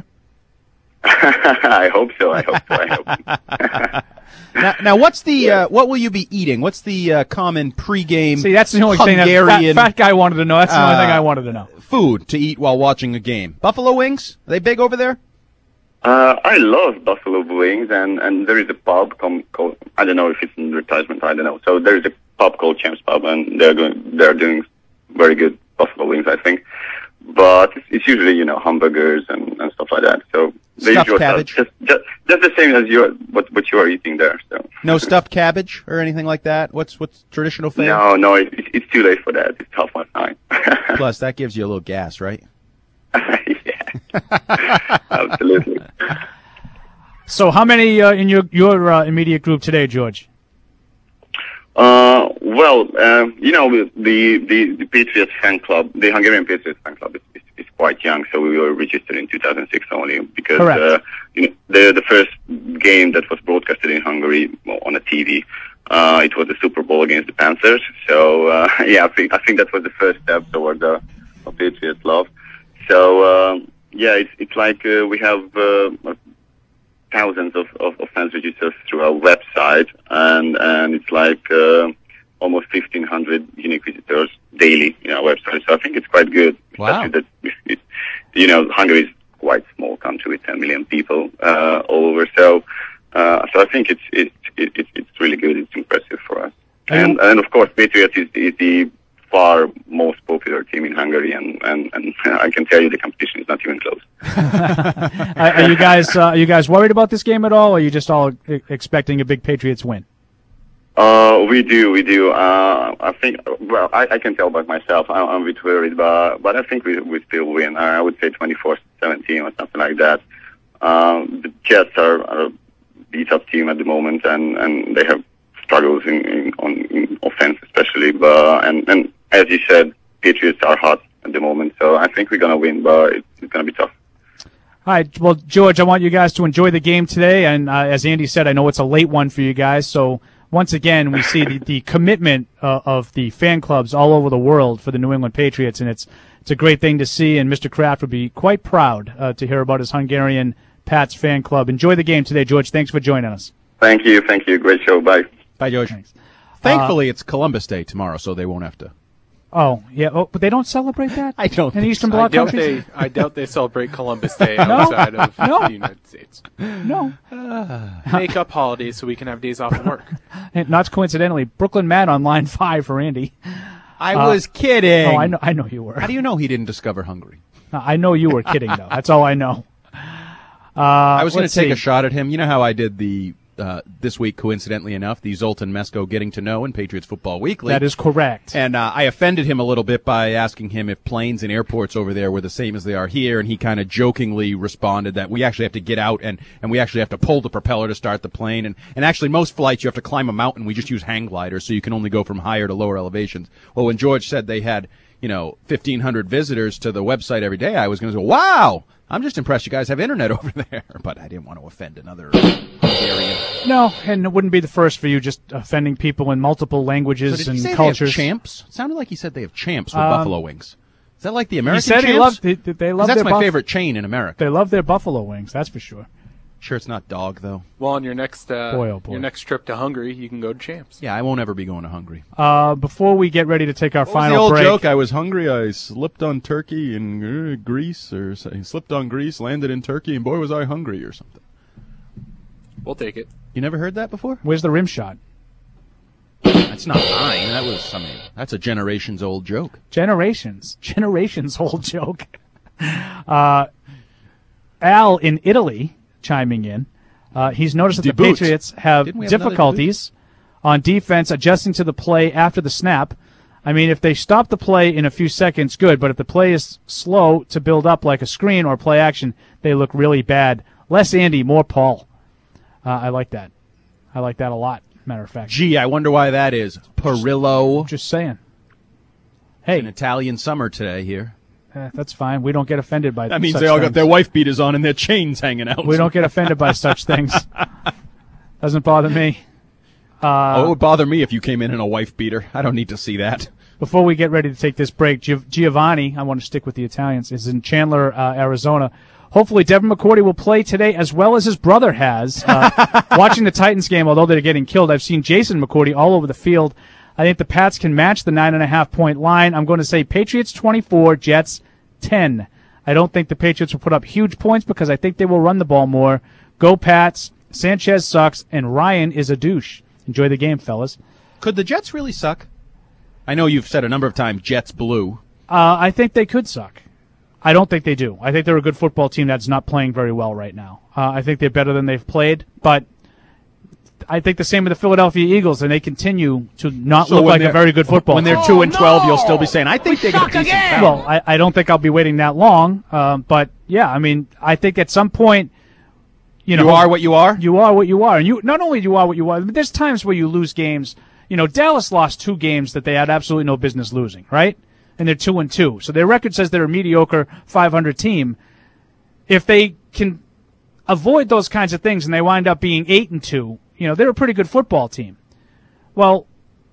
Speaker 9: I hope so. I hope so. I hope.
Speaker 5: Now, now what's the uh, what will you be eating? What's the uh, common pregame
Speaker 4: See, that's the only thing that
Speaker 5: Hungarian
Speaker 4: fat, fat guy wanted to know. That's the only thing
Speaker 5: uh,
Speaker 4: I wanted to know.
Speaker 5: food to eat while watching a game? Buffalo wings? Are they big over there?
Speaker 9: Uh, I love buffalo wings, and, and there is a pub com- called, I don't know if it's an advertisement, I don't know. So there is a pub called Champs Pub, and they're going, they're doing very good buffalo wings, I think. But it's, it's usually, you know, hamburgers and, and stuff like that. So the
Speaker 5: Stuffed
Speaker 9: usual
Speaker 5: cabbage?
Speaker 9: stuff, just, just, just the same as you what, what you are eating there. So
Speaker 5: No stuffed cabbage or anything like that? What's what's traditional fare?
Speaker 9: no, no, it, it, it's too late for that. It's half past nine.
Speaker 5: Plus, that gives you a little gas, right?
Speaker 9: Absolutely.
Speaker 4: So how many uh, in your your uh, immediate group today, George?
Speaker 9: Uh, well, um, you know, the, the, the Patriots fan club, the Hungarian Patriots fan club is, is, is quite young, so we were registered in two thousand six only because,
Speaker 4: Correct.
Speaker 9: uh, you know, the, the first game that was broadcasted in Hungary on a T V, uh, it was the Super Bowl against the Panthers. So, uh, yeah, I think, I think that was the first step toward the, the Patriots love. So, um, yeah, it's, it's like, uh, we have, uh, thousands of, of, of fans registered through our website, and, and it's like uh, almost fifteen hundred unique visitors daily in our website. So I think it's quite good.
Speaker 5: Wow.
Speaker 9: Especially that, it, you know, Hungary is quite a small country with ten million people uh, all over. So uh, so I think it's it's it, it, it's really good. It's impressive for us. And and of course, Patriots is, is the far most popular team in Hungary, and, and, and I can tell you the competition is not even close.
Speaker 4: are, are you guys uh, are you guys worried about this game at all, or are you just all e- expecting a big Patriots win?
Speaker 9: Uh, we do, we do. Uh, I think, well, I, I can tell by myself. I, I'm a bit worried, but, but I think we, we still win. I would say twenty-four seventeen or something like that. Um, the Jets are, are a beat-up team at the moment, and, and they have struggles in, in, on, in offense especially. But, and, and as you said, Patriots are hot at the moment, so I think we're going to win, but it's, it's going to be tough.
Speaker 4: All right, well, George, I want you guys to enjoy the game today, and uh, as Andy said, I know it's a late one for you guys, so once again, we see the, the commitment uh, of the fan clubs all over the world for the New England Patriots, and it's it's a great thing to see, and Mister Kraft would be quite proud uh, to hear about his Hungarian Pats fan club. Enjoy the game today, George. Thanks for joining us.
Speaker 9: Thank you, thank you. Great show. Bye.
Speaker 5: Bye, George.
Speaker 4: Thanks.
Speaker 5: Thankfully, uh, it's Columbus Day tomorrow, so they won't have to.
Speaker 4: Oh, yeah, oh, but they don't celebrate that?
Speaker 5: I don't
Speaker 4: In
Speaker 5: think
Speaker 4: Eastern
Speaker 5: so.
Speaker 4: Bloc
Speaker 20: I doubt
Speaker 4: countries?
Speaker 20: they. I doubt they celebrate Columbus Day
Speaker 4: No.
Speaker 20: outside of
Speaker 4: No.
Speaker 20: the United States.
Speaker 4: No.
Speaker 20: Make up holidays so we can have days off of work.
Speaker 4: And not coincidentally, Brooklyn Matt on line five for Andy.
Speaker 5: I
Speaker 4: Uh,
Speaker 5: was kidding.
Speaker 4: Oh, I know, I know you were.
Speaker 5: How do you know he didn't discover Hungary?
Speaker 4: I know you were kidding, though. That's all I know. Uh,
Speaker 5: I was going to
Speaker 4: let's
Speaker 5: take
Speaker 4: see.
Speaker 5: a shot at him. You know how I did the uh, this week, coincidentally enough, the Zoltan Mesko Getting to Know in Patriots Football Weekly.
Speaker 4: That is correct.
Speaker 5: And uh, I offended him a little bit by asking him if planes and airports over there were the same as they are here, and he kind of jokingly responded that we actually have to get out and, and we actually have to pull the propeller to start the plane. And, and actually, most flights you have to climb a mountain. We just use hang gliders, so you can only go from higher to lower elevations. Well, when George said they had, you know, fifteen hundred visitors to the website every day, I was going to go, wow, I'm just impressed you guys have internet over there. But I didn't want to offend another Hungarian.
Speaker 4: No, and it wouldn't be the first for you, just offending people in multiple languages
Speaker 5: So did
Speaker 4: and
Speaker 5: he say
Speaker 4: cultures.
Speaker 5: they have champs? It sounded like he said they have champs with
Speaker 4: Um,
Speaker 5: buffalo wings. Is that like the American
Speaker 4: he said
Speaker 5: champs?
Speaker 4: he loved, they, they
Speaker 5: 'Cause
Speaker 4: love
Speaker 5: that's
Speaker 4: their
Speaker 5: my
Speaker 4: buff-
Speaker 5: favorite chain in America.
Speaker 4: They love their buffalo wings, that's for sure.
Speaker 5: Sure, it's not dog though.
Speaker 20: Well, on your next uh,
Speaker 4: Boy, oh boy.
Speaker 20: your next trip to Hungary, you can go to Champs.
Speaker 5: Yeah, I won't ever be going to Hungary.
Speaker 4: Uh, before we get ready to take our
Speaker 5: What
Speaker 4: final
Speaker 5: was the old
Speaker 4: break,
Speaker 5: joke? I was hungry. I slipped on Turkey in uh, Greece, or s- slipped on Greece, landed in Turkey, and boy was I hungry, or something.
Speaker 20: We'll take it.
Speaker 5: You never heard that before?
Speaker 4: where's the rim shot?
Speaker 5: That's not mine. That was I mean, that's a generations old joke.
Speaker 4: Generations, generations old joke. Uh, Al in Italy chiming in. Uh, he's noticed that the
Speaker 5: Debut.
Speaker 4: Patriots have
Speaker 5: Didn't we have another
Speaker 4: difficulties on defense adjusting to the play after the snap. I mean, if they stop the play in a few seconds, good. But if the play is slow to build up like a screen or play action, they look really bad. Less Andy, more Paul. Uh, I like that. I like that a lot, matter of fact.
Speaker 5: Gee, I wonder why that is. Perillo.
Speaker 4: Just saying. Hey.
Speaker 5: An Italian summer today here.
Speaker 4: Eh, that's fine. We don't get offended by
Speaker 5: That means
Speaker 4: such
Speaker 5: they all
Speaker 4: things.
Speaker 5: got their wife beaters on and their chains hanging out.
Speaker 4: We don't get offended by such things. Doesn't bother me. Uh,
Speaker 5: oh, it would bother me if you came in in a wife beater. I don't need to see that.
Speaker 4: Before we get ready to take this break, Giov- Giovanni, I want to stick with the Italians, is in Chandler, uh, Arizona. Hopefully Devin McCourty will play today as well as his brother has. Uh, watching the Titans game, although they're getting killed, I've seen Jason McCourty all over the field. I think the Pats can match the nine and a half point line. I'm going to say Patriots twenty-four, Jets ten. I don't think the Patriots will put up huge points because I think they will run the ball more. Go Pats. Sanchez sucks, and Ryan is a douche. Enjoy the game, fellas.
Speaker 5: Could the Jets really suck? I know you've said a number of times Jets blue.
Speaker 4: Uh, I think they could suck. I don't think they do. I think they're a good football team that's not playing very well right now. Uh, I think they're better than they've played, but I think the same with the Philadelphia Eagles, and they continue to not
Speaker 5: So
Speaker 4: look
Speaker 5: when
Speaker 4: like a
Speaker 5: they're-
Speaker 4: very good football
Speaker 5: when
Speaker 4: team.
Speaker 5: they're two and twelve, you'll still be saying, I think they got a decent talent.
Speaker 4: Well, I, I don't think I'll be waiting that long, um, but yeah, I mean, I think at some point, you know,
Speaker 5: You are what you are?
Speaker 4: You are what you are, and you not only you are what you are, but there's times where you lose games. You know, Dallas lost two games that they had absolutely no business losing, right? And they're two and two, so their record says they're a mediocre five hundred team. If they can avoid those kinds of things and they wind up being eight and two, you know, they're a pretty good football team. Well,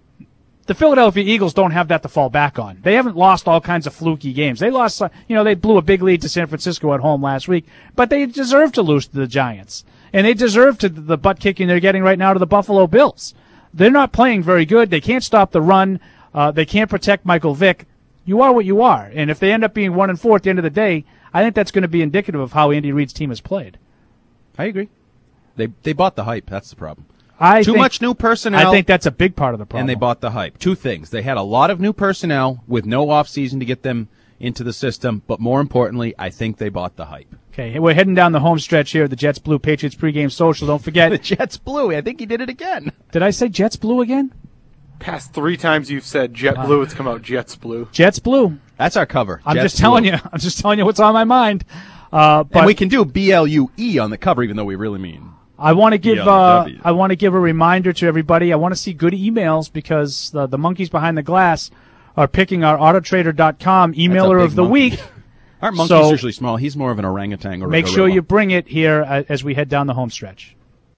Speaker 4: the Philadelphia Eagles don't have that to fall back on. They haven't lost all kinds of fluky games. They lost, you know, they blew a big lead to San Francisco at home last week, but they deserve to lose to the Giants. And they deserve to the butt kicking they're getting right now to the Buffalo Bills. They're not playing very good. They can't stop the run. Uh, they can't protect Michael Vick. You are what you are. And if they end up being one and four at the end of the day, I think that's going to be indicative of how Andy Reid's team has played.
Speaker 5: I agree. They they bought the hype. That's the problem.
Speaker 4: I
Speaker 5: Too
Speaker 4: think-
Speaker 5: much new personnel.
Speaker 4: I think that's a big part of the problem.
Speaker 5: And they bought the hype. Two things. They had a lot of new personnel with no offseason to get them into the system. But more importantly, I think they bought the hype.
Speaker 4: Okay, we're heading down the home stretch here at the Jets Blue Patriots pregame social. Don't forget.
Speaker 5: The Jets Blue. I think he did it again.
Speaker 4: Did I say Jets Blue again?
Speaker 20: Past three times you've said Jet Blue, it's come out Jets Blue.
Speaker 4: Jets Blue.
Speaker 5: That's our cover.
Speaker 4: I'm
Speaker 5: Jets
Speaker 4: just telling
Speaker 5: Blue.
Speaker 4: you. I'm just telling you what's on my mind. Uh, but
Speaker 5: And we can do B L U E on the cover, even though we really mean.
Speaker 4: I want to give
Speaker 5: B L
Speaker 4: uh,
Speaker 5: W.
Speaker 4: I want to give a reminder to everybody. I want to see good emails because the, the monkeys behind the glass are picking our Autotrader dot com emailer
Speaker 5: big
Speaker 4: of the
Speaker 5: monkey.
Speaker 4: week.
Speaker 5: Aren't monkeys
Speaker 4: So
Speaker 5: usually small? He's more of an orangutan or a
Speaker 4: make sure
Speaker 5: gorilla.
Speaker 4: you bring it here uh, as we head down the home stretch.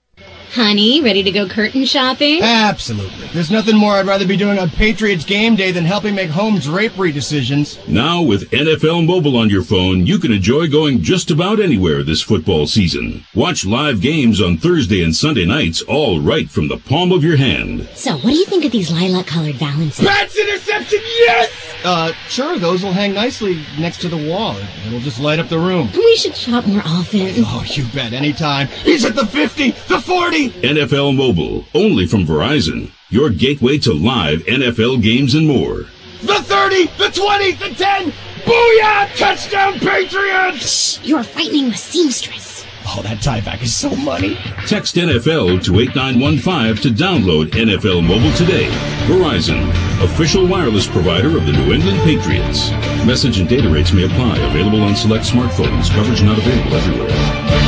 Speaker 2: Honey, ready to go curtain shopping?
Speaker 11: Absolutely. There's nothing more I'd rather be doing on Patriots game day than helping make home drapery decisions.
Speaker 12: Now with N F L Mobile on your phone, you can enjoy going just about anywhere this football season. Watch live games on Thursday and Sunday nights, all right from the palm of your hand.
Speaker 2: So, what do you think of these lilac-colored valances?
Speaker 11: Pats interception, yes! Uh, sure, those will hang nicely next to the wall. It'll just light up the room.
Speaker 2: We should shop more often.
Speaker 11: Oh, you bet, anytime. He's at the fifty, the forty!
Speaker 12: N F L Mobile, only from Verizon. Your gateway to live N F L games and more.
Speaker 11: The thirty, the twenty, the ten! Booyah! Touchdown, Patriots!
Speaker 2: You're frightening the seamstress.
Speaker 11: Oh, that tie back is so money.
Speaker 12: Text N F L to eight nine one five to download N F L Mobile today. Verizon, official wireless provider of the New England Patriots. Message and data rates may apply. Available on select smartphones. Coverage not available everywhere.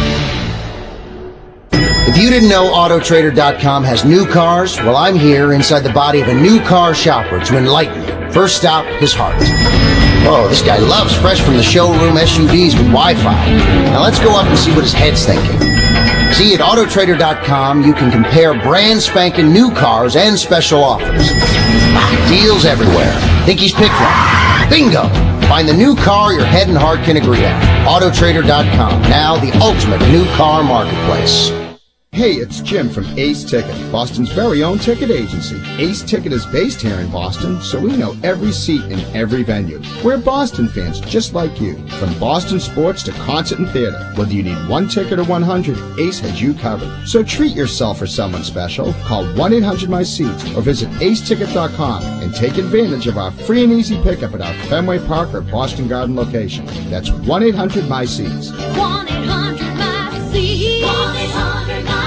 Speaker 13: If you didn't know Auto Trader dot com has new cars, well, I'm here inside the body of a new car shopper to enlighten you. First stop, his heart. Oh, this guy loves fresh from the showroom S U Vs with Wi-Fi. Now let's go up and see what his head's thinking. See, at Auto Trader dot com, you can compare brand spanking new cars and special offers. Ah, deals everywhere. Think he's picked one? Bingo! Find the new car your head and heart can agree on. Auto Trader dot com, now the ultimate new car marketplace.
Speaker 14: Hey, it's Jim from Ace Ticket, Boston's very own ticket agency. Ace Ticket is based here in Boston, so we know every seat in every venue. We're Boston fans just like you. From Boston sports to concert and theater, whether you need one ticket or one hundred, Ace has you covered. So treat yourself or someone special. Call one eight hundred my seats or visit ace ticket dot com and take advantage of our free and easy pickup at our Fenway Park or Boston Garden location. That's one eight hundred my seats.
Speaker 10: one eight hundred my seats. one eight hundred my seats.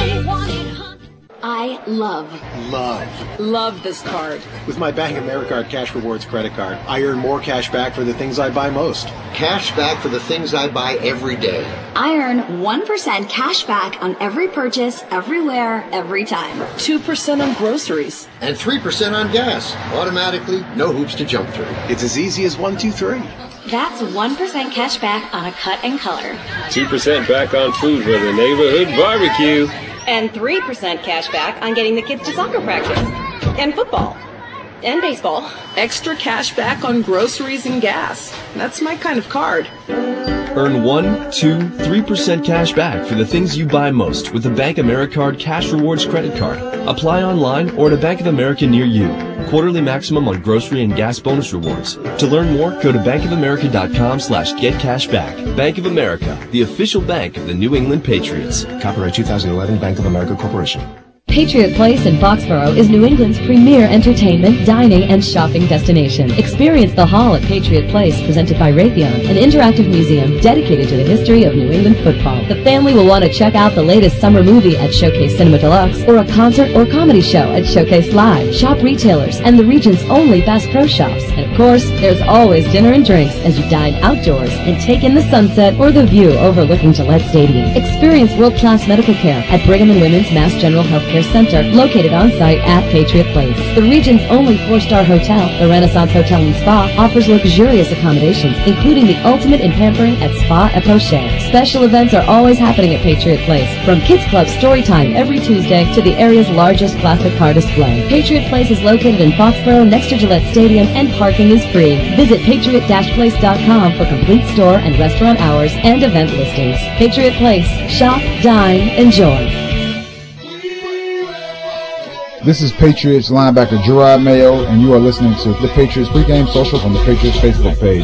Speaker 16: I love,
Speaker 15: Love.
Speaker 17: Love this card.
Speaker 15: With my Bank of America Cash Rewards credit card, I earn more cash back for the things I buy most.
Speaker 13: Cash back for the things I buy every day.
Speaker 16: I earn one percent cash back on every purchase, everywhere, every time.
Speaker 17: two percent on groceries.
Speaker 13: And three percent on gas. Automatically, no hoops to jump through.
Speaker 15: It's as easy as one, two, three.
Speaker 2: That's one percent cash back on a cut and color.
Speaker 18: two percent back on food with a neighborhood barbecue.
Speaker 21: And three percent cash back on getting the kids to soccer practice. And football. And baseball.
Speaker 17: Extra cash back on groceries and gas. That's my kind of card.
Speaker 19: Earn one, two, three percent cash back for the things you buy most with the Bank Americard Cash Rewards credit card. Apply online or at a Bank of America near you. Quarterly maximum on grocery and gas bonus rewards. To learn more, go to bankofamerica.com slash get cash back. Bank of America, the official bank of the New England Patriots.
Speaker 7: Copyright two thousand eleven, Bank of America Corporation.
Speaker 22: Patriot Place in Foxborough is New England's premier entertainment, dining, and shopping destination. Experience the Hall at Patriot Place, presented by Raytheon, an interactive museum dedicated to the history of New England football. The family will want to check out the latest summer movie at Showcase Cinema Deluxe, or a concert or comedy show at Showcase Live. Shop retailers and the region's only Bass Pro Shops. And of course, there's always dinner and drinks as you dine outdoors and take in the sunset or the view overlooking Gillette Stadium. Experience world-class medical care at Brigham and Women's Mass General Healthcare Center, located on site at Patriot Place. The region's only four-star hotel, the Renaissance Hotel and Spa, offers luxurious accommodations, including the ultimate in pampering at Spa et Poche. Special events are always happening at Patriot Place, from Kids Club Story Time every Tuesday to the area's largest classic car display. Patriot Place is located in Foxborough next to Gillette Stadium, and parking is free. Visit patriot dash place dot com for complete store and restaurant hours and event listings. Patriot Place. Shop, dine, enjoy.
Speaker 23: This is Patriots linebacker Gerard Mayo, and you are listening to the Patriots pregame social on the Patriots Facebook page.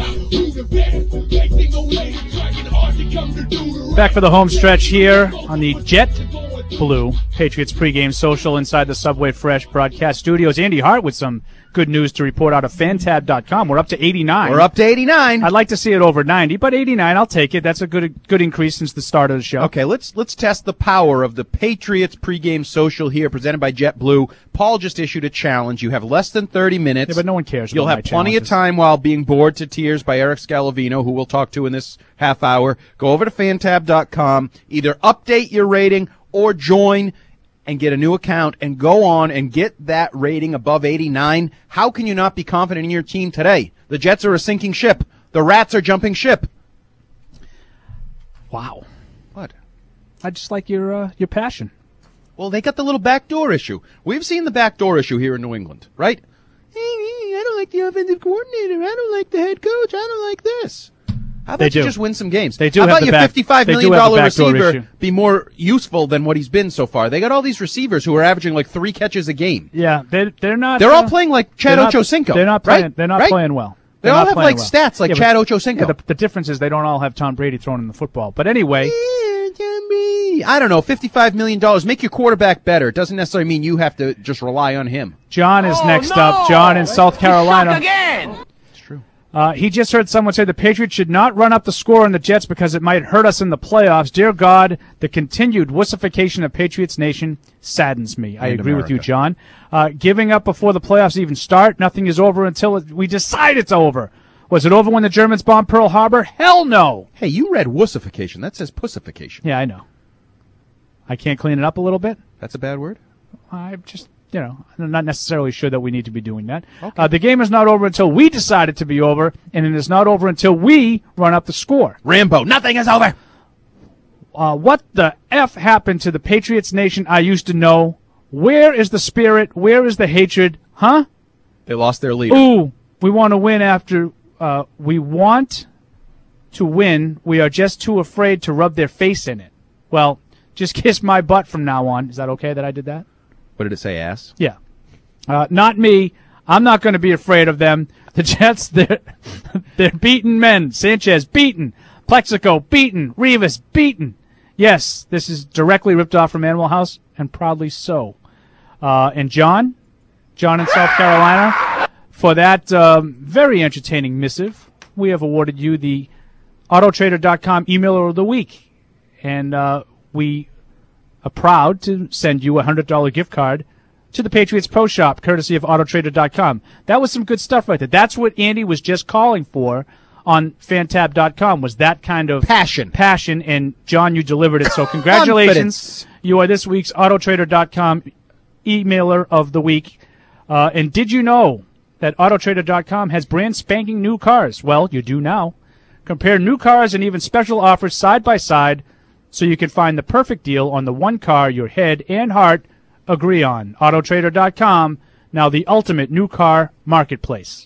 Speaker 4: Back for the home stretch here on the Jet Blue Patriots pregame social inside the Subway Fresh broadcast studios. Andy Hart with some good news to report out of fantab dot com. We're up to eighty-nine.
Speaker 5: We're up to eighty-nine.
Speaker 4: I'd like to see it over ninety, but eighty-nine, I'll take it. That's a good good increase since the start of the show.
Speaker 5: Okay, let's let's test the power of the Patriots pregame social here, presented by JetBlue. Paul just issued a challenge. You have less than thirty minutes.
Speaker 4: Yeah, but no one cares.
Speaker 5: You'll have plenty of time while being bored to tears by Eric Scalavino, who we'll talk to in this half hour. Go over to fantab dot com, either update your rating or join and get a new account and go on and get that rating above eighty-nine. How can you not be confident in your team today? The Jets are a sinking ship. The Rats are jumping ship.
Speaker 4: Wow.
Speaker 5: What?
Speaker 4: I just like your uh, your passion.
Speaker 5: Well, they got the little backdoor issue. We've seen the backdoor issue here in New England, right? Hey, I don't like the offensive coordinator. I don't like the head coach. I don't like this. How about
Speaker 4: They
Speaker 5: you
Speaker 4: do.
Speaker 5: just win some games?
Speaker 4: They do
Speaker 5: How
Speaker 4: have
Speaker 5: about
Speaker 4: the
Speaker 5: your
Speaker 4: back-
Speaker 5: fifty-five
Speaker 4: they do
Speaker 5: million
Speaker 4: have the
Speaker 5: dollar
Speaker 4: backdoor
Speaker 5: receiver
Speaker 4: issue.
Speaker 5: be more useful than what he's been so far? They got all these receivers who are averaging like three catches a game.
Speaker 4: Yeah, they they're not.
Speaker 5: They're all
Speaker 4: uh,
Speaker 5: playing like Chad
Speaker 4: they're not-
Speaker 5: Ochocinco.
Speaker 4: They're not playing.
Speaker 5: right?
Speaker 4: They're not
Speaker 5: Right?
Speaker 4: playing well.
Speaker 5: They
Speaker 4: They're
Speaker 5: all
Speaker 4: not
Speaker 5: have
Speaker 4: playing
Speaker 5: like
Speaker 4: well.
Speaker 5: stats like
Speaker 4: Yeah,
Speaker 5: Chad
Speaker 4: but-
Speaker 5: Ochocinco.
Speaker 4: Yeah, the, the difference is they don't all have Tom Brady throwing in the football. But anyway,
Speaker 5: I don't know, fifty-five million dollars. Make your quarterback better. It doesn't necessarily mean you have to just rely on him.
Speaker 4: John is next up. John in South Carolina.
Speaker 5: again.
Speaker 4: Uh, he just heard someone say the Patriots should not run up the score on the Jets because it might hurt us in the playoffs. Dear God, the continued wussification of Patriots Nation saddens me. I
Speaker 5: And
Speaker 4: agree with you,
Speaker 5: America.
Speaker 4: John. Uh, giving up before the playoffs even start. Nothing is over until it, we decide it's over. Was it over when the Germans bombed Pearl Harbor? Hell no.
Speaker 5: Hey, you read wussification. That says pussification.
Speaker 4: Yeah, I know. I can't clean it up a little bit?
Speaker 5: That's a bad word?
Speaker 4: I just, you know, I'm not necessarily sure that we need to be doing that. Uh, the game is not over until we decide it to be over, and it is not over until we run up the score.
Speaker 5: Rambo, nothing is over.
Speaker 4: Uh, what the F happened to the Patriots Nation I used to know? Where is the spirit? Where is the hatred? Huh?
Speaker 5: They lost their leader.
Speaker 4: Ooh, we want to win after uh, we want to win. We are just too afraid to rub their face in it. Well, just kiss my butt from now on. Is that okay that I did that?
Speaker 5: What did it say, ass?
Speaker 4: Yeah. Uh, not me. I'm not going to be afraid of them. The Jets, they're, they're beaten men. Sanchez, beaten. Plexico, beaten. Rivas, beaten. Yes, this is directly ripped off from Animal House, and proudly so. Uh, and John, John in South Carolina, for that um, very entertaining missive, we have awarded you the Auto Trader dot com Emailer of the Week. And uh, we are proud to send you a one hundred dollars gift card to the Patriots Pro Shop, courtesy of Auto Trader dot com. That was some good stuff right there. That's what Andy was just calling for on Fantab dot com, was that kind of
Speaker 5: passion.
Speaker 4: Passion, and John, you delivered it. So congratulations. You are this week's Auto Trader dot com Emailer of the Week. Uh, and did you know that Auto Trader dot com has brand spanking new cars? Well, you do now. Compare new cars and even special offers side by side so you can find the perfect deal on the one car your head and heart agree on. Auto Trader dot com, now the ultimate new car marketplace.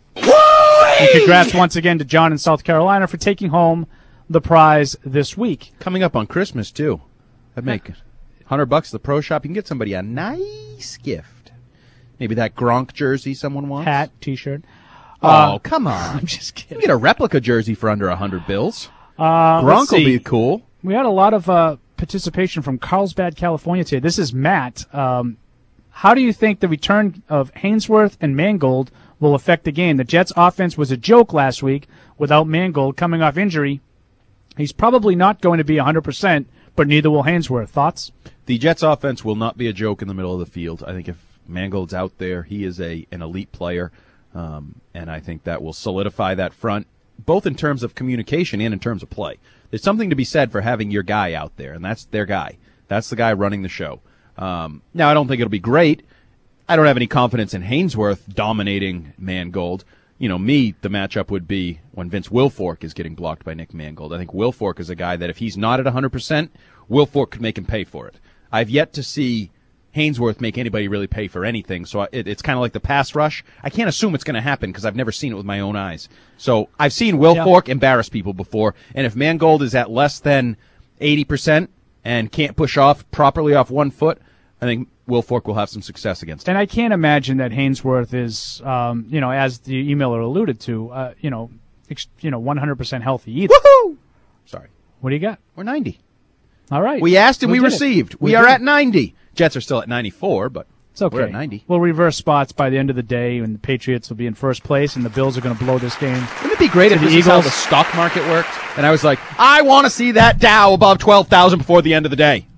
Speaker 4: And congrats once again to John in South Carolina for taking home the prize this week.
Speaker 5: Coming up on Christmas, too. That'd make one hundred bucks at the Pro Shop. You can get somebody a nice gift. Maybe that Gronk jersey someone wants.
Speaker 4: Hat, T-shirt.
Speaker 5: Oh,
Speaker 4: Uh,
Speaker 5: come on.
Speaker 4: I'm just kidding.
Speaker 5: You get a replica jersey for under one hundred bills.
Speaker 4: Uh,
Speaker 5: Gronk
Speaker 4: let's
Speaker 5: will
Speaker 4: see.
Speaker 5: be cool.
Speaker 4: We had a lot of uh, participation from Carlsbad, California today. This is Matt. Um, how do you think the return of Hainsworth and Mangold will affect the game? The Jets' offense was a joke last week without Mangold coming off injury. He's probably not going to be one hundred percent, but neither will Hainsworth. Thoughts?
Speaker 5: The Jets' offense will not be a joke in the middle of the field. I think if Mangold's out there, he is a an elite player, um, and I think that will solidify that front, both in terms of communication and in terms of play. There's something to be said for having your guy out there, and that's their guy. That's the guy running the show. Um, now, I don't think it'll be great. I don't have any confidence in Hainsworth dominating Mangold. You know, me, the matchup would be when Vince Wilfork is getting blocked by Nick Mangold. I think Wilfork is a guy that if he's not at one hundred percent, Wilfork could make him pay for it. I've yet to see Hainsworth make anybody really pay for anything, so it, it's kind of like the pass rush. I can't assume it's going to happen because I've never seen it with my own eyes. So I've seen Wilfork yeah. embarrass people before, and if Mangold is at less than eighty percent and can't push off properly off one foot, I think Wilfork will have some success against him.
Speaker 4: And I can't imagine that Hainsworth is, um, you know, as the emailer alluded to, uh, you know, ex- you know, one hundred percent healthy either.
Speaker 5: Woohoo! Sorry.
Speaker 4: What do you got?
Speaker 5: We're ninety.
Speaker 4: All right.
Speaker 5: We asked and we,
Speaker 4: we
Speaker 5: received.
Speaker 4: We,
Speaker 5: we are
Speaker 4: did.
Speaker 5: at ninety. Jets are still at ninety-four, but
Speaker 4: it's okay.
Speaker 5: We're at ninety.
Speaker 4: We'll reverse spots by the end of the day, and the Patriots will be in first place, and the Bills are going to blow this game.
Speaker 5: Wouldn't it be great if
Speaker 4: the
Speaker 5: this
Speaker 4: Eagles.
Speaker 5: is how the stock market worked? And I was like, I want to see that Dow above twelve thousand before the end of the day.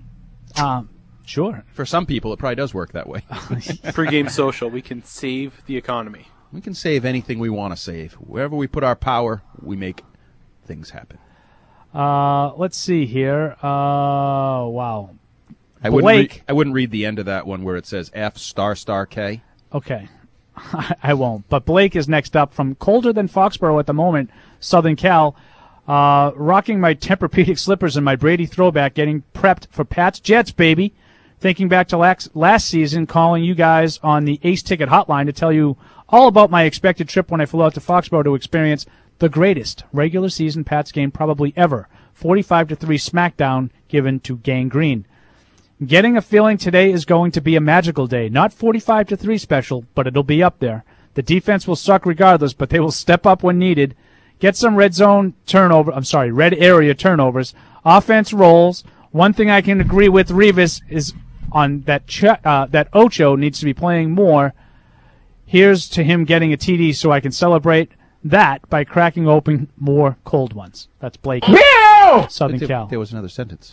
Speaker 4: Um, sure.
Speaker 5: For some people, it probably does work that way.
Speaker 20: Pre-game social, we can save the economy.
Speaker 5: We can save anything we want to save. Wherever we put our power, we make things happen.
Speaker 4: Uh, let's see here. Uh, wow.
Speaker 5: I wouldn't,
Speaker 4: Blake.
Speaker 5: re- I wouldn't read the end of that one where it says F star star K.
Speaker 4: Okay. I won't. But Blake is next up from colder than Foxborough at the moment, Southern Cal. Uh, rocking my Tempur-Pedic slippers and my Brady throwback, getting prepped for Pat's Jets, baby. Thinking back to last, last season, calling you guys on the Ace Ticket hotline to tell you all about my expected trip when I flew out to Foxborough to experience the greatest regular season Pats game probably ever. forty-five to three smackdown given to Gang Green. Getting a feeling today is going to be a magical day. Not forty-five to three special, but it'll be up there. The defense will suck regardless, but they will step up when needed. Get some red zone turnover. I'm sorry, red area turnovers. Offense rolls. One thing I can agree with Rivas is on that ch- uh, that Ocho needs to be playing more. Here's to him getting a T D so I can celebrate that by cracking open more cold ones. That's Blake. Southern
Speaker 5: there,
Speaker 4: Cal.
Speaker 5: There was another sentence.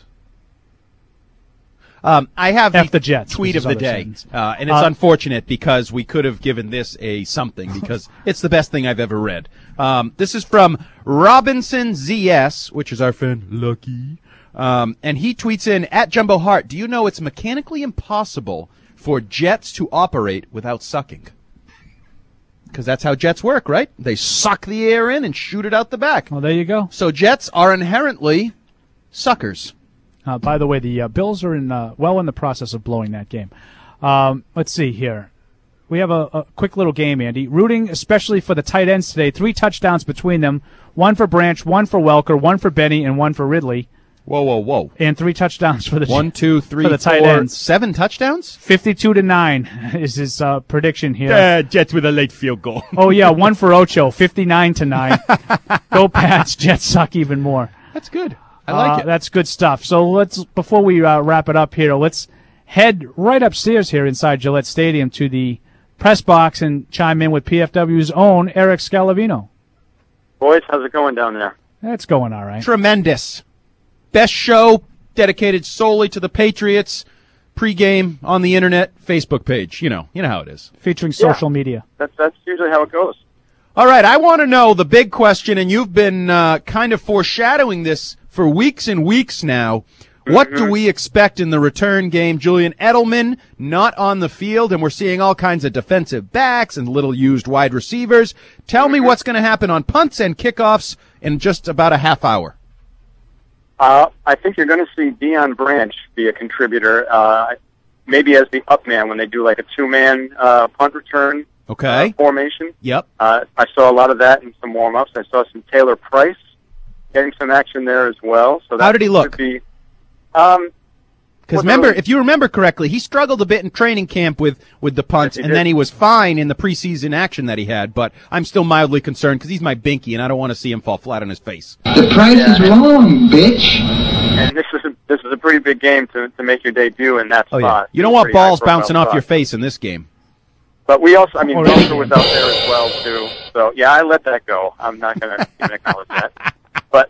Speaker 5: Um, I have
Speaker 4: F
Speaker 5: the,
Speaker 4: the Jets,
Speaker 5: tweet
Speaker 4: which
Speaker 5: of
Speaker 4: is
Speaker 5: the
Speaker 4: other
Speaker 5: day,
Speaker 4: sentence.
Speaker 5: uh, and it's
Speaker 4: Uh,
Speaker 5: unfortunate because we could have given this a something because it's the best thing I've ever read. Um, this is from Robinson Z S, which is our friend Lucky, um, and he tweets in, at Jumbo Hart, do you know it's mechanically impossible for jets to operate without sucking? Because that's how jets work, right? They suck the air in and shoot it out the back.
Speaker 4: Well, there you go.
Speaker 5: So jets are inherently suckers.
Speaker 4: Uh, by the way, the uh, Bills are in uh, well in the process of blowing that game. Um, let's see here. we have a, a quick little game, Andy. Rooting especially for the tight ends today. Three touchdowns between them. One for Branch, one for Welker, one for Benny, and one for Ridley.
Speaker 5: Whoa, whoa, whoa!
Speaker 4: And three touchdowns for the
Speaker 5: one, two, three,
Speaker 4: for the tight
Speaker 5: four,
Speaker 4: ends.
Speaker 5: Seven touchdowns.
Speaker 4: Fifty-two to nine is his uh, prediction here.
Speaker 5: Uh, Jets with a late field goal.
Speaker 4: Oh yeah, one for Ocho. Fifty-nine to nine. Go Pats! Jets suck even more.
Speaker 5: That's good. I like
Speaker 4: uh,
Speaker 5: it.
Speaker 4: That's good stuff. So let's before we uh, wrap it up here, let's head right upstairs here inside Gillette Stadium to the press box and chime in with P F W's own Eric Scalavino.
Speaker 1: Boys, how's it going down there?
Speaker 4: It's going all right.
Speaker 5: Tremendous. Best show dedicated solely to the Patriots. Pre-game on the internet, Facebook page. You know, you know how it is.
Speaker 4: Featuring social yeah. media.
Speaker 1: That's that's usually how it goes.
Speaker 5: All right, I want to know the big question, and you've been uh, kind of foreshadowing this for weeks and weeks now. What mm-hmm. do we expect in the return game? Julian Edelman not on the field, and we're seeing all kinds of defensive backs and little used wide receivers. Tell mm-hmm. me what's going to happen on punts and kickoffs in just about a half hour.
Speaker 1: Uh, I think you're going to see Deion Branch be a contributor, uh, maybe as the up man when they do like a two-man uh, punt return
Speaker 5: okay.
Speaker 1: uh, formation.
Speaker 5: Yep.
Speaker 1: Uh, I saw a lot of that in some warm-ups. I saw some Taylor Price getting some action there as well. So that
Speaker 5: How did he look?
Speaker 1: Be, um,
Speaker 5: Because remember, really, if you remember correctly, he struggled a bit in training camp with, with the punts, yes, and did. then he was fine in the preseason action that he had. But I'm still mildly concerned because he's my binky, and I don't want to see him fall flat on his face.
Speaker 13: The price yeah. is wrong, bitch.
Speaker 1: And this is a, this is a pretty big game to to make your debut in that
Speaker 5: oh,
Speaker 1: spot.
Speaker 5: Yeah. You don't want balls bouncing off spot. your face in this game.
Speaker 1: But we also, I mean, Welker was out there as well too. So yeah, I let that go. I'm not going to even acknowledge that. But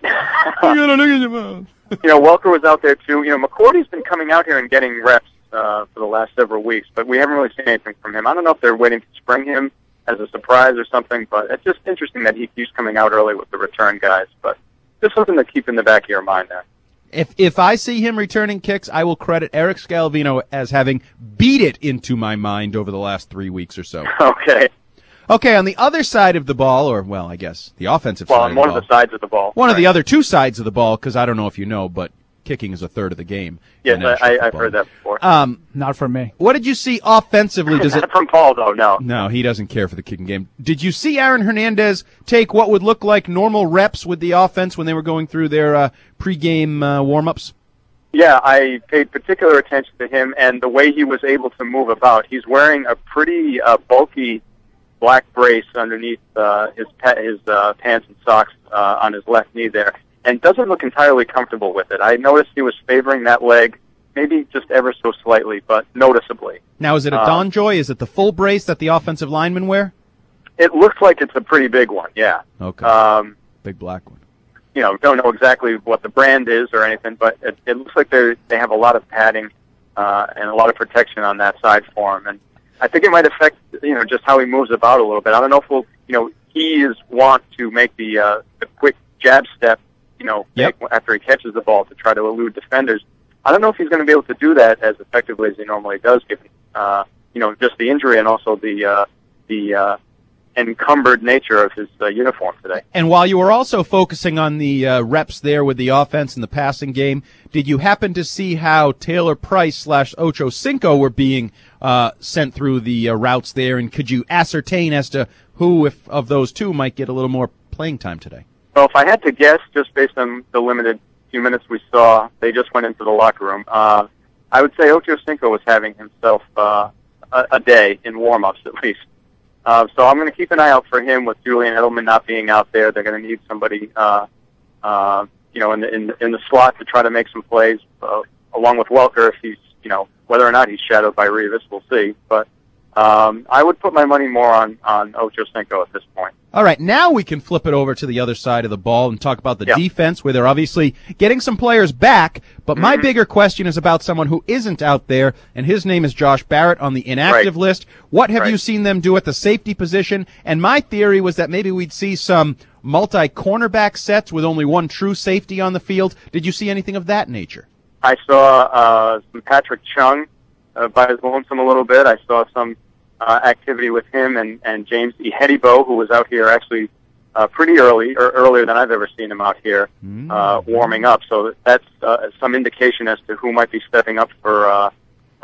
Speaker 1: you know, Welker was out there too. You know, McCourty's been coming out here and getting reps uh, for the last several weeks, but we haven't really seen anything from him. I don't know if they're waiting to spring him as a surprise or something, but it's just interesting that he keeps coming out early with the return guys. But just something to keep in the back of your mind there.
Speaker 5: If if I see him returning kicks, I will credit Eric Scalavino as having beat it into my mind over the last three weeks or so.
Speaker 1: Okay.
Speaker 5: Okay, on the other side of the ball, or, well, I guess, the offensive
Speaker 1: well,
Speaker 5: side of the
Speaker 1: ball.
Speaker 5: ball.
Speaker 1: one of the sides of the ball.
Speaker 5: One
Speaker 1: right.
Speaker 5: of the other two sides of the ball, because I don't know if you know, but kicking is a third of the game.
Speaker 1: Yes, I, I've heard that before.
Speaker 5: Um,
Speaker 4: Not from me.
Speaker 5: What did you see offensively? Does
Speaker 1: Not
Speaker 5: it...
Speaker 1: from Paul, though, no.
Speaker 5: No, he doesn't care for the kicking game. Did you see Aaron Hernandez take what would look like normal reps with the offense when they were going through their uh, pregame uh, warm-ups?
Speaker 1: Yeah, I paid particular attention to him and the way he was able to move about. He's wearing a pretty uh, bulky black brace underneath uh, his pa- his uh, pants and socks uh, on his left knee there, and doesn't look entirely comfortable with it. I noticed he was favoring that leg, maybe just ever so slightly, but noticeably.
Speaker 5: Now, is it a
Speaker 1: uh,
Speaker 5: Donjoy? Is it the full brace that the offensive linemen wear?
Speaker 1: It looks like it's a pretty big one, yeah.
Speaker 5: Okay,
Speaker 1: um,
Speaker 5: big black one.
Speaker 1: You know, don't know exactly what the brand is or anything, but it, it looks like they they have a lot of padding uh, and a lot of protection on that side for him, and I think it might affect, you know, just how he moves about a little bit. I don't know if we'll, you know, he is want to make the uh, the quick jab step, you know,
Speaker 5: yep.
Speaker 1: make, after he catches the ball to try to elude defenders. I don't know if he's going to be able to do that as effectively as he normally does, given, uh, you know, just the injury and also the uh, the uh, encumbered nature of his uh, uniform today.
Speaker 5: And while you were also focusing on the uh, reps there with the offense and the passing game, did you happen to see how Taylor Price slash Ocho Cinco were being uh, sent through the uh, routes there? And could you ascertain as to who, if of those two, might get a little more playing time today?
Speaker 1: Well, if I had to guess, just based on the limited few minutes we saw, they just went into the locker room. Uh, I would say Ocho Cinco was having himself uh, a, a day in warm-ups at least. Uh, so I'm going to keep an eye out for him with Julian Edelman not being out there. They're going to need somebody, uh, uh, you know, in the, in, in the slot to try to make some plays, uh, along with Welker. If he's, you know, whether or not he's shadowed by Revis, we'll see. But um, I would put my money more on on Ocho Cinco at this point.
Speaker 5: All right, now we can flip it over to the other side of the ball and talk about the
Speaker 1: yeah.
Speaker 5: defense, where they're obviously getting some players back. But my
Speaker 1: mm-hmm.
Speaker 5: bigger question is about someone who isn't out there, and his name is Josh Barrett on the inactive
Speaker 1: right.
Speaker 5: list. What have
Speaker 1: right.
Speaker 5: you seen them do at the safety position? And my theory was that maybe we'd see some multi-cornerback sets with only one true safety on the field. Did you see anything of that nature?
Speaker 1: I saw uh, some Patrick Chung uh, by his lonesome a little bit. I saw some Uh, activity with him and, and James Ihedibo, who was out here actually uh, pretty early, or earlier than I've ever seen him out here,
Speaker 5: mm.
Speaker 1: uh, warming up. So that's uh, some indication as to who might be stepping up for uh,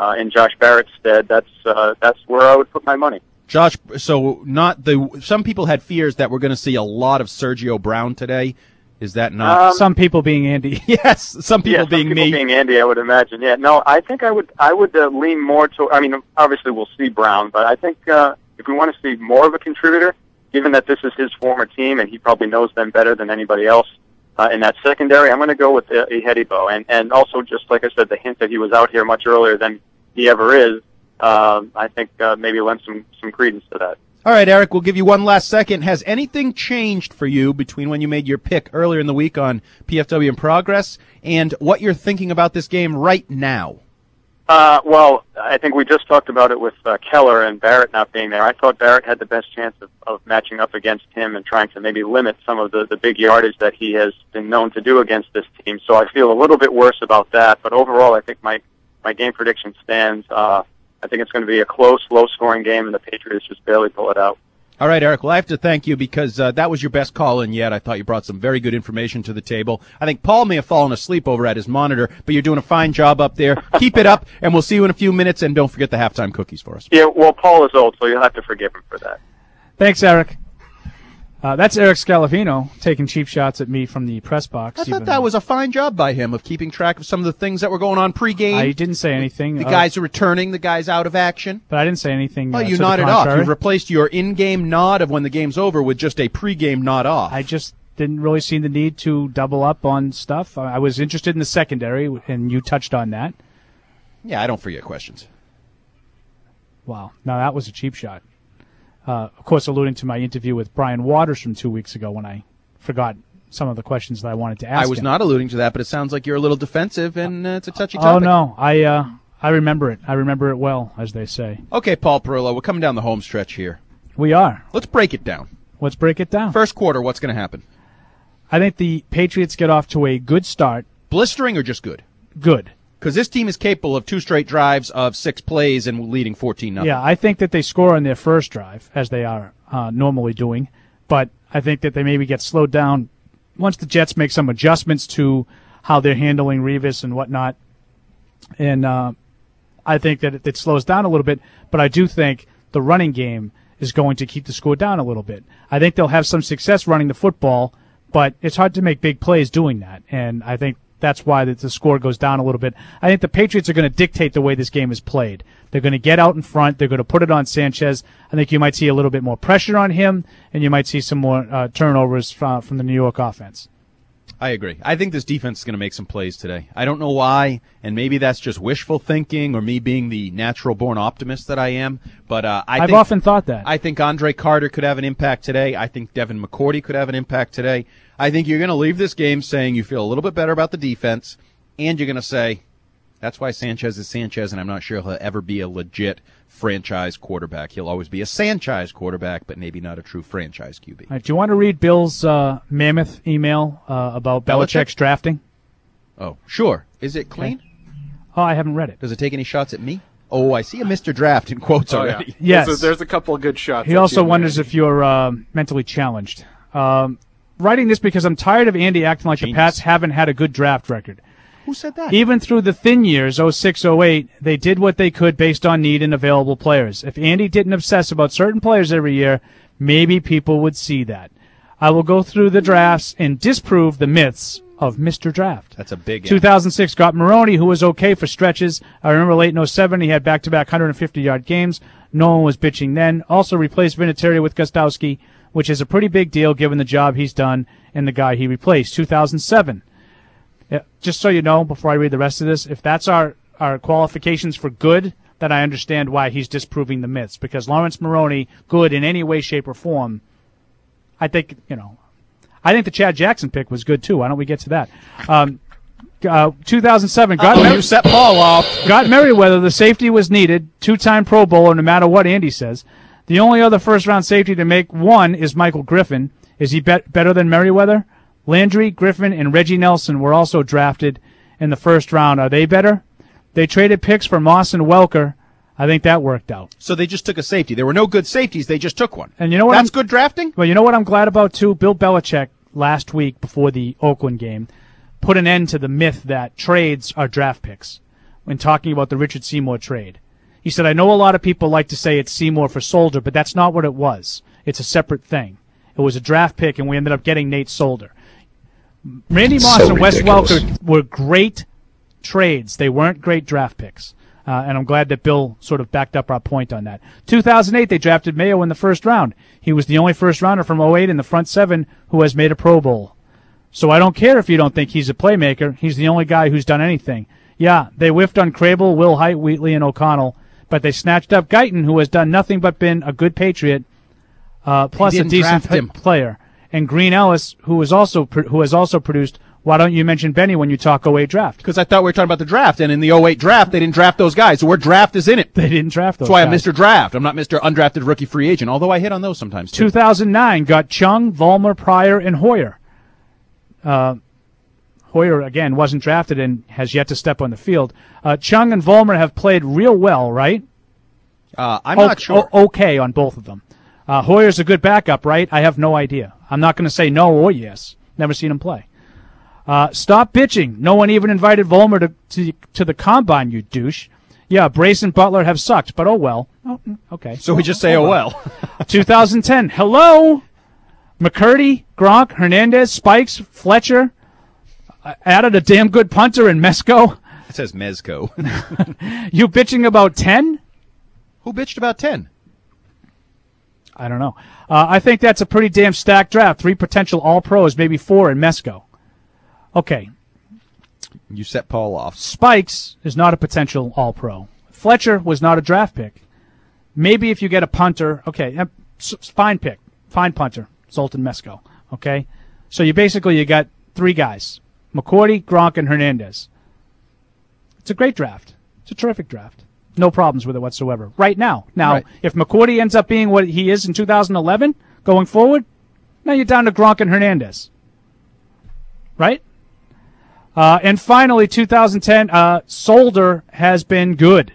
Speaker 1: uh, in Josh Barrett's stead, that's uh, that's where I would put my money.
Speaker 5: Josh, so not the. Some people had fears that we're going to see a lot of Sergio Brown today. Is that not?
Speaker 1: Um,
Speaker 4: some people being Andy.
Speaker 5: yes, some people
Speaker 1: yeah, some
Speaker 5: being
Speaker 1: people
Speaker 5: me.
Speaker 1: being Andy, I would imagine. Yeah, no, I think I would I would uh, lean more to. I mean, obviously we'll see Brown, but I think uh, if we want to see more of a contributor, given that this is his former team and he probably knows them better than anybody else uh, in that secondary, I'm going to go with uh, Ihedibo. And and also, just like I said, the hint that he was out here much earlier than he ever is. Uh, I think uh, maybe lend some, some credence to that.
Speaker 5: All right, Eric, we'll give you one last second. Has anything changed for you between when you made your pick earlier in the week on P F W in Progress and what you're thinking about this game right now?
Speaker 1: Uh, well, I think we just talked about it with uh, Keller and Barrett not being there. I thought Barrett had the best chance of, of matching up against him and trying to maybe limit some of the, the big yardage that he has been known to do against this team. So I feel a little bit worse about that. But overall, I think my, my game prediction stands. Uh, I think it's going to be a close, low-scoring game, and the Patriots just barely pull it out.
Speaker 5: All right, Eric. Well, I have to thank you because uh, that was your best call-in yet. I thought you brought some very good information to the table. I think Paul may have fallen asleep over at his monitor, but you're doing a fine job up there. Keep it up, and we'll see you in a few minutes, and don't forget the halftime cookies for us.
Speaker 1: Yeah, well, Paul is old, so you'll have to forgive him for that.
Speaker 4: Thanks, Eric. Uh, that's Eric Scalafino taking cheap shots at me from the press box.
Speaker 5: I thought that was a fine job by him of keeping track of some of the things that were going on pregame.
Speaker 4: I didn't say anything.
Speaker 5: The
Speaker 4: uh,
Speaker 5: guys are returning, the guys out of action.
Speaker 4: But I didn't say anything.
Speaker 5: Well,
Speaker 4: uh,
Speaker 5: you
Speaker 4: to
Speaker 5: nodded
Speaker 4: the
Speaker 5: off.
Speaker 4: contrary.
Speaker 5: You replaced your in-game nod of when the game's over with just a pregame nod off.
Speaker 4: I just didn't really see the need to double up on stuff. I was interested in the secondary, and you touched on that.
Speaker 5: Yeah, I don't forget questions.
Speaker 4: Wow. Now, that was a cheap shot. Uh, of course, alluding to my interview with Brian Waters from two weeks ago when I forgot some of the questions that I wanted to ask
Speaker 5: I was
Speaker 4: him.
Speaker 5: not alluding to that, but it sounds like you're a little defensive, and uh, it's a touchy
Speaker 4: Oh,
Speaker 5: topic.
Speaker 4: no. I uh, I remember it. I remember it well, as they say.
Speaker 5: Okay, Paul Perillo, we're coming down the home stretch here.
Speaker 4: We are.
Speaker 5: Let's break it down.
Speaker 4: Let's break it down.
Speaker 5: First quarter, what's going to happen?
Speaker 4: I think the Patriots get off to a good start.
Speaker 5: Blistering or just good?
Speaker 4: Good.
Speaker 5: Because this team is capable of two straight drives of six plays and leading fourteen nothing.
Speaker 4: Yeah, I think that they score on their first drive, as they are uh, normally doing. But I think that they maybe get slowed down once the Jets make some adjustments to how they're handling Revis and whatnot. And uh, I think that it, it slows down a little bit. But I do think the running game is going to keep the score down a little bit. I think they'll have some success running the football, but it's hard to make big plays doing that. And I think that's why the, the score goes down a little bit. I think the Patriots are going to dictate the way this game is played. They're going to get out in front. They're going to put it on Sanchez. I think you might see a little bit more pressure on him, and you might see some more uh, turnovers from, from the New York offense.
Speaker 5: I agree. I think this defense is going to make some plays today. I don't know why, and maybe that's just wishful thinking or me being the natural-born optimist that I am. But uh, I
Speaker 4: I've
Speaker 5: think,
Speaker 4: often thought that.
Speaker 5: I think Andre Carter could have an impact today. I think Devin McCourty could have an impact today. I think you're going to leave this game saying you feel a little bit better about the defense, and you're going to say, that's why Sanchez is Sanchez, and I'm not sure he'll ever be a legit franchise quarterback. He'll always be a Sanchez quarterback, but maybe not a true franchise Q B.
Speaker 4: All right, do you want to read Bill's uh, mammoth email uh, about
Speaker 5: Belichick?
Speaker 4: Belichick's drafting?
Speaker 5: Oh, sure. Is it clean?
Speaker 4: Okay. Oh, I haven't read it.
Speaker 5: Does it take any shots at me? Oh, I see a Mister Draft in quotes
Speaker 20: Oh,
Speaker 5: already.
Speaker 20: yeah.
Speaker 4: Yes.
Speaker 20: There's a, there's a couple of good shots.
Speaker 4: He
Speaker 20: at
Speaker 4: also
Speaker 20: you,
Speaker 4: wonders
Speaker 20: Randy.
Speaker 4: if you're uh, mentally challenged. Um, writing this because I'm tired of Andy acting like
Speaker 5: Genius.
Speaker 4: the Pats haven't had a good draft record.
Speaker 5: Who said that?
Speaker 4: Even through the thin years, oh six, oh eight, they did what they could based on need and available players. If Andy didn't obsess about certain players every year, maybe people would see that. I will go through the drafts and disprove the myths of Mister Draft.
Speaker 5: That's a big
Speaker 4: two thousand six got Maroney, who was okay for stretches. I remember late in oh seven, he had back-to-back one hundred fifty-yard games. No one was bitching then. Also replaced Vinatieri with Gostowski, which is a pretty big deal given the job he's done and the guy he replaced. two thousand seven. Yeah, just so you know, before I read the rest of this, if that's our, our qualifications for good, then I understand why he's disproving the myths. Because Lawrence Maroney, good in any way, shape, or form, I think, you know, I think the Chad Jackson pick was good, too. Why don't we get to that? Um, uh, two thousand seven, got,
Speaker 5: Uh-oh,
Speaker 4: Mer-
Speaker 5: you set Paul off.
Speaker 4: got Merriweather. The safety was needed. Two-time Pro Bowler, no matter what Andy says. The only other first-round safety to make one is Michael Griffin. Is he bet- better than Merriweather? Landry, Griffin, and Reggie Nelson were also drafted in the first round. Are they better? They traded picks for Moss and Welker. I think that worked out.
Speaker 5: So they just took a safety. There were no good safeties. They just took one.
Speaker 4: And you know what?
Speaker 5: That's
Speaker 4: I'm,
Speaker 5: good drafting?
Speaker 4: Well, you know what I'm glad about, too? Bill Belichick, last week before the Oakland game, put an end to the myth that trades are draft picks. when talking about the Richard Seymour trade. He said, I know a lot of people like to say it's Seymour for Solder, but that's not what it was. It's a separate thing. It was a draft pick, and we ended up getting Nate Solder. Randy Moss
Speaker 3: So
Speaker 4: and Wes
Speaker 3: ridiculous.
Speaker 4: Welker were great trades. They weren't great draft picks. Uh, and I'm glad that Bill sort of backed up our point on that. two thousand eight, they drafted Mayo in the first round. He was the only first-rounder from oh eight in the front seven who has made a Pro Bowl. So I don't care if you don't think he's a playmaker. He's the only guy who's done anything. Yeah, they whiffed on Crable, Will Height, Wheatley, and O'Connell, but they snatched up Guyton, who has done nothing but been a good Patriot, uh, plus a
Speaker 5: didn't
Speaker 4: decent
Speaker 5: draft him.
Speaker 4: p- player. And Green Ellis, who was also pr- who has also produced. Why don't you mention Benny when you talk oh eight draft?
Speaker 5: Because I thought we were talking about the draft, and in the oh eight draft, they didn't draft those guys. The word draft is in it.
Speaker 4: They didn't draft those
Speaker 5: That's why
Speaker 4: guys.
Speaker 5: I'm Mister Draft. I'm not Mister Undrafted Rookie Free Agent, although I hit on those sometimes, too.
Speaker 4: two thousand nine got Chung, Vollmer, Pryor, and Hoyer. Uh, Hoyer, again, wasn't drafted and has yet to step on the field. Uh, Chung and Vollmer have played real well, right?
Speaker 5: Uh, I'm
Speaker 4: O-
Speaker 5: not sure.
Speaker 4: o- okay on both of them. Uh, Hoyer's a good backup, right? I have no idea. I'm not going to say no or yes. Never seen him play. Uh, stop bitching. No one even invited Vollmer to, to to the combine, you douche. Yeah, Brace and Butler have sucked, but oh well. Oh, mm, okay.
Speaker 5: So we just say, oh well.
Speaker 4: two thousand ten. Hello? McCurdy, Gronk, Hernandez, Spikes, Fletcher. Uh, added a damn good punter in Mesco.
Speaker 5: It says Mezco.
Speaker 4: You bitching about ten?
Speaker 5: Who bitched about ten?
Speaker 4: I don't know. Uh, I think that's a pretty damn stacked draft. Three potential All-Pros, maybe four in Mesco. Okay.
Speaker 5: You set Paul off.
Speaker 4: Spikes is not a potential All-Pro. Fletcher was not a draft pick. Maybe if you get a punter, okay, uh, s- fine pick, fine punter, Zoltan Mesco, okay? So you basically, you got three guys, McCourty, Gronk, and Hernandez. It's a great draft. It's a terrific draft. No problems with it whatsoever. Right now. Now,
Speaker 5: Right.
Speaker 4: if McCourty ends up being what he is in two thousand eleven, going forward, now you're down to Gronk and Hernandez. Right? Uh, and finally, two thousand ten, uh, Solder has been good.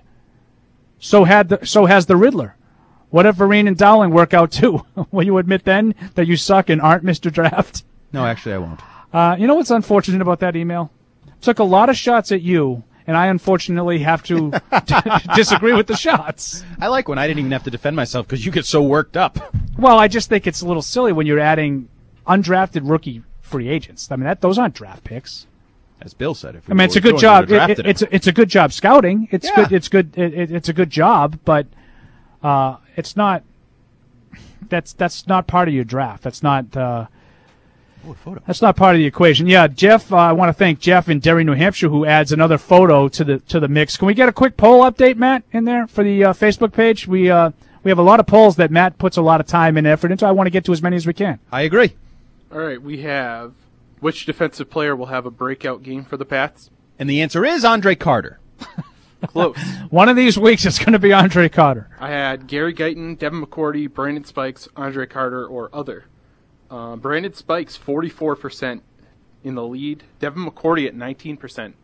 Speaker 4: So had the, so has the Riddler. What if Vereen and Dowling work out too? Will you admit then that you suck and aren't Mister Draft?
Speaker 5: No, actually, I won't.
Speaker 4: Uh, you know what's unfortunate about that email? Took a lot of shots at you, and I unfortunately have to disagree with the shots.
Speaker 5: I like when I didn't even have to defend myself because you get so worked up.
Speaker 4: Well, I just think it's a little silly when you're adding undrafted rookie free agents. I mean, that those aren't draft picks.
Speaker 5: As Bill said, if we
Speaker 4: I mean, it's a
Speaker 5: were
Speaker 4: good
Speaker 5: doing,
Speaker 4: job.
Speaker 5: we would've
Speaker 4: It,
Speaker 5: drafted
Speaker 4: it, it's
Speaker 5: him.
Speaker 4: a, it's a good job scouting. It's
Speaker 5: Yeah.
Speaker 4: good. It's good. It, it, it's a good job, but uh, it's not. That's that's not part of your draft. That's not. Uh,
Speaker 5: Oh, a photo.
Speaker 4: That's not part of the equation. Yeah, Jeff. Uh, I want to thank Jeff in Derry, New Hampshire, who adds another photo to the to the mix. Can we get a quick poll update, Matt, in there for the uh, Facebook page? We uh, we have a lot of polls that Matt puts a lot of time and effort into. I want to get to as many as we can.
Speaker 5: I agree.
Speaker 20: All right, we have which defensive player will have a breakout game for the Pats?
Speaker 5: And the answer is Andre Carter.
Speaker 20: Close.
Speaker 4: One of these weeks it's going to be Andre Carter.
Speaker 20: I had Gary Guyton, Devin McCourty, Brandon Spikes, Andre Carter, or other. Uh, Brandon Spikes, forty-four percent in the lead. Devin McCourty at nineteen percent.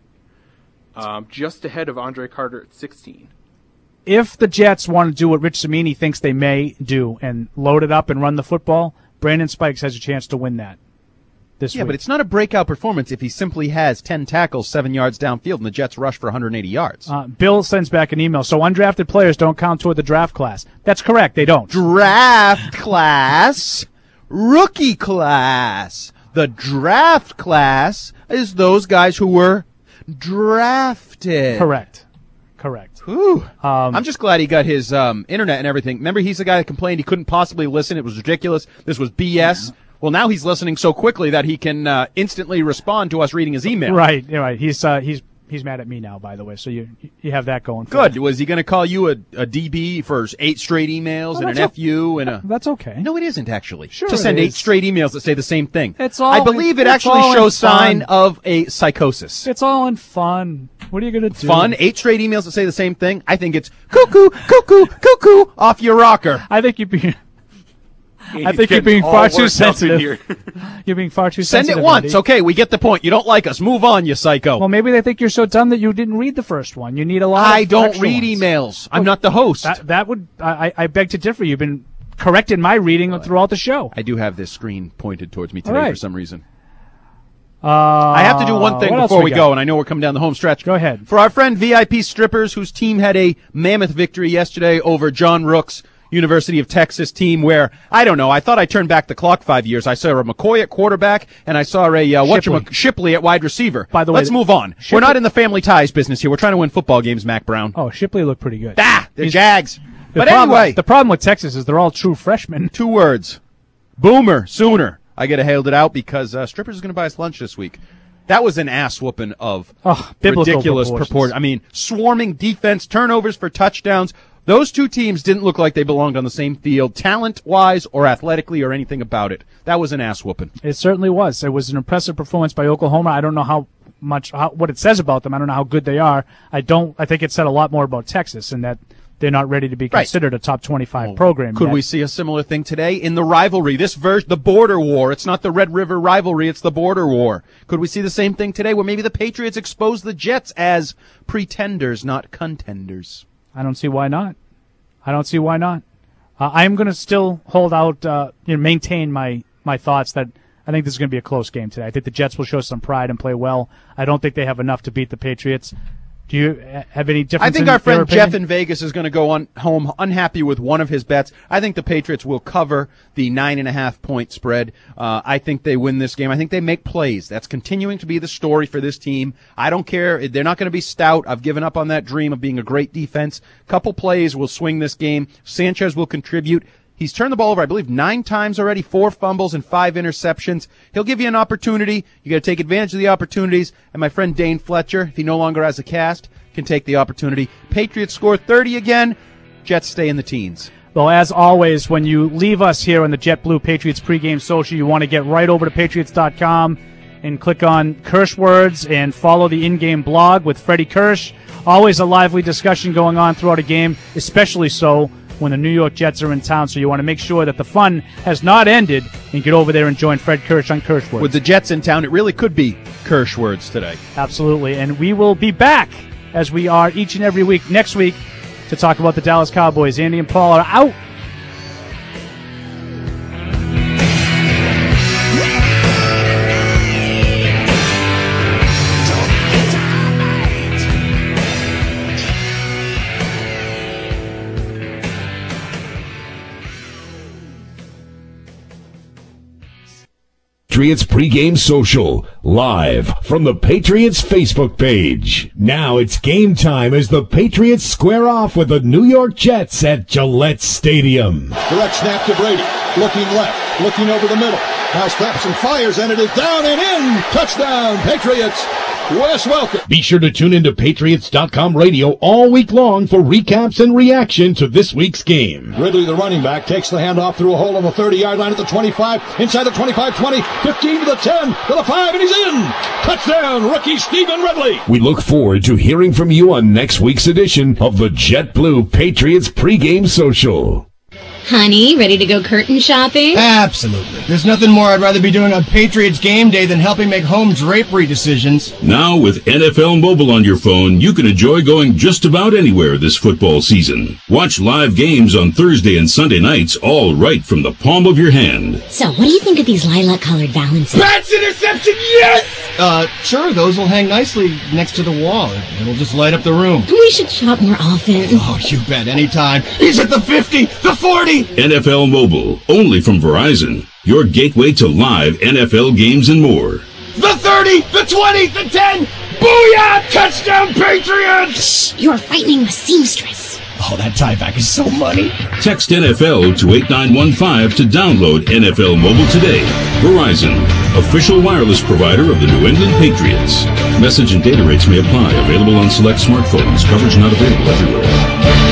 Speaker 20: Um, just ahead of Andre Carter at sixteen.
Speaker 4: If the Jets want to do what Rich Cimini thinks they may do and load it up and run the football, Brandon Spikes has a chance to win that this
Speaker 5: Yeah,
Speaker 4: week.
Speaker 5: but it's not a breakout performance if he simply has ten tackles, seven yards downfield, and the Jets rush for one hundred eighty yards.
Speaker 4: Uh, Bill sends back an email. So undrafted players don't count toward the draft class. That's correct. They don't.
Speaker 5: Draft class, rookie class. The draft class is those guys who were drafted.
Speaker 4: Correct. Correct.
Speaker 5: Whew.
Speaker 4: Um,
Speaker 5: I'm just glad he got his um, internet and everything. Remember, he's the guy that complained he couldn't possibly listen. It was ridiculous. This was B S. Yeah. Well, now he's listening so quickly that he can uh, instantly respond to us reading his email.
Speaker 4: Right. Yeah, right. He's uh, he's he's mad at me now, by the way. So you you have that going. For
Speaker 5: Good.
Speaker 4: you.
Speaker 5: Was he going to call you a, a D B for eight straight emails
Speaker 4: Oh,
Speaker 5: and an
Speaker 4: that's
Speaker 5: F U and a?
Speaker 4: That's okay.
Speaker 5: No, it isn't actually.
Speaker 4: Sure
Speaker 5: to send
Speaker 4: it
Speaker 5: eight
Speaker 4: is.
Speaker 5: straight emails that say the same thing.
Speaker 4: It's all.
Speaker 5: I believe it
Speaker 4: it's
Speaker 5: actually
Speaker 4: all in
Speaker 5: shows sign
Speaker 4: fun.
Speaker 5: of a psychosis.
Speaker 4: It's all in fun. What are you going to do?
Speaker 5: Fun. Eight straight emails that say the same thing. I think it's cuckoo, cuckoo, cuckoo off your rocker.
Speaker 4: I think you'd be. I
Speaker 20: He's
Speaker 4: think you're
Speaker 20: getting
Speaker 4: being
Speaker 20: all
Speaker 4: far too
Speaker 20: worked up in
Speaker 4: sensitive.
Speaker 20: here.
Speaker 4: You're being far too
Speaker 5: Send
Speaker 4: sensitive.
Speaker 5: it once.
Speaker 4: Andy.
Speaker 5: Okay, we get the point. You don't like us. Move on, you psycho.
Speaker 4: Well, maybe they think you're so dumb that you didn't read the first one. You need a lot.
Speaker 5: I
Speaker 4: of
Speaker 5: don't
Speaker 4: extra
Speaker 5: read
Speaker 4: ones.
Speaker 5: emails. I'm not the host.
Speaker 4: That, that would. I, I beg to differ. You've been correcting my reading throughout the show.
Speaker 5: I do have this screen pointed towards me
Speaker 4: All
Speaker 5: today
Speaker 4: right.
Speaker 5: for some reason.
Speaker 4: Uh,
Speaker 5: I have to do one thing
Speaker 4: what else
Speaker 5: before we,
Speaker 4: got?
Speaker 5: go, and I know we're coming down the home stretch.
Speaker 4: Go ahead.
Speaker 5: For our friend V I P Strippers, whose team had a mammoth victory yesterday over John Rook's University of Texas team, where, I don't know, I thought I turned back the clock five years. I saw a McCoy at quarterback, and I saw a uh, whatchamacallit, Shipley at wide receiver.
Speaker 4: By the way,
Speaker 5: let's move on.
Speaker 4: Shipley,
Speaker 5: we're not in the family ties business here. We're trying to win football games, Mac Brown.
Speaker 4: Oh, Shipley looked pretty good.
Speaker 5: Ah, they're
Speaker 4: He's,
Speaker 5: Jags.
Speaker 4: The
Speaker 5: But
Speaker 4: problem,
Speaker 5: anyway.
Speaker 4: The problem with Texas is they're all true freshmen.
Speaker 5: Two words. Boomer, sooner. I gotta hailed it out because uh, Strippers is gonna buy us lunch this week. That was an ass whooping of
Speaker 4: oh,
Speaker 5: ridiculous
Speaker 4: proportions.
Speaker 5: purport. I mean, swarming defense, turnovers for touchdowns. Those two teams didn't look like they belonged on the same field, talent-wise or athletically or anything about it. That was an ass whooping.
Speaker 4: It certainly was. It was an impressive performance by Oklahoma. I don't know how much how, what it says about them. I don't know how good they are. I don't. I think it said a lot more about Texas and that they're not ready to be considered right. a top twenty-five well, program.
Speaker 5: Could
Speaker 4: yet.
Speaker 5: we see a similar thing today in the rivalry? This version, the border war. It's not the Red River rivalry. It's the border war. Could we see the same thing today where maybe the Patriots expose the Jets as pretenders, not contenders?
Speaker 4: I don't see why not. I don't see why not. Uh, I'm going to still hold out, uh, you know, maintain my, my thoughts that I think this is going to be a close game today. I think the Jets will show some pride and play well. I don't think they have enough to beat the Patriots. Do you have any difference?
Speaker 5: I think
Speaker 4: in
Speaker 5: our friend
Speaker 4: opinion?
Speaker 5: Jeff in Vegas is going to go on home unhappy with one of his bets. I think the Patriots will cover the nine and a half point spread. Uh, I think they win this game. I think they make plays. That's continuing to be the story for this team. I don't care. They're not going to be stout. I've given up on that dream of being a great defense. Couple plays will swing this game. Sanchez will contribute. He's turned the ball over, I believe, nine times already, four fumbles and five interceptions. He'll give you an opportunity. You got to take advantage of the opportunities. And my friend Dane Fletcher, if he no longer has a cast, can take the opportunity. Patriots score thirty again. Jets stay in the teens.
Speaker 4: Well, as always, when you leave us here on the JetBlue Patriots pregame social, you want to get right over to Patriots dot com and click on Kirsch Words and follow the in-game blog with Freddie Kirsch. Always a lively discussion going on throughout a game, especially so when the New York Jets are in town, so you want to make sure that the fun has not ended and get over there and join Fred Kirsch on Kirsch Words.
Speaker 5: With the Jets in town, it really could be Kirsch Words today.
Speaker 4: Absolutely, and we will be back as we are each and every week next week to talk about the Dallas Cowboys. Andy and Paul are out.
Speaker 12: Patriots pregame social, live from the Patriots Facebook page. Now it's game time as the Patriots square off with the New York Jets at Gillette Stadium.
Speaker 14: Direct snap to Brady. Looking left. Looking over the middle. Now snaps and fires, and it is down and in. Touchdown, Patriots. Wes Welker.
Speaker 12: Be sure to tune into Patriots dot com radio all week long for recaps and reaction to this week's game.
Speaker 14: Ridley, the running back, takes the handoff through a hole on the thirty-yard line at the twenty-five, inside the twenty-five, twenty, fifteen to the ten, to the five, and he's in. Touchdown, rookie Stephen Ridley.
Speaker 12: We look forward to hearing from you on next week's edition of the JetBlue Patriots pregame social.
Speaker 21: Honey, ready to go curtain shopping?
Speaker 11: Absolutely. There's nothing more I'd rather be doing on Patriots game day than helping make home drapery decisions.
Speaker 12: Now with N F L Mobile on your phone, you can enjoy going just about anywhere this football season. Watch live games on Thursday and Sunday nights, all right from the palm of your hand.
Speaker 2: So, what do you think of these lilac-colored Valentines?
Speaker 11: Pat's interception, yes! Uh, sure, those will hang nicely next to the wall. It'll just light up the room.
Speaker 2: We should shop more often.
Speaker 11: Oh, you bet, anytime. He's at the fifty, the forty!
Speaker 12: N F L Mobile, only from Verizon. Your gateway to live N F L games and more.
Speaker 11: The thirty, the twenty, the ten! Booyah! Touchdown, Patriots!
Speaker 2: Shh, you're frightening the seamstress.
Speaker 11: Oh, that tie back is so money.
Speaker 12: Text N F L to eight nine one five to download N F L Mobile today. Verizon, official wireless provider of the New England Patriots. Message and data rates may apply. Available on select smartphones. Coverage not available everywhere.